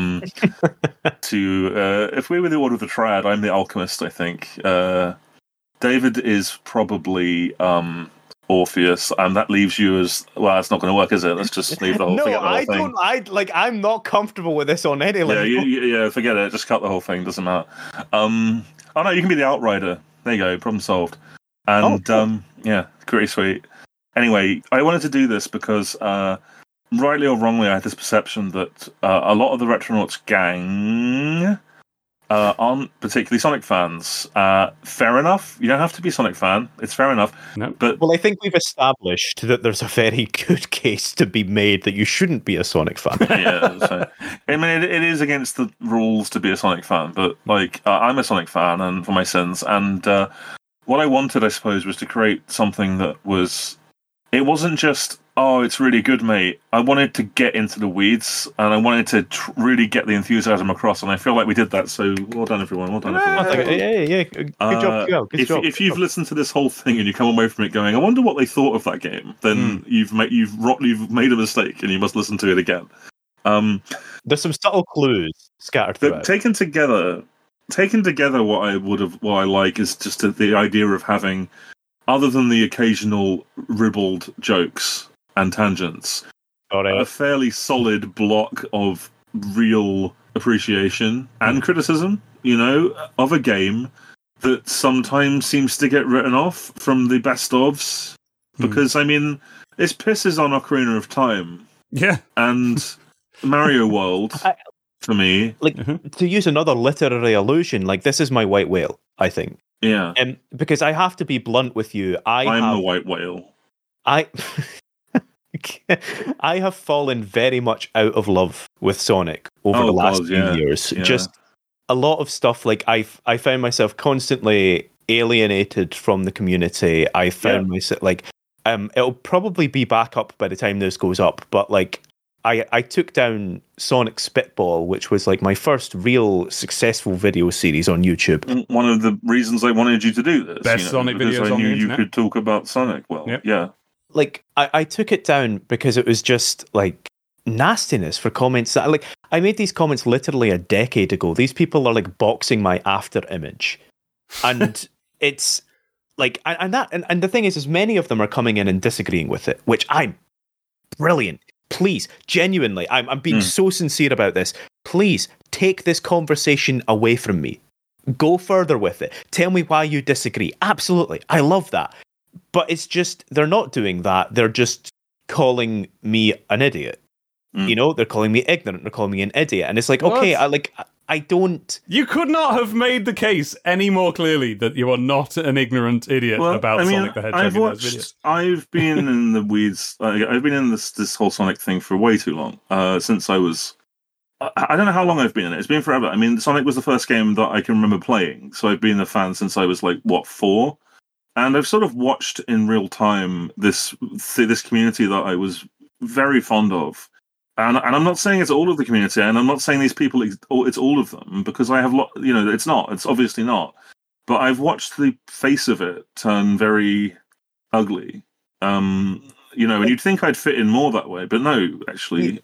If we were the Order of the Triad, I'm the alchemist, I think. David is probably Orpheus, and that leaves you as well. It's not going to work, is it? Let's just leave the whole thing. I'm not comfortable with this on any level. Yeah, forget it. Just cut the whole thing. Doesn't matter. Oh no, you can be the Outrider. There you go. Problem solved. And cool. Pretty sweet. Anyway, I wanted to do this because, rightly or wrongly, I had this perception that a lot of the Retronauts gang aren't particularly Sonic fans. Fair enough. You don't have to be a Sonic fan. It's fair enough. No. Well, I think we've established that there's a very good case to be made that you shouldn't be a Sonic fan. I mean, it is against the rules to be a Sonic fan, but I'm a Sonic fan, and for my sins. And what I wanted, I suppose, was to create something that was. It wasn't just, it's really good, mate. I wanted to get into the weeds, and I wanted to really get the enthusiasm across, and I feel like we did that, so well done, everyone. Well done, everyone. Yeah. Good job. If you've listened to this whole thing and you come away from it going, I wonder what they thought of that game, then you've made a mistake, and you must listen to it again. There's some subtle clues scattered throughout. Taken together, what I like is just the idea of having, other than the occasional ribald jokes and tangents, a fairly solid block of real appreciation and criticism, of a game that sometimes seems to get written off from the best ofs. Because, I mean, this pisses on Ocarina of Time. Yeah. And Mario World, for me. To use another literary allusion, this is my white whale, I think. Yeah. Because I have to be blunt with you. I'm the white whale. I have fallen very much out of love with Sonic over the last few years. Yeah. Just a lot of stuff, like I found myself constantly alienated from the community. I found myself like, it'll probably be back up by the time this goes up, but like I took down Sonic Spitball, which was like my first real successful video series on YouTube. One of the reasons I wanted you to do this, best Sonic videos I on knew the you internet. could talk about Sonic well. Yep. Yeah. Like I took it down because it was just like nastiness for comments that like I made these comments literally a decade ago. These people are like boxing my after image, and it's like and the thing is many of them are coming in and disagreeing with it, which I'm brilliant. Please, genuinely, I'm being so sincere about this. Please take this conversation away from me. Go further with it. Tell me why you disagree. Absolutely, I love that. But it's just they're not doing that. They're just calling me an idiot. You know, they're calling me ignorant. They're calling me an idiot, and it's like, okay, I don't. You could not have made the case any more clearly that you are not an ignorant idiot about Sonic the Hedgehog. I've been in the weeds. I've been in this whole Sonic thing for way too long. Since I was, I don't know how long I've been in it. It's been forever. I mean, Sonic was the first game that I can remember playing, so I've been a fan since I was like 4, and I've sort of watched in real time this community that I was very fond of. And I'm not saying it's all of the community, and I'm not saying these people, it's all of them, because I have, it's not. It's obviously not. But I've watched the face of it turn very ugly. And you'd think I'd fit in more that way, but no, actually.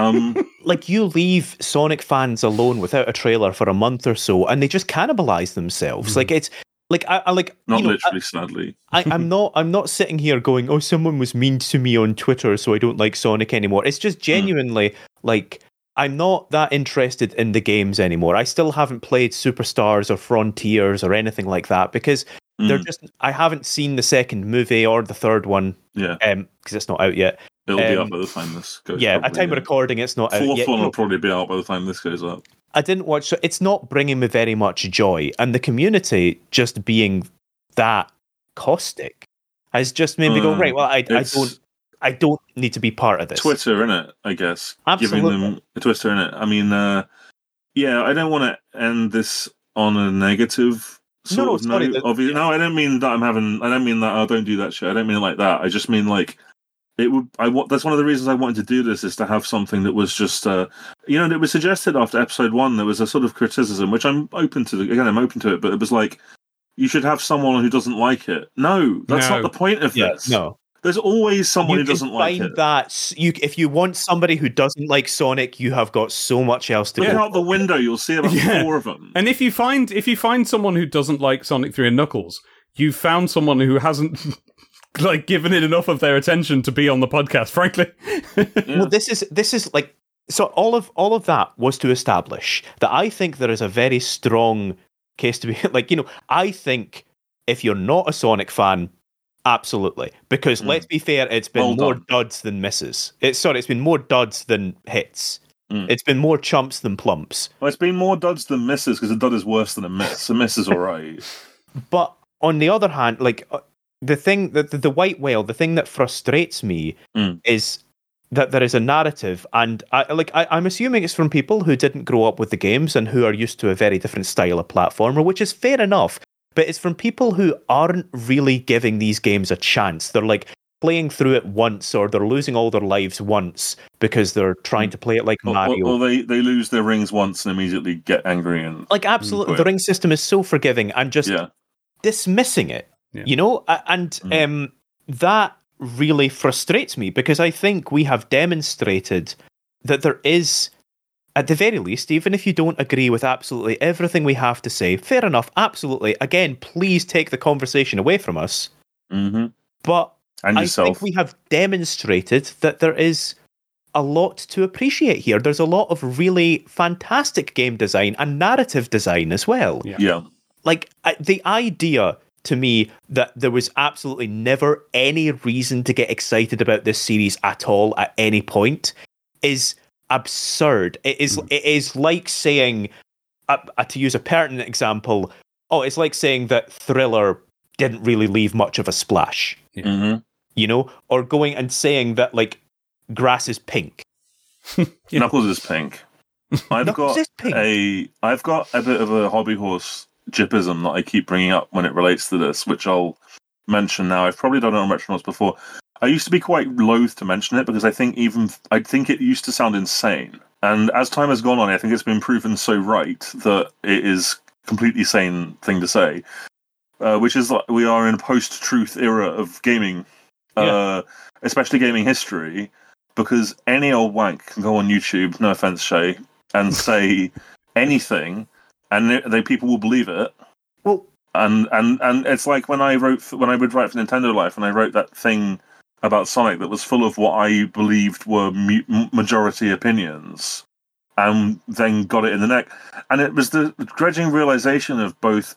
Like, you leave Sonic fans alone without a trailer for a month or so, and they just cannibalize themselves. Like, it's... Like I like not literally, sadly. I'm not sitting here going, oh, someone was mean to me on Twitter, so I don't like Sonic anymore. It's just genuinely like I'm not that interested in the games anymore. I still haven't played Superstars or Frontiers or anything like that because they're just. I haven't seen the second movie or the third one. Yeah. Because it's not out yet. It'll be out by the time this goes. Yeah, at time of recording, it's not out yet. Fourth one will probably be out by the time this goes up. I didn't watch, so it's not bringing me very much joy, and the community just being that caustic has just made me go, right. Well, I don't need to be part of this. Twitter, innit? I guess absolutely giving them a Twitter, innit? I mean, I don't want to end this on a negative sort of note. Obviously, no, I don't mean that I don't mean that. Oh, don't do that shit. I don't mean it like that. I just mean like. That's one of the reasons I wanted to do this, is to have something that was just, it was suggested after episode 1. There was a sort of criticism, which I'm open to. Again, I'm open to it, but it was like, you should have someone who doesn't like it. No, that's not the point of this. No. There's always someone who doesn't like it. If you want somebody who doesn't like Sonic, you have got so much else to Get go. out the window, you'll see about 4 of them. And if you find someone who doesn't like Sonic 3 and Knuckles, you've found someone who hasn't like given it enough of their attention to be on the podcast, frankly. Well, this is like, so all of that was to establish that I think there is a very strong case to be like, I think if you're not a Sonic fan, absolutely, because let's be fair, it's been more duds than misses. It's been more duds than hits. It's been more chumps than plumps. Well, it's been more duds than misses, because a dud is worse than a miss. A miss is all right. But on the other hand, like, the thing that the white whale, the thing that frustrates me is that there is a narrative, and I'm assuming it's from people who didn't grow up with the games and who are used to a very different style of platformer, which is fair enough. But it's from people who aren't really giving these games a chance. They're like playing through it once, or they're losing all their lives once because they're trying to play it like Mario. Or they lose their rings once and immediately get angry and like absolutely, the ring system is so forgiving and just dismissing it. Yeah. And that really frustrates me, because I think we have demonstrated that there is, at the very least, even if you don't agree with absolutely everything we have to say, fair enough, absolutely. Again, please take the conversation away from us. Mm-hmm. But I think we have demonstrated that there is a lot to appreciate here. There's a lot of really fantastic game design and narrative design as well. Yeah. Like, the idea to me that there was absolutely never any reason to get excited about this series at all at any point is absurd. It is like saying, to use a pertinent example, it's like saying that Thriller didn't really leave much of a splash. Mm-hmm. Or going and saying that, like, grass is pink. Knuckles is pink. I've got a bit of a hobby horse jipism that I keep bringing up when it relates to this, which I'll mention now. I've probably done it on Retronauts before. I used to be quite loath to mention it because I think it used to sound insane. And as time has gone on, I think it's been proven so right that it is a completely sane thing to say. Which is like we are in a post-truth era of gaming, especially gaming history, because any old wank can go on YouTube, no offense, Shay, and say anything, and people will believe it. Well, and it's like when I would write for Nintendo Life, and I wrote that thing about Sonic that was full of what I believed were majority opinions, and then got it in the neck, and it was the dredging realization of both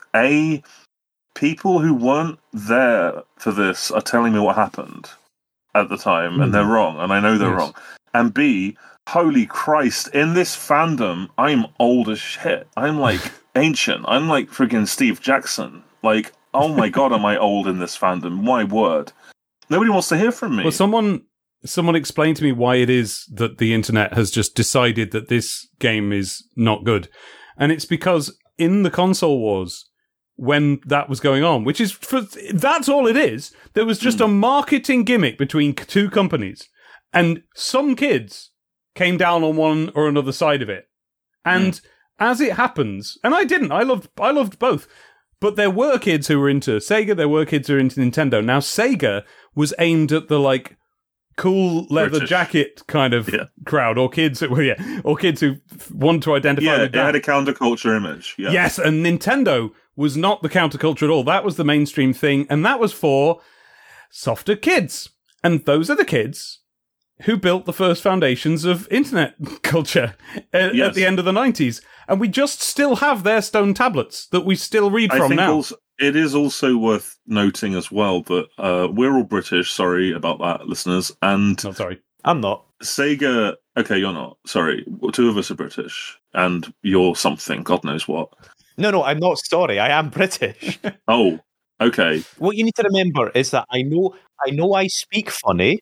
people who weren't there for this are telling me what happened at the time, and they're wrong, and I know they're wrong. And B, holy Christ, in this fandom, I'm old as shit. I'm like ancient. I'm like friggin' Steve Jackson. Like, oh my God, am I old in this fandom? My word. Nobody wants to hear from me. Well, someone explained to me why it is that the internet has just decided that this game is not good. And it's because in the console wars, when that was going on, that's all it is. There was just a marketing gimmick between two companies, and some kids came down on one or another side of it. And as it happens, and I didn't, I loved both, but there were kids who were into Sega, there were kids who were into Nintendo. Now, Sega was aimed at the like cool leather British jacket kind of crowd, or kids who want to identify with that. It had a counterculture image. Yeah. Yes, and Nintendo was not the counterculture at all. That was the mainstream thing, and that was for softer kids. And those are the kids who built the first foundations of internet culture at the end of the 90s. And we just still have their stone tablets that we still read from now. It is also worth noting as well that we're all British. Sorry about that, listeners. And I'm sorry. I'm not. Sega... Okay, you're not. Sorry. Two of us are British, and you're something. God knows what. No, I'm not sorry. I am British. Oh, okay. What you need to remember is that I know I speak funny.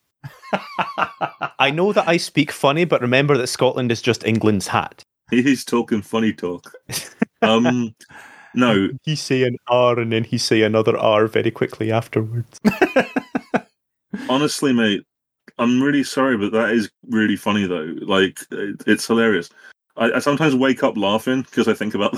I know that I speak funny, but remember that Scotland is just England's hat. He's talking funny talk. No. He say an R and then he say another R very quickly afterwards. Honestly, mate, I'm really sorry, but that is really funny, though. Like, it's hilarious. I sometimes wake up laughing because I think about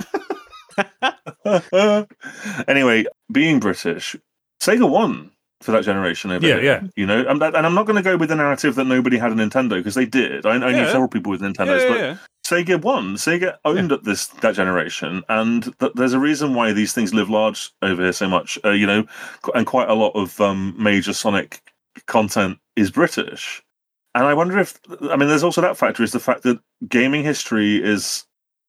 that. Anyway, being British, Sega won for that generation over here. Yeah. You know, and I'm not going to go with the narrative that nobody had a Nintendo, because they did. I knew several people with Nintendos, but Sega won. Sega owned that generation, and there's a reason why these things live large over here so much. You know, and quite a lot of major Sonic content is British. And I wonder if, there's also that factor, is the fact that gaming history is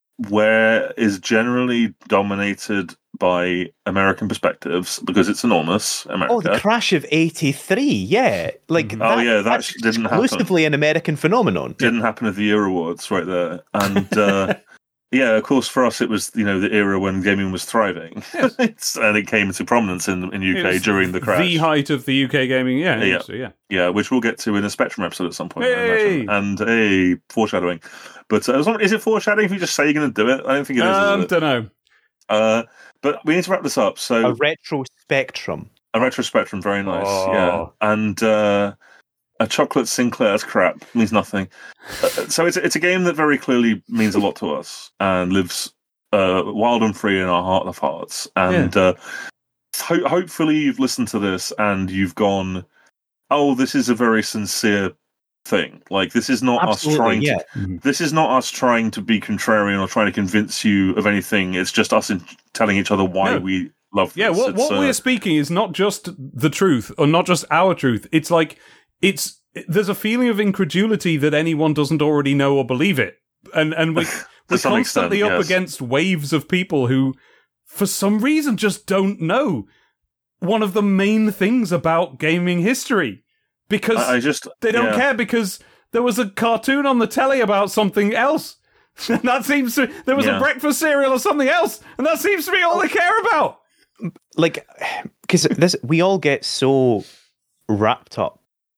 generally dominated by American perspectives, because it's enormous, America. Oh, the crash of 83, yeah. That's didn't happen. Exclusively an American phenomenon. Didn't happen at the Year Awards right there. And yeah, of course, for us, it was, the era when gaming was thriving. Yes. And it came into prominence in UK during the crash. The height of the UK gaming, Yeah, which we'll get to in a Spectrum episode at some point, I imagine. And foreshadowing. But is it foreshadowing if you just say you're going to do it? I don't think it is. I don't know. But we need to wrap this up. So a retro Spectrum. Very nice. Yeah, and a chocolate Sinclair's crap means nothing. So it's a game that very clearly means a lot to us and lives wild and free in our heart of hearts. And hopefully you've listened to this and you've gone, "Oh, this is a very sincere thing. Like, this is not us trying to. This is not us trying to be contrarian or trying to convince you of anything. It's just us telling each other why we love this." Yeah, what we're speaking is not just the truth, or not just our truth. It's like there's a feeling of incredulity that anyone doesn't already know or believe it, and we're constantly up against waves of people who, for some reason, just don't know one of the main things about gaming history. Because they don't care, because there was a cartoon on the telly about something else. And that seems to... There was a breakfast cereal or something else, and that seems to be all they care about. Like, because we all get so wrapped up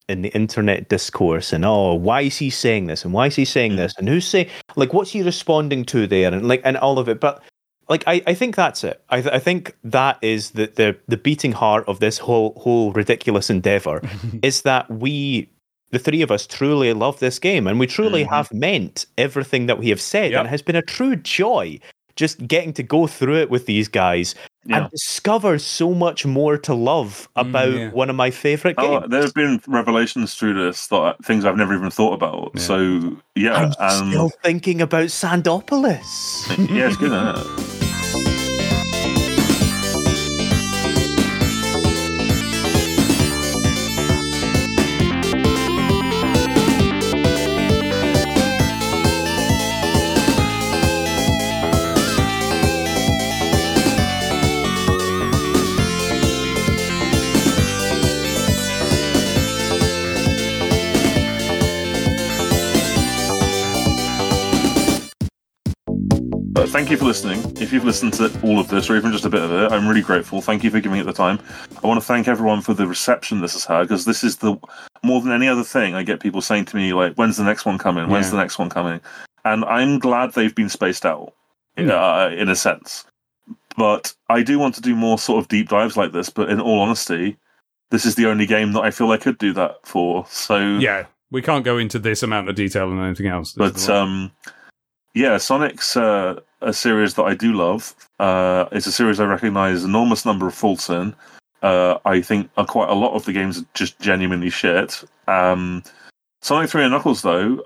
in the internet discourse, and why is he saying this, and why is he saying this, and who's saying, like, what's he responding to there, and all of it. But like, I think that's it. I think that is the beating heart of this whole ridiculous endeavor is that the three of us truly love this game, and we truly have meant everything that we have said, and it has been a true joy just getting to go through it with these guys and discover so much more to love about one of my favourite games. There have been revelations through this, things I've never even thought about. Yeah. So, I'm still thinking about Sandopolis. Yeah, it's good, isn't it? Thank you for listening. If you've listened to all of this, or even just a bit of it, I'm really grateful. Thank you for giving it the time. I want to thank everyone for the reception this has had, because this is more than any other thing, I get people saying to me, like, when's the next one coming? When's the next one coming? And I'm glad they've been spaced out, in a sense. But I do want to do more sort of deep dives like this, but in all honesty, this is the only game that I feel I could do that for. So yeah, we can't go into this amount of detail and anything else. But Sonic's a series that I do love. It's a series I recognise an enormous number of faults in. I think quite a lot of the games are just genuinely shit. Sonic 3 and Knuckles, though,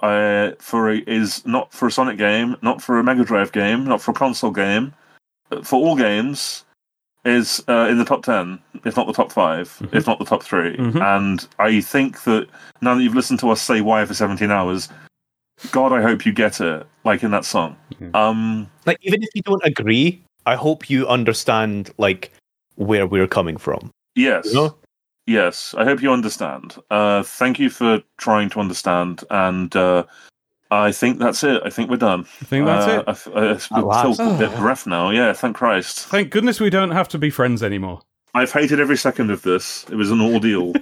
is not for a Sonic game, not for a Mega Drive game, not for a console game, for all games, is in the top 10, if not the top 5, if not the top 3. And I think that now that you've listened to us say why for 17 hours, God, I hope you get it, like in that song. Like, even if you don't agree, I hope you understand, like, where we're coming from. Yes. You know? Yes, I hope you understand. Thank you for trying to understand, and I think that's it. I think we're done. I think that's it. I feel a bit breath now. Yeah, thank Christ. Thank goodness we don't have to be friends anymore. I've hated every second of this. It was an ordeal.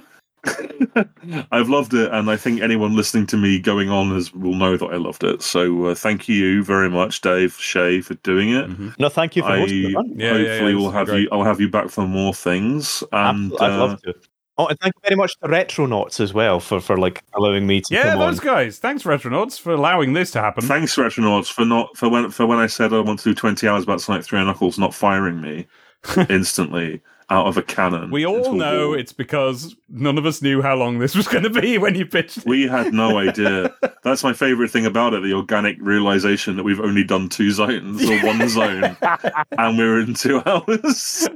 I've loved it, and I think anyone listening to me going on will know that I loved it. So thank you very much, Dave, Shay, for doing it. No, thank you for hosting it. Hopefully I'll have you back for more things. And I'd love to. Oh, and thank you very much to Retronauts as well for like allowing me to come on. Those guys. Thanks, Retronauts, for allowing this to happen. Thanks, Retronauts, for when I said I want to do 20 hours about Sonic 3 and Knuckles, not firing me instantly out of a cannon. We all know it's because none of us knew how long this was going to be when you pitched it. We had no idea. That's my favourite thing about it, the organic realisation that we've only done 2 zones, or 1 zone, and we're in 2 hours.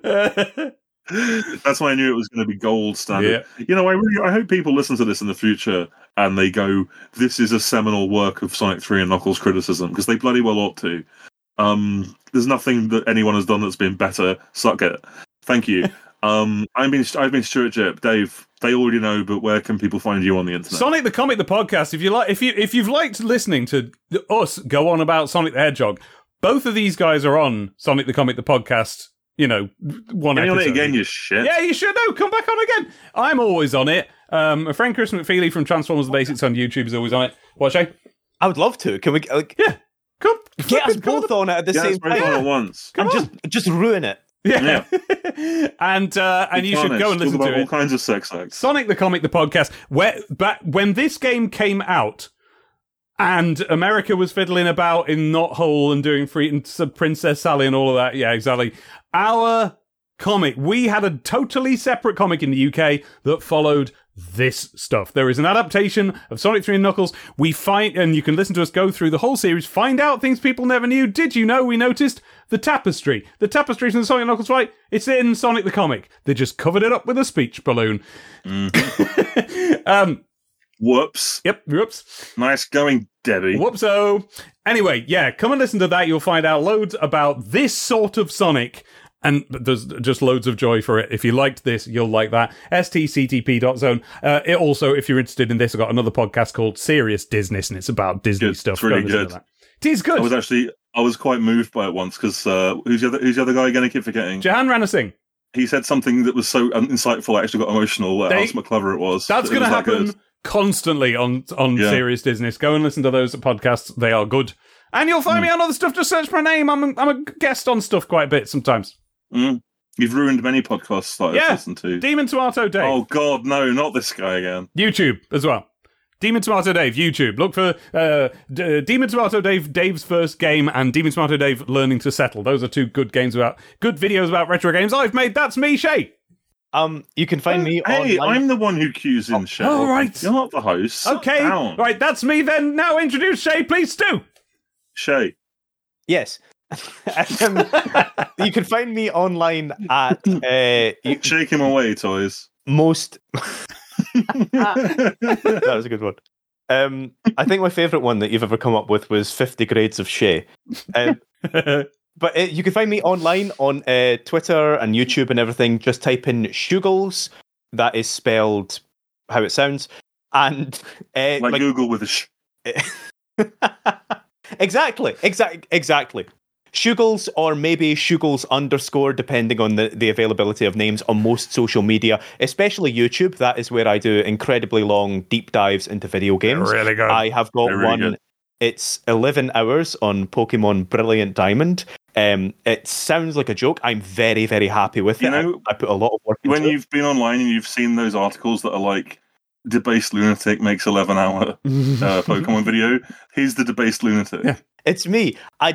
That's why I knew it was going to be gold standard. Yeah. You know, I hope people listen to this in the future and they go, this is a seminal work of Sonic 3 and Knuckles criticism, because they bloody well ought to. There's nothing that anyone has done that's been better. Suck it. Thank you. I've been Stuart Jip. Dave, they already know, but where can people find you on the internet? Sonic the Comic, the podcast. If you've liked listening to us go on about Sonic the Hedgehog, both of these guys are on Sonic the Comic, the podcast. You know, one episode. On it again, you shit. Yeah, you should. No, come back on again. I'm always on it. My friend Chris McFeely from Transformers: The Basics on YouTube is always on it. What, Shay? I would love to. Can we? Yeah, come get us both on it at the same time. On at once. Come on. Just ruin it. Yeah. and you should go and listen to it. All kinds of sex acts. Sonic the Comic, the podcast. When this game came out, and America was fiddling about in Knothole and doing Princess Sally and all of that. Yeah, exactly. Our comic, we had a totally separate comic in the UK that followed this stuff. There is an adaptation of Sonic 3 and Knuckles. And you can listen to us go through the whole series, find out things people never knew. Did you know we noticed the tapestry? The tapestry from the Sonic and Knuckles fight, it's in Sonic the Comic. They just covered it up with a speech balloon. Whoops. Yep, whoops. Nice going, Debbie. Whoopso. Anyway, yeah, come and listen to that. You'll find out loads about this sort of Sonic, and there's just loads of joy for it. If you liked this, you'll like that. stctp.zone. It also, if you're interested in this, I've got another podcast called Serious Disney, and it's about Disney stuff. It's really good. It is good. I was quite moved by it once, because who's the other guy again? I keep forgetting. Jahan Ranasingh. He said something that was so insightful, I actually got emotional at how clever it was. That's going to happen constantly on Serious Business. Go and listen to those podcasts. They are good. And you'll find me on other stuff. Just search my name. I'm a guest on stuff quite a bit sometimes. You've ruined many podcasts that I've listened to. Demon Tomato Dave. Oh, God, no, not this guy again. YouTube as well. Demon Tomato Dave, YouTube. Look for Demon Tomato Dave, Dave's first game, and Demon Tomato Dave, Learning to Settle. Those are two good videos about retro games I've made. That's me, Shay. You can find me Hey, online. I'm the one who cues in Shay. Oh, right. You're not the host. Okay. Right, that's me then. Now introduce Shay, please, Stu. Shay. Yes. You can find me online at... Shake him away, toys. Most... That was a good one. I think my favourite one that you've ever come up with was 50 Grades of Shay. But you can find me online on Twitter and YouTube and everything. Just type in Shugles. That is spelled how it sounds. And like Google with a sh. Exactly. Shugles, or maybe Shugles _ depending on the availability of names on most social media, especially YouTube. That is where I do incredibly long deep dives into video games. They're really good. I have got one. Good. It's 11 hours on Pokemon Brilliant Diamond. It sounds like a joke. I'm very, very happy with it. I put a lot of work into it. When you've been online and you've seen those articles that are like, Debased Lunatic makes 11-hour Pokemon video, he's the Debased Lunatic. Yeah. It's me. I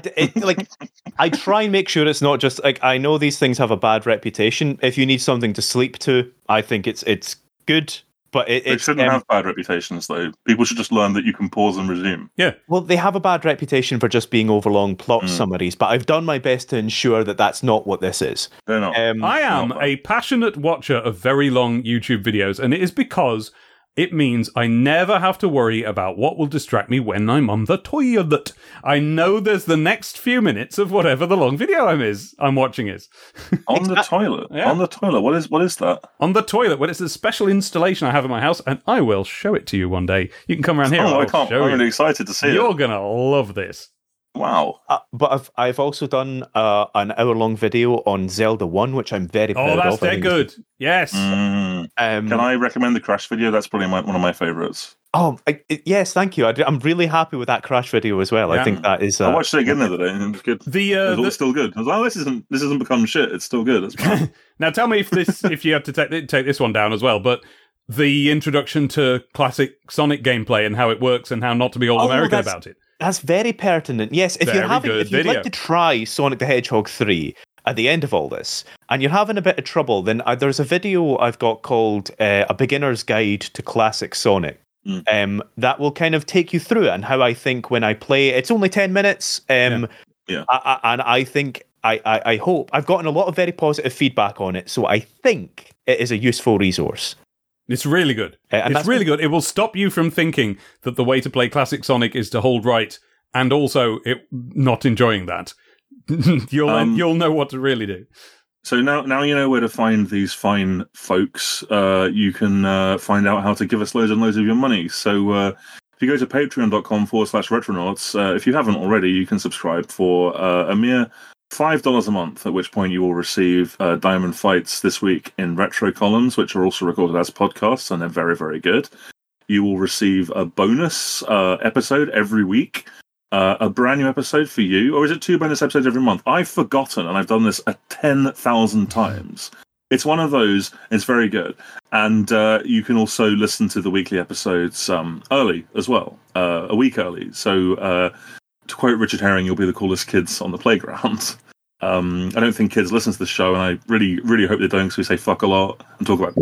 try and make sure it's not just like, I know these things have a bad reputation. If you need something to sleep to, I think it's good. But it shouldn't have bad reputations, though. People should just learn that you can pause and resume. Yeah. Well, they have a bad reputation for just being overlong plot summaries, but I've done my best to ensure that that's not what this is. They're not. I am a passionate watcher of very long YouTube videos, and it is because it means I never have to worry about what will distract me when I'm on the toilet. I know there's the next few minutes of whatever the long video I'm watching is. On the toilet? Yeah. On the toilet? What is that? On the toilet. Well, it's a special installation I have in my house, and I will show it to you one day. You can come around here. Oh, I can't. I'm really excited to see it. You're going to love this. Wow. But I've also done an hour-long video on Zelda 1, which I'm very proud of. Oh, that's dead good. Yes. Can I recommend the Crash video? That's probably one of my favourites. Oh, yes, thank you. I'm really happy with that Crash video as well. Yeah. I think that is... I watched it again the other day, and it was good. It's still good. I was like, this isn't become shit. It's still good. It's fine. Now, tell me if you have to take this one down as well, but the introduction to classic Sonic gameplay and how it works and how not to be all American about it. That's very pertinent. Yes, if you'd like to try Sonic the Hedgehog 3 at the end of all this, and you're having a bit of trouble, then there's a video I've got called A Beginner's Guide to Classic Sonic. That will kind of take you through it and how I think when I play. It's only 10 minutes. And I think, I hope, I've gotten a lot of very positive feedback on it, so I think it is a useful resource. It's really good. It's really good. It will stop you from thinking that the way to play classic Sonic is to hold right, and also not enjoying that. You'll know what to really do. So now you know where to find these fine folks. You can find out how to give us loads and loads of your money. So if you go to patreon.com/retronauts, if you haven't already, you can subscribe for a mere $5 a month, at which point you will receive Diamond Fights This Week in Retro columns, which are also recorded as podcasts, and they're very, very good. You will receive a bonus episode every week, a brand new episode for you, or is it 2 bonus episodes every month? I've forgotten, and I've done this 10,000 times. It's one of those. It's very good. And you can also listen to the weekly episodes early as well, a week early. So... to quote Richard Herring, you'll be the coolest kids on the playground. I don't think kids listen to the show, and I really, really hope they don't, because we say fuck a lot and talk about...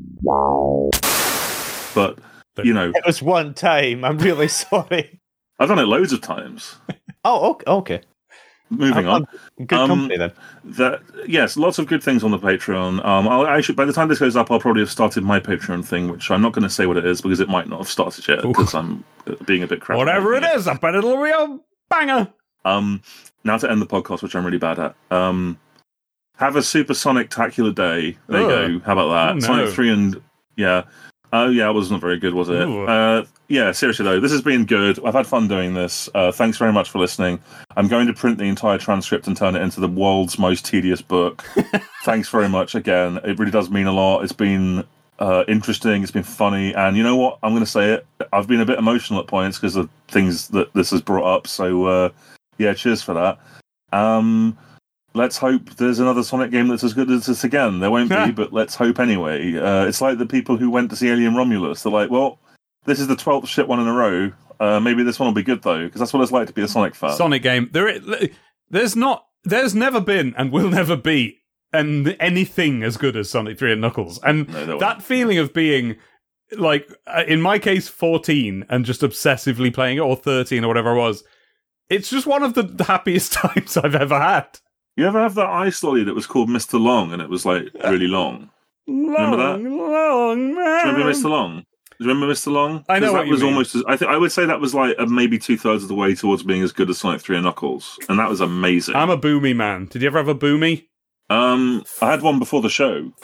But, you know... It was one time. I'm really sorry. I've done it loads of times. Oh, okay. Moving on. Good company, then. Yes, lots of good things on the Patreon. By the time this goes up, I'll probably have started my Patreon thing, which I'm not going to say what it is, because it might not have started yet, because I'm being a bit crap. Whatever it is, I bet it'll be a banger. Now to end the podcast, which I'm really bad at. Have a super Sonic-tacular day. There you go. How about that? Oh, no. Sonic 3 and... Yeah. Oh, yeah, it wasn't very good, was it? Yeah, seriously, though, this has been good. I've had fun doing this. Thanks very much for listening. I'm going to print the entire transcript and turn it into the world's most tedious book. thanks very much again. It really does mean a lot. It's been interesting. It's been funny. And you know what? I'm going to say it. I've been a bit emotional at points because of things that this has brought up. So, yeah, cheers for that. Let's hope there's another Sonic game that's as good as this again. There won't be, but let's hope anyway. It's like the people who went to see Alien Romulus. They're like, well, this is the 12th shit one in a row. Maybe this one will be good, though, because that's what it's like to be a Sonic fan. Sonic game. There's never been and will never be anything as good as Sonic 3 and Knuckles. And that feeling of being, like, in my case, 14 and just obsessively playing it, or 13 or whatever it was, it's just one of the happiest times I've ever had. You ever have that ice lolly that was called Mr. Long and it was, like, really long? Remember that? Long, man. Do you remember Mr. Long? Do you remember Mr. Long? I know what that you was mean. Almost I would say that was like maybe 2/3 of the way towards being as good as Sonic 3 and Knuckles, and that was amazing. I'm a Boomy man. Did you ever have a Boomy? I had one before the show.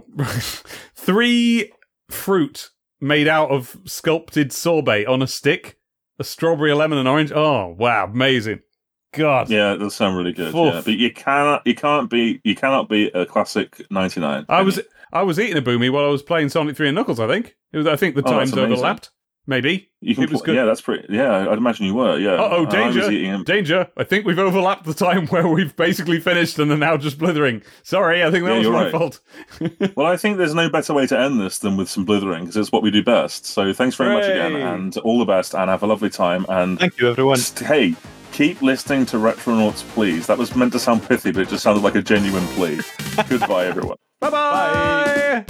3 fruit made out of sculpted sorbet on a stick, a strawberry, a lemon, and orange. Oh wow, amazing! God, yeah, it does sound really good. Yeah. But you cannot beat a classic 99. I was eating a Boomy while I was playing Sonic 3 and Knuckles. I think the times overlapped. Maybe it was good. Yeah, that's pretty. Yeah, I'd imagine you were. Yeah. Oh, danger! Danger! I think we've overlapped the time where we've basically finished and are now just blithering. Sorry, I think that was my fault. Well, I think there's no better way to end this than with some blithering because it's what we do best. So thanks very much again, and all the best, and have a lovely time. And thank you, everyone. Hey, keep listening to Retronauts, please. That was meant to sound pithy, but it just sounded like a genuine plea. Goodbye, everyone. Bye-bye. Bye.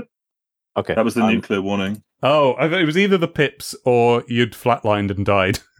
Okay, that was the nuclear warning. Oh, it was either the pips or you'd flatlined and died.